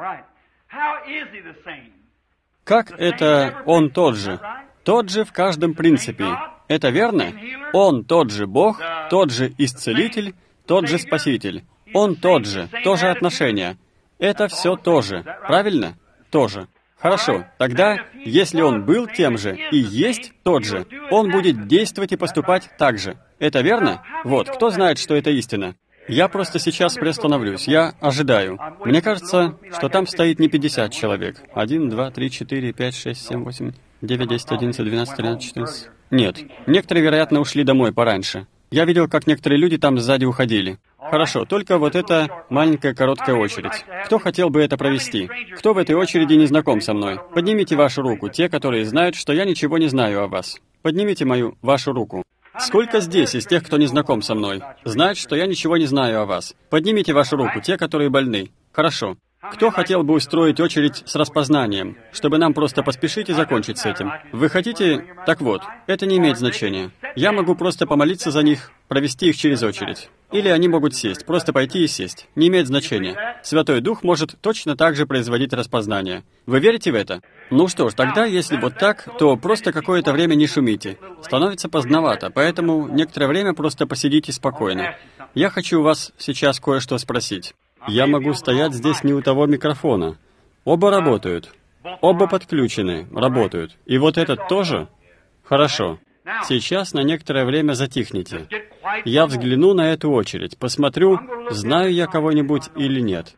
Speaker 1: Как это Он тот же? Тот же в каждом принципе. Это верно? Он тот же Бог, тот же Исцелитель, тот же Спаситель. Он тот же, тоже отношение. Это все то же, правильно? Тоже. Хорошо, тогда, если Он был тем же и есть тот же, Он будет действовать и поступать так же. Это верно? Вот, кто знает, что это истина? Я просто сейчас приостановлюсь, я ожидаю. Мне кажется, что там стоит не 50 человек. 1, 2, 3, 4, 5, 6, 7, 8, 9, 10, 11, 12, 13, 14. Нет, некоторые, вероятно, ушли домой пораньше. Я видел, как некоторые люди там сзади уходили. Хорошо, только вот эта маленькая короткая очередь. Кто хотел бы это провести? Кто в этой очереди не знаком со мной? Поднимите вашу руку, те, которые знают, что я ничего не знаю о вас. Поднимите вашу руку. Сколько здесь из тех, кто не знаком со мной, знают, что я ничего не знаю о вас? Поднимите вашу руку, те, которые больны. Хорошо. Кто хотел бы устроить очередь с распознанием, чтобы нам просто поспешить и закончить с этим? Вы хотите? Так вот, это не имеет значения. Я могу просто помолиться за них, провести их через очередь. Или они могут сесть, просто пойти и сесть. Не имеет значения. Святой Дух может точно так же производить распознание. Вы верите в это? Ну что ж, тогда, если вот так, то просто какое-то время не шумите. Становится поздновато, поэтому некоторое время просто посидите спокойно. Я хочу у вас сейчас кое-что спросить. Я могу стоять здесь не у того микрофона. Оба работают. Оба подключены, работают. И вот этот тоже? Хорошо. Сейчас на некоторое время затихните. Я взгляну на эту очередь, посмотрю, знаю я кого-нибудь или нет.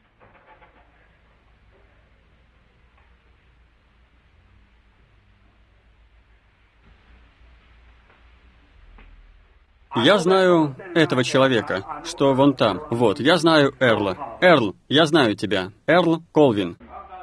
Speaker 1: Я знаю этого человека, что вон там. Вот, я знаю Эрла. Эрл, я знаю тебя. Эрл Колвин.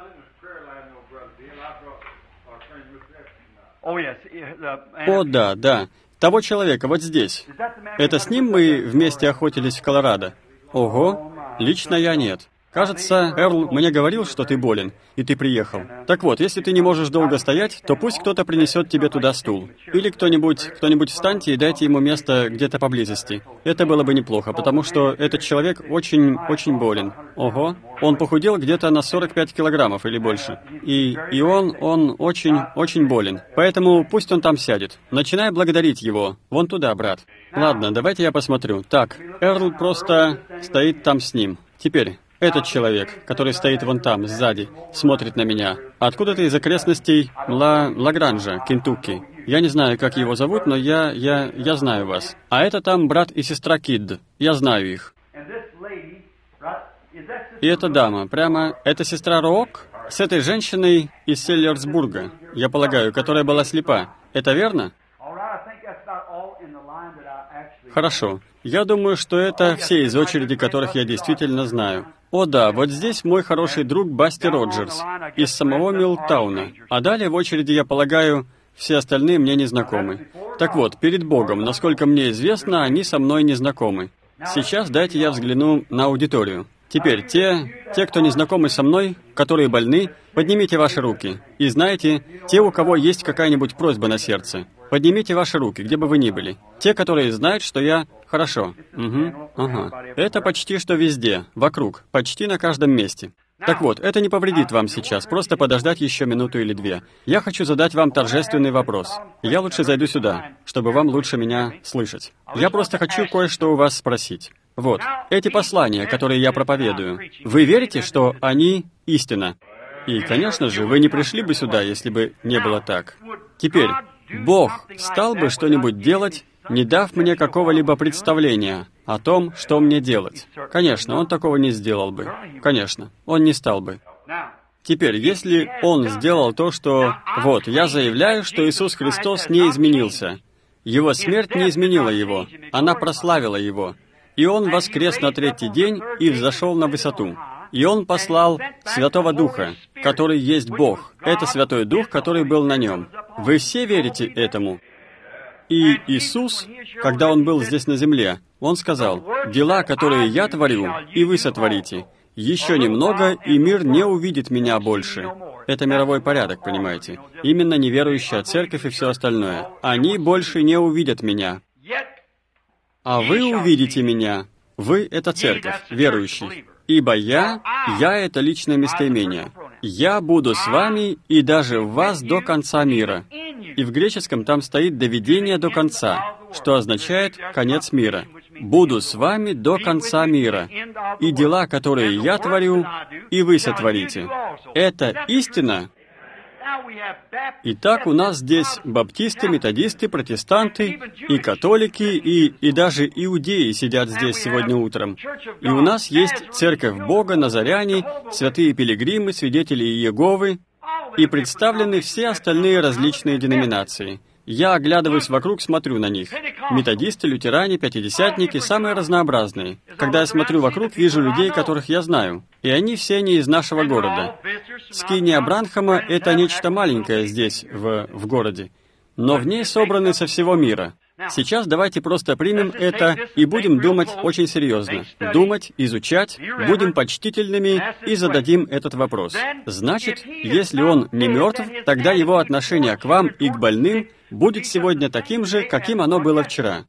Speaker 1: О, да, да. Того человека вот здесь. Это с ним мы вместе охотились в Колорадо? Ого, лично я нет. Кажется, Эрл мне говорил, что ты болен, и ты приехал. Так вот, если ты не можешь долго стоять, то пусть кто-то принесет тебе туда стул. Или кто-нибудь встаньте и дайте ему место где-то поблизости. Это было бы неплохо, потому что этот человек очень болен. Ого, он похудел где-то на 45 килограммов или больше. И он очень болен. Поэтому пусть он там сядет. Начинай благодарить его. Вон туда, брат. Ладно, давайте я посмотрю. Так, Эрл просто стоит там с ним. Теперь... Этот человек, который стоит вон там, сзади, смотрит на меня. Откуда-то из окрестностей Лагранжа, Кентукки. Я не знаю, как его зовут, но я знаю вас. А это там брат и сестра Кидд. Я знаю их. И эта дама, прямо, это сестра Роок? С этой женщиной из Селлерсбурга, я полагаю, которая была слепа. Это верно? Хорошо. Я думаю, что это все из очереди, которых я действительно знаю. О да, вот здесь мой хороший друг Басти Роджерс из самого Милтауна. А далее в очереди, я полагаю, все остальные мне не знакомы. Так вот, перед Богом, насколько мне известно, они со мной не знакомы. Сейчас дайте я взгляну на аудиторию. Теперь, те, кто не знакомы со мной, которые больны, поднимите ваши руки. И знаете, те, у кого есть какая-нибудь просьба на сердце, поднимите ваши руки, где бы вы ни были. Те, которые знают, что я... Хорошо. Ага. Это почти что везде, вокруг, почти на каждом месте. Так вот, это не повредит вам сейчас, просто подождать еще минуту или две. Я хочу задать вам торжественный вопрос. Я лучше зайду сюда, чтобы вам лучше меня слышать. Я просто хочу кое-что у вас спросить. Вот, эти послания, которые я проповедую, вы верите, что они истина? И, конечно же, вы не пришли бы сюда, если бы не было так. Теперь, Бог стал бы что-нибудь делать, не дав мне какого-либо представления о том, что мне делать. Конечно, Он такого не сделал бы. Конечно, Он не стал бы. Теперь, если Он сделал то, что... Вот, я заявляю, что Иисус Христос не изменился. Его смерть не изменила Его, она прославила Его. И Он воскрес на третий день и взошел на высоту. И Он послал Святого Духа, который есть Бог. Это Святой Дух, который был на Нем. Вы все верите этому? И Иисус, когда Он был здесь на земле, Он сказал: «Дела, которые Я творю, и вы сотворите. Еще немного, и мир не увидит Меня больше». Это мировой порядок, понимаете? Именно неверующая церковь и все остальное. Они больше не увидят Меня. А вы увидите Меня. Вы — это церковь, верующих. Ибо Я — это личное местоимение. Я буду с вами и даже в вас до конца мира. И в греческом там стоит «доведение до конца», что означает «конец мира». Буду с вами до конца мира. И дела, которые я творю, и вы сотворите. Это истина. Итак, у нас здесь баптисты, методисты, протестанты, и католики, и даже иудеи сидят здесь сегодня утром. И у нас есть Церковь Бога, Назаряне, святые пилигримы, свидетели Иеговы, и представлены все остальные различные деноминации. Я оглядываюсь вокруг, смотрю на них. Методисты, лютеране, пятидесятники, самые разнообразные. Когда я смотрю вокруг, вижу людей, которых я знаю. И они все не из нашего города. Скиния Бранхама — это нечто маленькое здесь, в городе. Но в ней собраны со всего мира. Сейчас давайте просто примем это и будем думать очень серьезно. Думать, изучать, будем почтительными и зададим этот вопрос. Значит, если он не мертв, тогда его отношение к вам и к больным будет сегодня таким же, каким оно было вчера.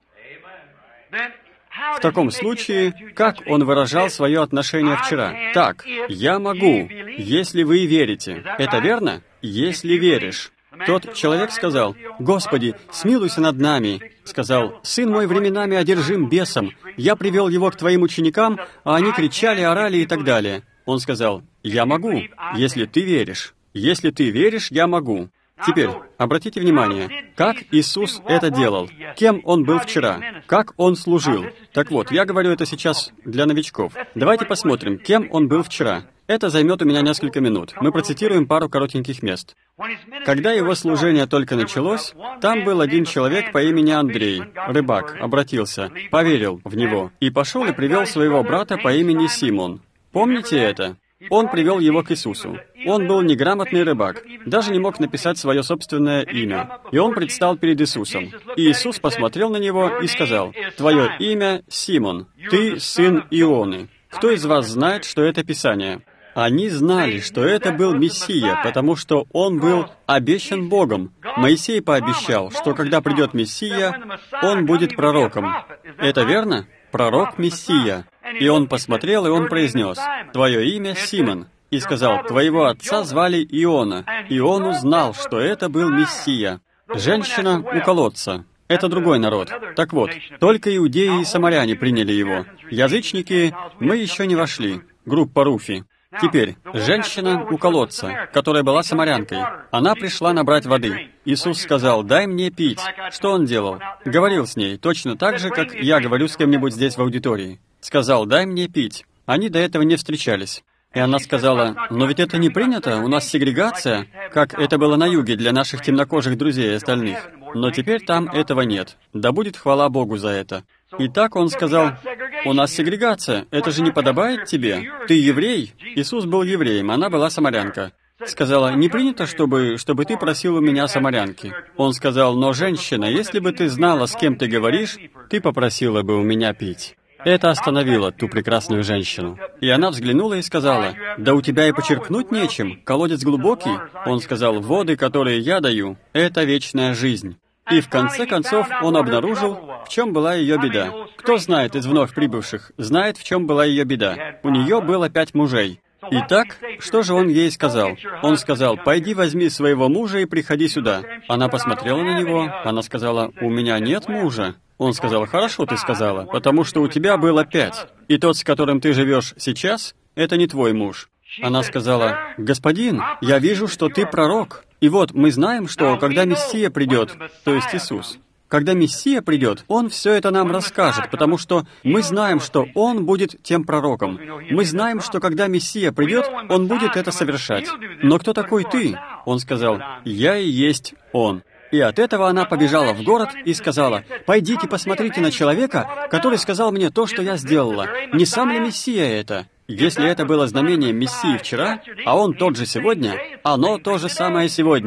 Speaker 1: В таком случае, как он выражал свое отношение вчера? Так: «Я могу, если вы верите». Это верно? «Если веришь». Тот человек сказал: «Господи, смилуйся над нами». Сказал: «Сын мой временами одержим бесом. Я привел его к твоим ученикам, а они кричали, орали и так далее». Он сказал: «Я могу, если ты веришь. Если ты веришь, я могу». Теперь, обратите внимание, как Иисус это делал, кем Он был вчера, как Он служил. Так вот, я говорю это сейчас для новичков. Давайте посмотрим, кем Он был вчера. Это займет у меня несколько минут. Мы процитируем пару коротеньких мест. Когда Его служение только началось, там был один человек по имени Андрей, рыбак, обратился, поверил в Него, и пошел и привел своего брата по имени Симон. Помните это? Он привел его к Иисусу. Он был неграмотный рыбак, даже не мог написать свое собственное имя. И он предстал перед Иисусом. И Иисус посмотрел на него и сказал: «Твое имя Симон, ты сын Ионы. Кто из вас знает, что это Писание?» Они знали, что это был Мессия, потому что он был обещан Богом. Моисей пообещал, что когда придет Мессия, он будет пророком. Это верно? Пророк Мессия. И он посмотрел, и он произнес: «Твое имя Симон». И сказал: «Твоего отца звали Иона». И он узнал, что это был Мессия. Женщина у колодца. Это другой народ. Так вот, только иудеи и самаряне приняли его. Язычники, мы еще не вошли. Группа Руфи. Теперь, женщина у колодца, которая была самарянкой, она пришла набрать воды. Иисус сказал: «Дай мне пить». Что Он делал? Говорил с ней, точно так же, как я говорю с кем-нибудь здесь в аудитории. Сказал: «Дай мне пить». Они до этого не встречались. И она сказала: «Но ведь это не принято, у нас сегрегация, как это было на юге для наших темнокожих друзей и остальных. Но теперь там этого нет. Да будет хвала Богу за это». И так он сказал: «У нас сегрегация, это же не подобает тебе. Ты еврей». Иисус был евреем, она была самарянка. Сказала: «Не принято, чтобы ты просил у меня самарянки». Он сказал: «Но, женщина, если бы ты знала, с кем ты говоришь, ты попросила бы у меня пить». Это остановило ту прекрасную женщину. И она взглянула и сказала: «Да у тебя и почерпнуть нечем, колодец глубокий». Он сказал: «Воды, которые я даю, это вечная жизнь». И в конце концов он обнаружил, в чем была ее беда. Кто знает из вновь прибывших, знает, в чем была ее беда. У нее было 5 мужей. Итак, что же он ей сказал? Он сказал: «Пойди возьми своего мужа и приходи сюда». Она посмотрела на него, она сказала: «У меня нет мужа». Он сказал: «Хорошо ты сказала, потому что у тебя было 5, и тот, с которым ты живешь сейчас, это не твой муж». Она сказала: «Господин, я вижу, что ты пророк. И вот мы знаем, что когда Мессия придет, то есть Иисус, когда Мессия придет, Он все это нам расскажет, потому что мы знаем, что Он будет тем пророком. Мы знаем, что когда Мессия придет, Он будет это совершать. Но кто такой ты?» Он сказал: «Я и есть Он». И от этого она побежала в город и сказала: «Пойдите посмотрите на человека, который сказал мне то, что я сделала. Не сам ли Мессия это?» Если это было знамением Мессии вчера, а он тот же сегодня, оно то же самое сегодня.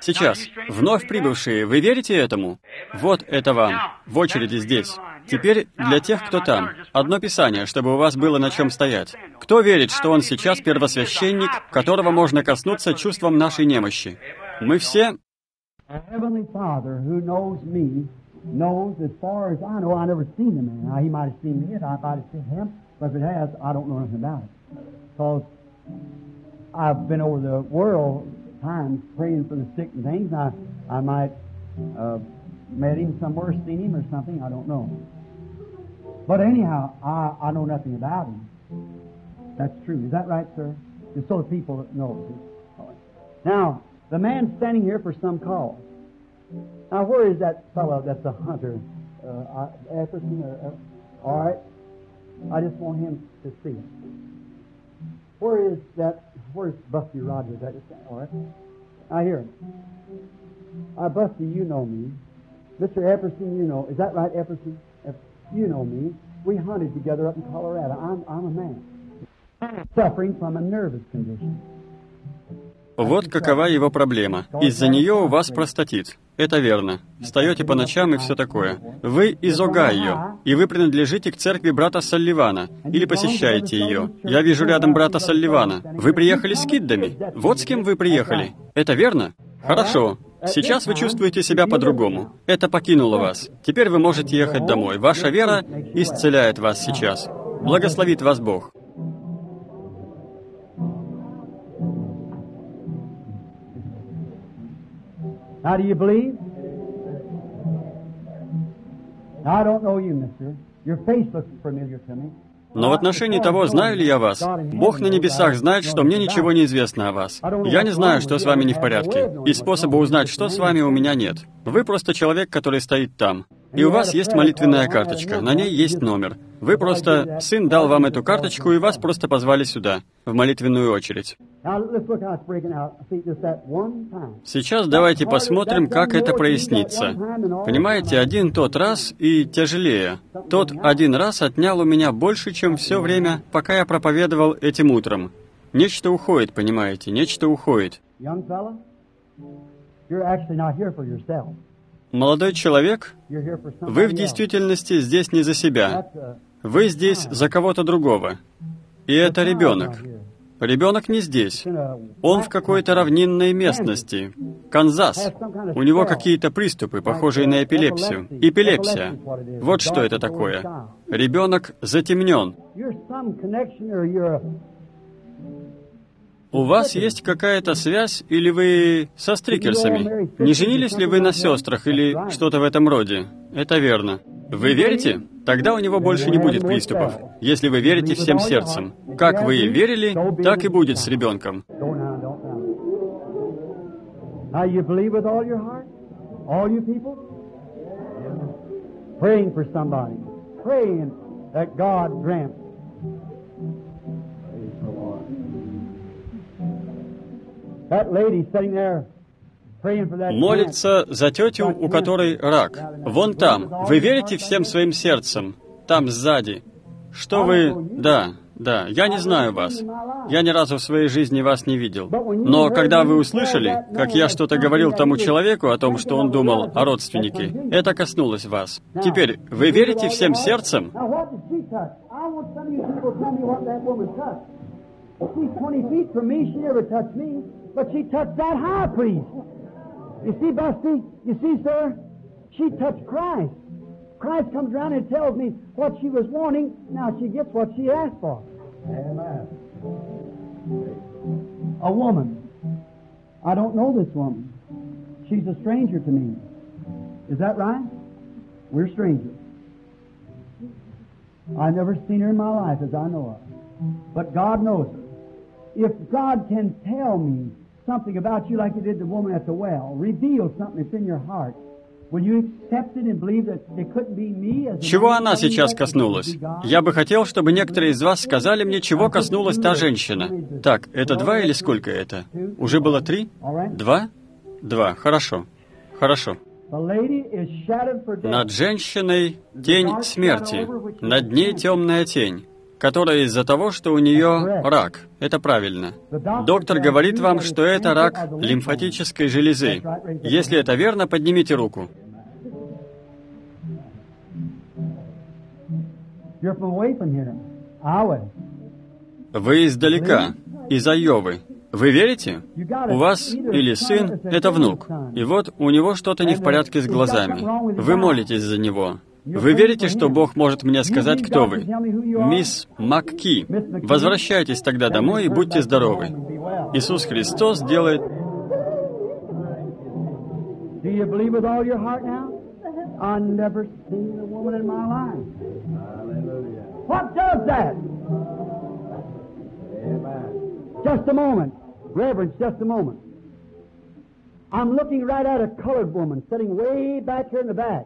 Speaker 1: Сейчас, вновь прибывшие, вы верите этому? Вот это вам, в очереди здесь. Теперь для тех, кто там, одно Писание, чтобы у вас было на чем стоять. Кто верит, что он сейчас первосвященник, которого можно коснуться чувством нашей немощи? Мы все...
Speaker 3: knows as far as I know, I never seen the man. Now, he might have seen me, and I might have seen him, but if it has, I don't know nothing about it. Because I've been over the world times praying for the sick and things, and I might met him somewhere, seen him or something, I don't know. But anyhow, I know nothing about him. That's true. Is that right, sir? Just so the people know. Now, the man's standing here for some cause. Now, where is that fellow that's a hunter? Epperson? All right. I just want him to see it. Where's Busty Rogers? All right. I hear him. Busty, you know me. Mr. Epperson, you know. Is that right, Epperson? You know me. We hunted together up in Colorado. I'm a man. Suffering from a nervous condition.
Speaker 1: Вот какова его проблема. Из-за нее у вас простатит. Это верно. Встаете по ночам и все такое. Вы из Огайо, и вы принадлежите к церкви брата Салливана, или посещаете ее. Я вижу рядом брата Салливана. Вы приехали с киддами. Вот с кем вы приехали. Это верно? Хорошо. Сейчас вы чувствуете себя по-другому. Это покинуло вас. Теперь вы можете ехать домой. Ваша вера исцеляет вас сейчас. Благословит вас Бог.
Speaker 3: Now, do you believe? Now, I don't know you, mister. Your face looks familiar to me.
Speaker 1: Но в отношении того, знаю ли я вас, Бог на небесах знает, что мне ничего не известно о вас. Я не знаю, что с вами не в порядке, и способа узнать, что с вами, у меня нет. Вы просто человек, который стоит там. И у вас есть молитвенная карточка, на ней есть номер. Вы просто... Сын дал вам эту карточку, и вас просто позвали сюда, в молитвенную очередь. Сейчас давайте посмотрим, как это прояснится. Понимаете, один тот раз и тяжелее. Тот один раз отнял у меня больше, чем все время, пока я проповедовал этим утром. Нечто уходит, понимаете, нечто уходит. Молодой человек, вы в действительности здесь не за себя. Вы здесь за кого-то другого. И это ребенок. Ребенок не здесь. Он в какой-то равнинной местности. Канзас. У него какие-то приступы, похожие на эпилепсию. Эпилепсия. Вот что это такое. Ребенок затемнен. У вас есть какая-то связь, или вы со Стрикерсами? Не женились ли вы на сестрах, или что-то в этом роде? Это верно. Вы верите? Тогда у него больше не будет приступов, если вы верите всем сердцем. Как вы верили, так и будет с ребенком. Молится за тетю, у которой рак. Вон там. Вы верите всем своим сердцем? Там сзади. Что вы... Да, я не знаю вас. Я ни разу в своей жизни вас не видел. Но когда вы услышали, как я что-то говорил тому человеку о том, что он думал о родственнике, это коснулось вас. Теперь, вы верите всем сердцем?
Speaker 3: But she touched that high priest. You see, Busty? You see, sir? She touched Christ. Christ comes around and tells me what she was wanting. Now she gets what she asked for. Amen. A woman. I don't know this woman. She's a stranger to me. Is that right? We're strangers. I've never seen her in my life as I know of. But God knows her. If God can tell me something about you like He did the woman at the well, reveal something that's in your heart, will you accept it and believe that it couldn't be me?
Speaker 1: Чего она сейчас коснулась? Я бы хотел, чтобы некоторые из вас сказали мне, чего коснулась та женщина. Так, это 2 или сколько это? Уже было 3? 2? 2. Хорошо. Над женщиной тень смерти, над ней темная тень. которая из-за того, что у нее рак. Это правильно. Доктор говорит вам, что это рак лимфатической железы. Если это верно, поднимите руку. Вы издалека, из Айовы. Вы верите? У вас или сын — это внук, и вот у него что-то не в порядке с глазами. Вы молитесь за него. Вы верите, что Бог может мне сказать, кто вы? Мисс МакКи. Возвращайтесь тогда домой и будьте здоровы. Иисус Христос делает...
Speaker 3: Just a moment. Reverence, just a moment. I'm looking right at a colored woman sitting way back here in the back.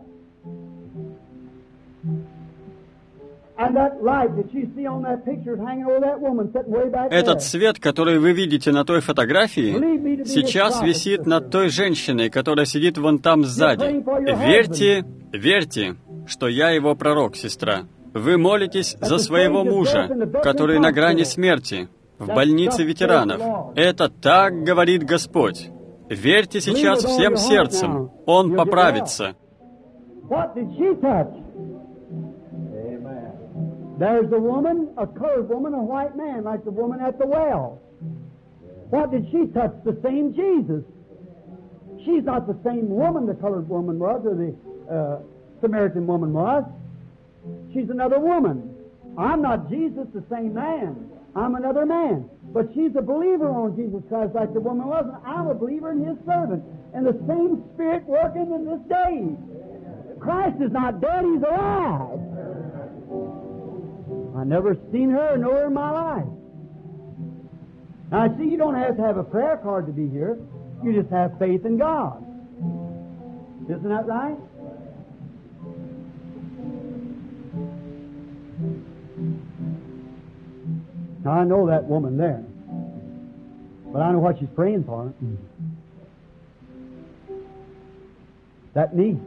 Speaker 3: And that light that you see on that picture is hanging over that woman sitting way back there.
Speaker 1: Этот свет, который вы видите на той фотографии, сейчас висит над той женщиной, которая сидит вон там сзади. Верьте, верьте, что я его пророк, сестра. Вы молитесь за своего мужа, который на грани смерти, в больнице ветеранов. Это так говорит Господь. Верьте сейчас всем сердцем. Он поправится.
Speaker 3: There's a woman, a colored woman, a white man, like the woman at the well. What did she touch? The same Jesus. She's not the same woman the colored woman was, or the Samaritan woman was. She's another woman. I'm not Jesus, the same man. I'm another man. But she's a believer on Jesus Christ like the woman was, and I'm a believer in His servant. And the same Spirit working in this day. Christ is not dead, He's alive. I never seen her or know her in my life. Now, I see you don't have to have a prayer card to be here. You just have faith in God. Isn't that right? Now, I know that woman there. But I know what she's praying for. That knee.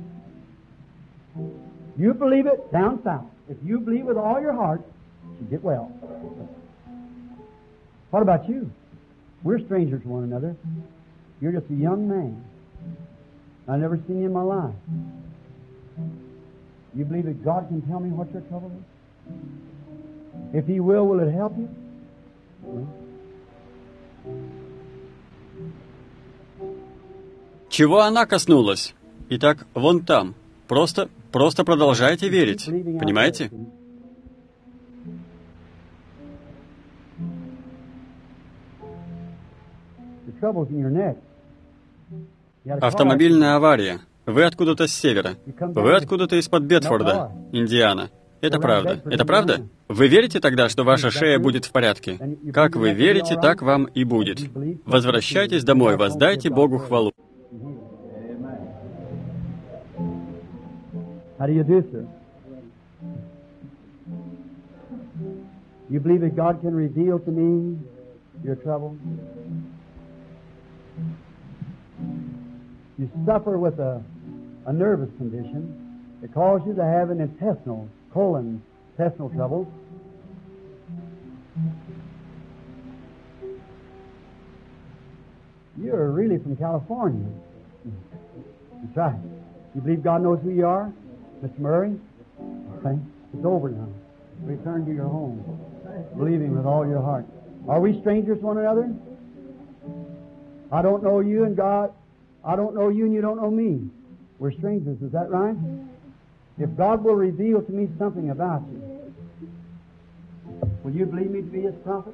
Speaker 3: You believe it down south. If you believe with all your heart, you get well. What about you? We're strangers to one another. You're just a young man. I've never seen you in my life. You believe that God can tell me what your trouble is? If He will it help you?
Speaker 1: Чего она коснулась? Итак, вон там. Просто продолжайте верить. Понимаете? Автомобильная авария. Вы откуда-то с севера. Вы откуда-то из-под Бедфорда, Индиана. Это правда. Это правда? Вы верите тогда, что ваша шея будет в порядке? Как вы верите, так вам и будет. Возвращайтесь домой, воздайте Богу хвалу.
Speaker 3: How do you do, sir? You believe that God can reveal to me your trouble? You suffer with a nervous condition that causes you to have an intestinal troubles. You're really from California. That's right. You believe God knows who you are? Mr. Murray? Okay. It's over now. Return to your home. Believe Him with all your heart. Are we strangers to one another? I don't know you and God. I don't know you and you don't know me. We're strangers. Is that right? If God will reveal to me something about you, will you believe me to be His prophet?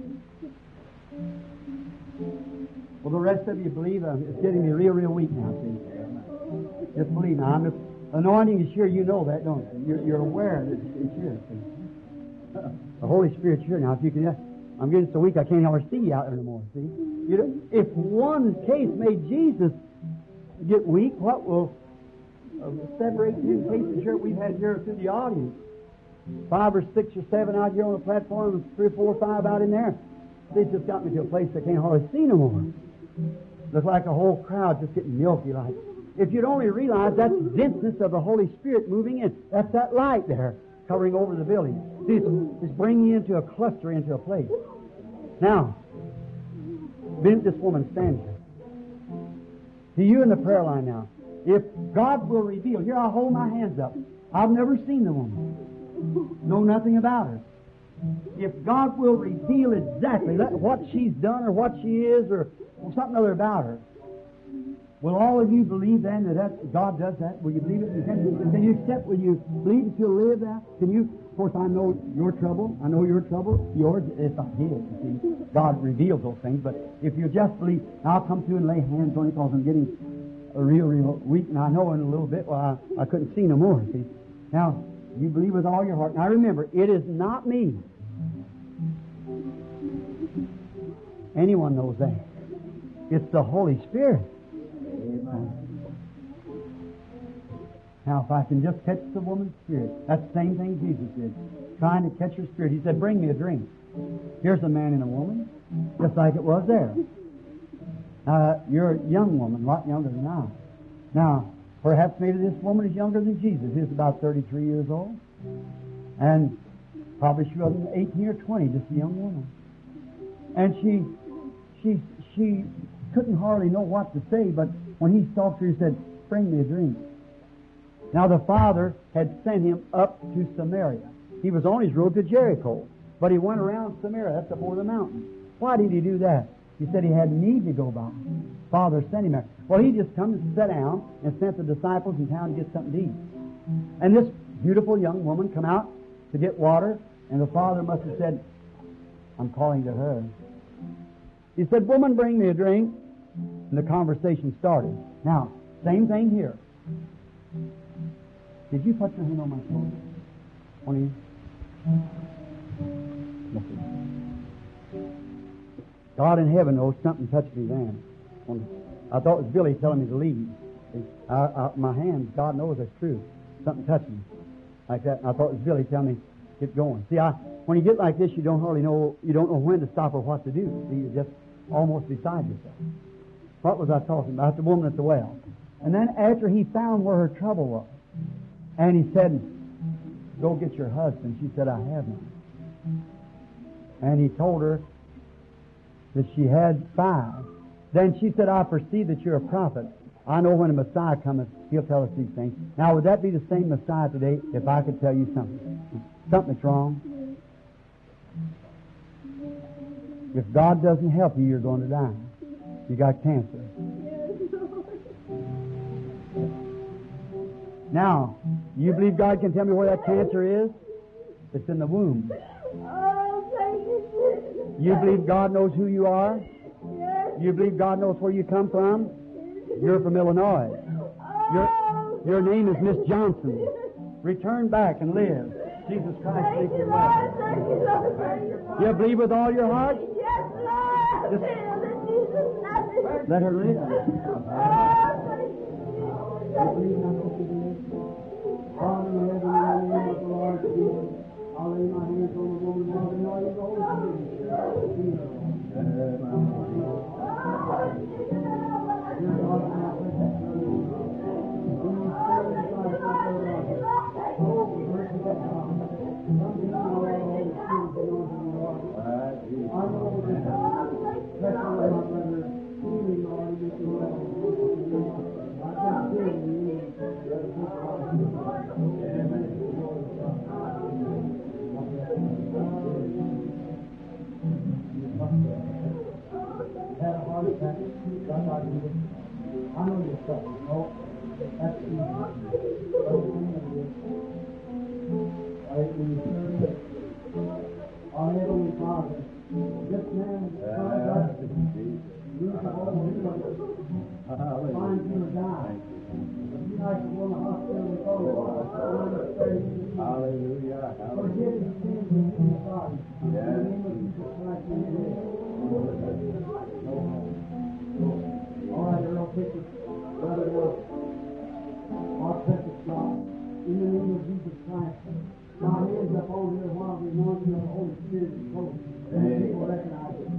Speaker 3: Well, the rest of you believe. It's getting me real weak now, see. Just believe now. Anointing is sure, you know that, don't you? You're aware that it's here. The Holy Spirit's here now. If you can, I'm getting so weak I can't hardly see you out there anymore. See, if one case made Jesus get weak, what will separate two cases here we've had here through the audience? 5 or 6 or 7 out here on the platform, and 3 or 4 or 5 out in there. See, it's just got me to a place I can't hardly see no more. Looks like a whole crowd just getting milky like. If you'd only realize that's the denseness of the Holy Spirit moving in. That's that light there covering over the building. See, it's bringing you into a cluster, into a place. Now, didn't this woman stand here? To you in the prayer line now. If God will reveal, here I'll hold my hands up. I've never seen the woman. Know nothing about her. If God will reveal exactly what she's done or what she is or something other about her, will all of you believe then that God does that? Will you believe it? Can you accept? Will you believe that you'll live that? Can you? Of course, I know your trouble. I know your trouble. Yours, it's not His. You see, God reveals those things. But if you just believe, I'll come through and lay hands on you because I'm getting real weak, and I know in a little bit, well, I couldn't see no more. See, now you believe with all your heart. Now remember, it is not me. Anyone knows that. It's the Holy Spirit. Now, if I can just catch the woman's spirit, that's the same thing Jesus did, trying to catch her spirit. He said, bring me a drink. Here's a man and a woman, just like it was there. You're a young woman, a lot younger than I. Now, perhaps maybe this woman is younger than Jesus. He's about 33 years old. And probably she wasn't 18 or 20, just a young woman. And she couldn't hardly know what to say, but when he talked to her, he said, bring me a drink. Now the Father had sent him up to Samaria. He was on his road to Jericho, but he went around Samaria. That's up over the mountain. Why did he do that? He said he had need to go by. Father sent him there. Well, he just come and sat down and sent the disciples in town to get something to eat. And this beautiful young woman come out to get water, and the Father must have said, I'm calling to her. He said, woman, bring me a drink. And the conversation started. Now, same thing here. Did you put your hand on my shoulder? One of you? God in heaven knows something touched me then. I thought it was Billy telling me to leave. My hands, God knows that's true. Something touched me like that. And I thought it was Billy telling me, get going. See, when you get like this, you don't hardly know, you don't know when to stop or what to do. See, you're just almost beside yourself. What was I talking about? The woman at the well. And then after he found where her trouble was, and he said, go get your husband. She said, I have none. And he told her that she had 5. Then she said, I perceive that you're a prophet. I know when a Messiah cometh, he'll tell us these things. Now, would that be the same Messiah today if I could tell you something? Something's wrong. If God doesn't help you, you're going to die. You got cancer. Now, you believe God can tell me where that cancer is? It's in the womb. You believe God knows who you are? You believe God knows where you come from? You're from Illinois. Your name is Miss Johnson. Return back and live. Jesus Christ, thank you, Lord. You believe with all your heart?
Speaker 4: Yes, Lord.
Speaker 3: Let her live. Father in heaven, in the name of the Lord Jesus, I'll lay my hands on the woman now and all you had a heart attack. I know you're suffering. Oh, that's easy. Our Heavenly Father, this man is trying to lose the whole find you to die. You like to go in the hospital with all
Speaker 5: Hallelujah.
Speaker 3: forgive his sins in his body. In the name of Jesus Christ, we pray. All right, Earl, take this brother up. Our precious God, in the name of Jesus Christ, now hands up on here while we know you the Holy Spirit is holy. And people recognize it.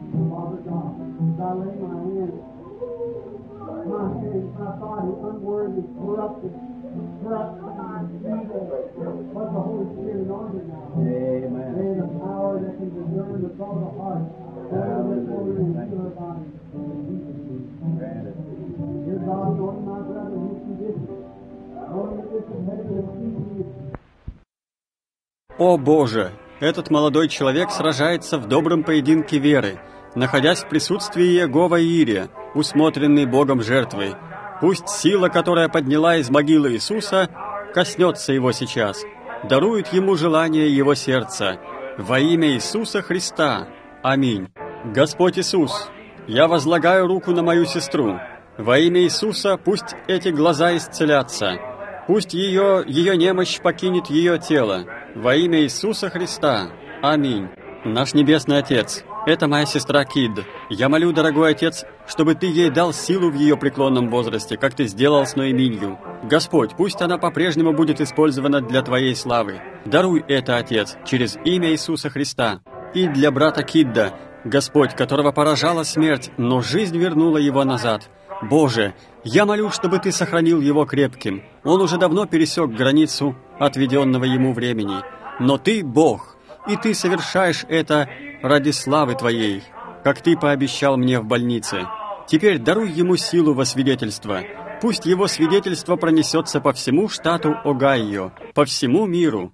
Speaker 3: Father God, as I lay my hands, my body unworthy
Speaker 1: О Боже! Этот молодой человек сражается в добром поединке веры, находясь в присутствии Иегова Ирия, усмотренный Богом жертвой. Пусть сила, которая подняла из могилы Иисуса, коснется его сейчас, дарует ему желание его сердца. Во имя Иисуса Христа. Аминь. Господь Иисус, я возлагаю руку на мою сестру. Во имя Иисуса пусть эти глаза исцелятся. Пусть ее немощь покинет ее тело. Во имя Иисуса Христа. Аминь. Наш Небесный Отец, это моя сестра Кид. Я молю, дорогой Отец, чтобы Ты ей дал силу в ее преклонном возрасте, как Ты сделал с Ноэминью. Господь, пусть она по-прежнему будет использована для Твоей славы. Даруй это, Отец, через имя Иисуса Христа. И для брата Кидда, Господь, которого поражала смерть, но жизнь вернула его назад. Боже, я молю, чтобы Ты сохранил его крепким. Он уже давно пересек границу отведенного ему времени. Но Ты Бог, и Ты совершаешь это ради славы Твоей, как Ты пообещал мне в больнице. Теперь даруй ему силу во свидетельство. Пусть его свидетельство пронесется по всему штату Огайо, по всему миру.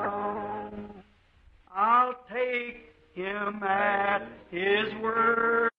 Speaker 2: I'll take him at his word.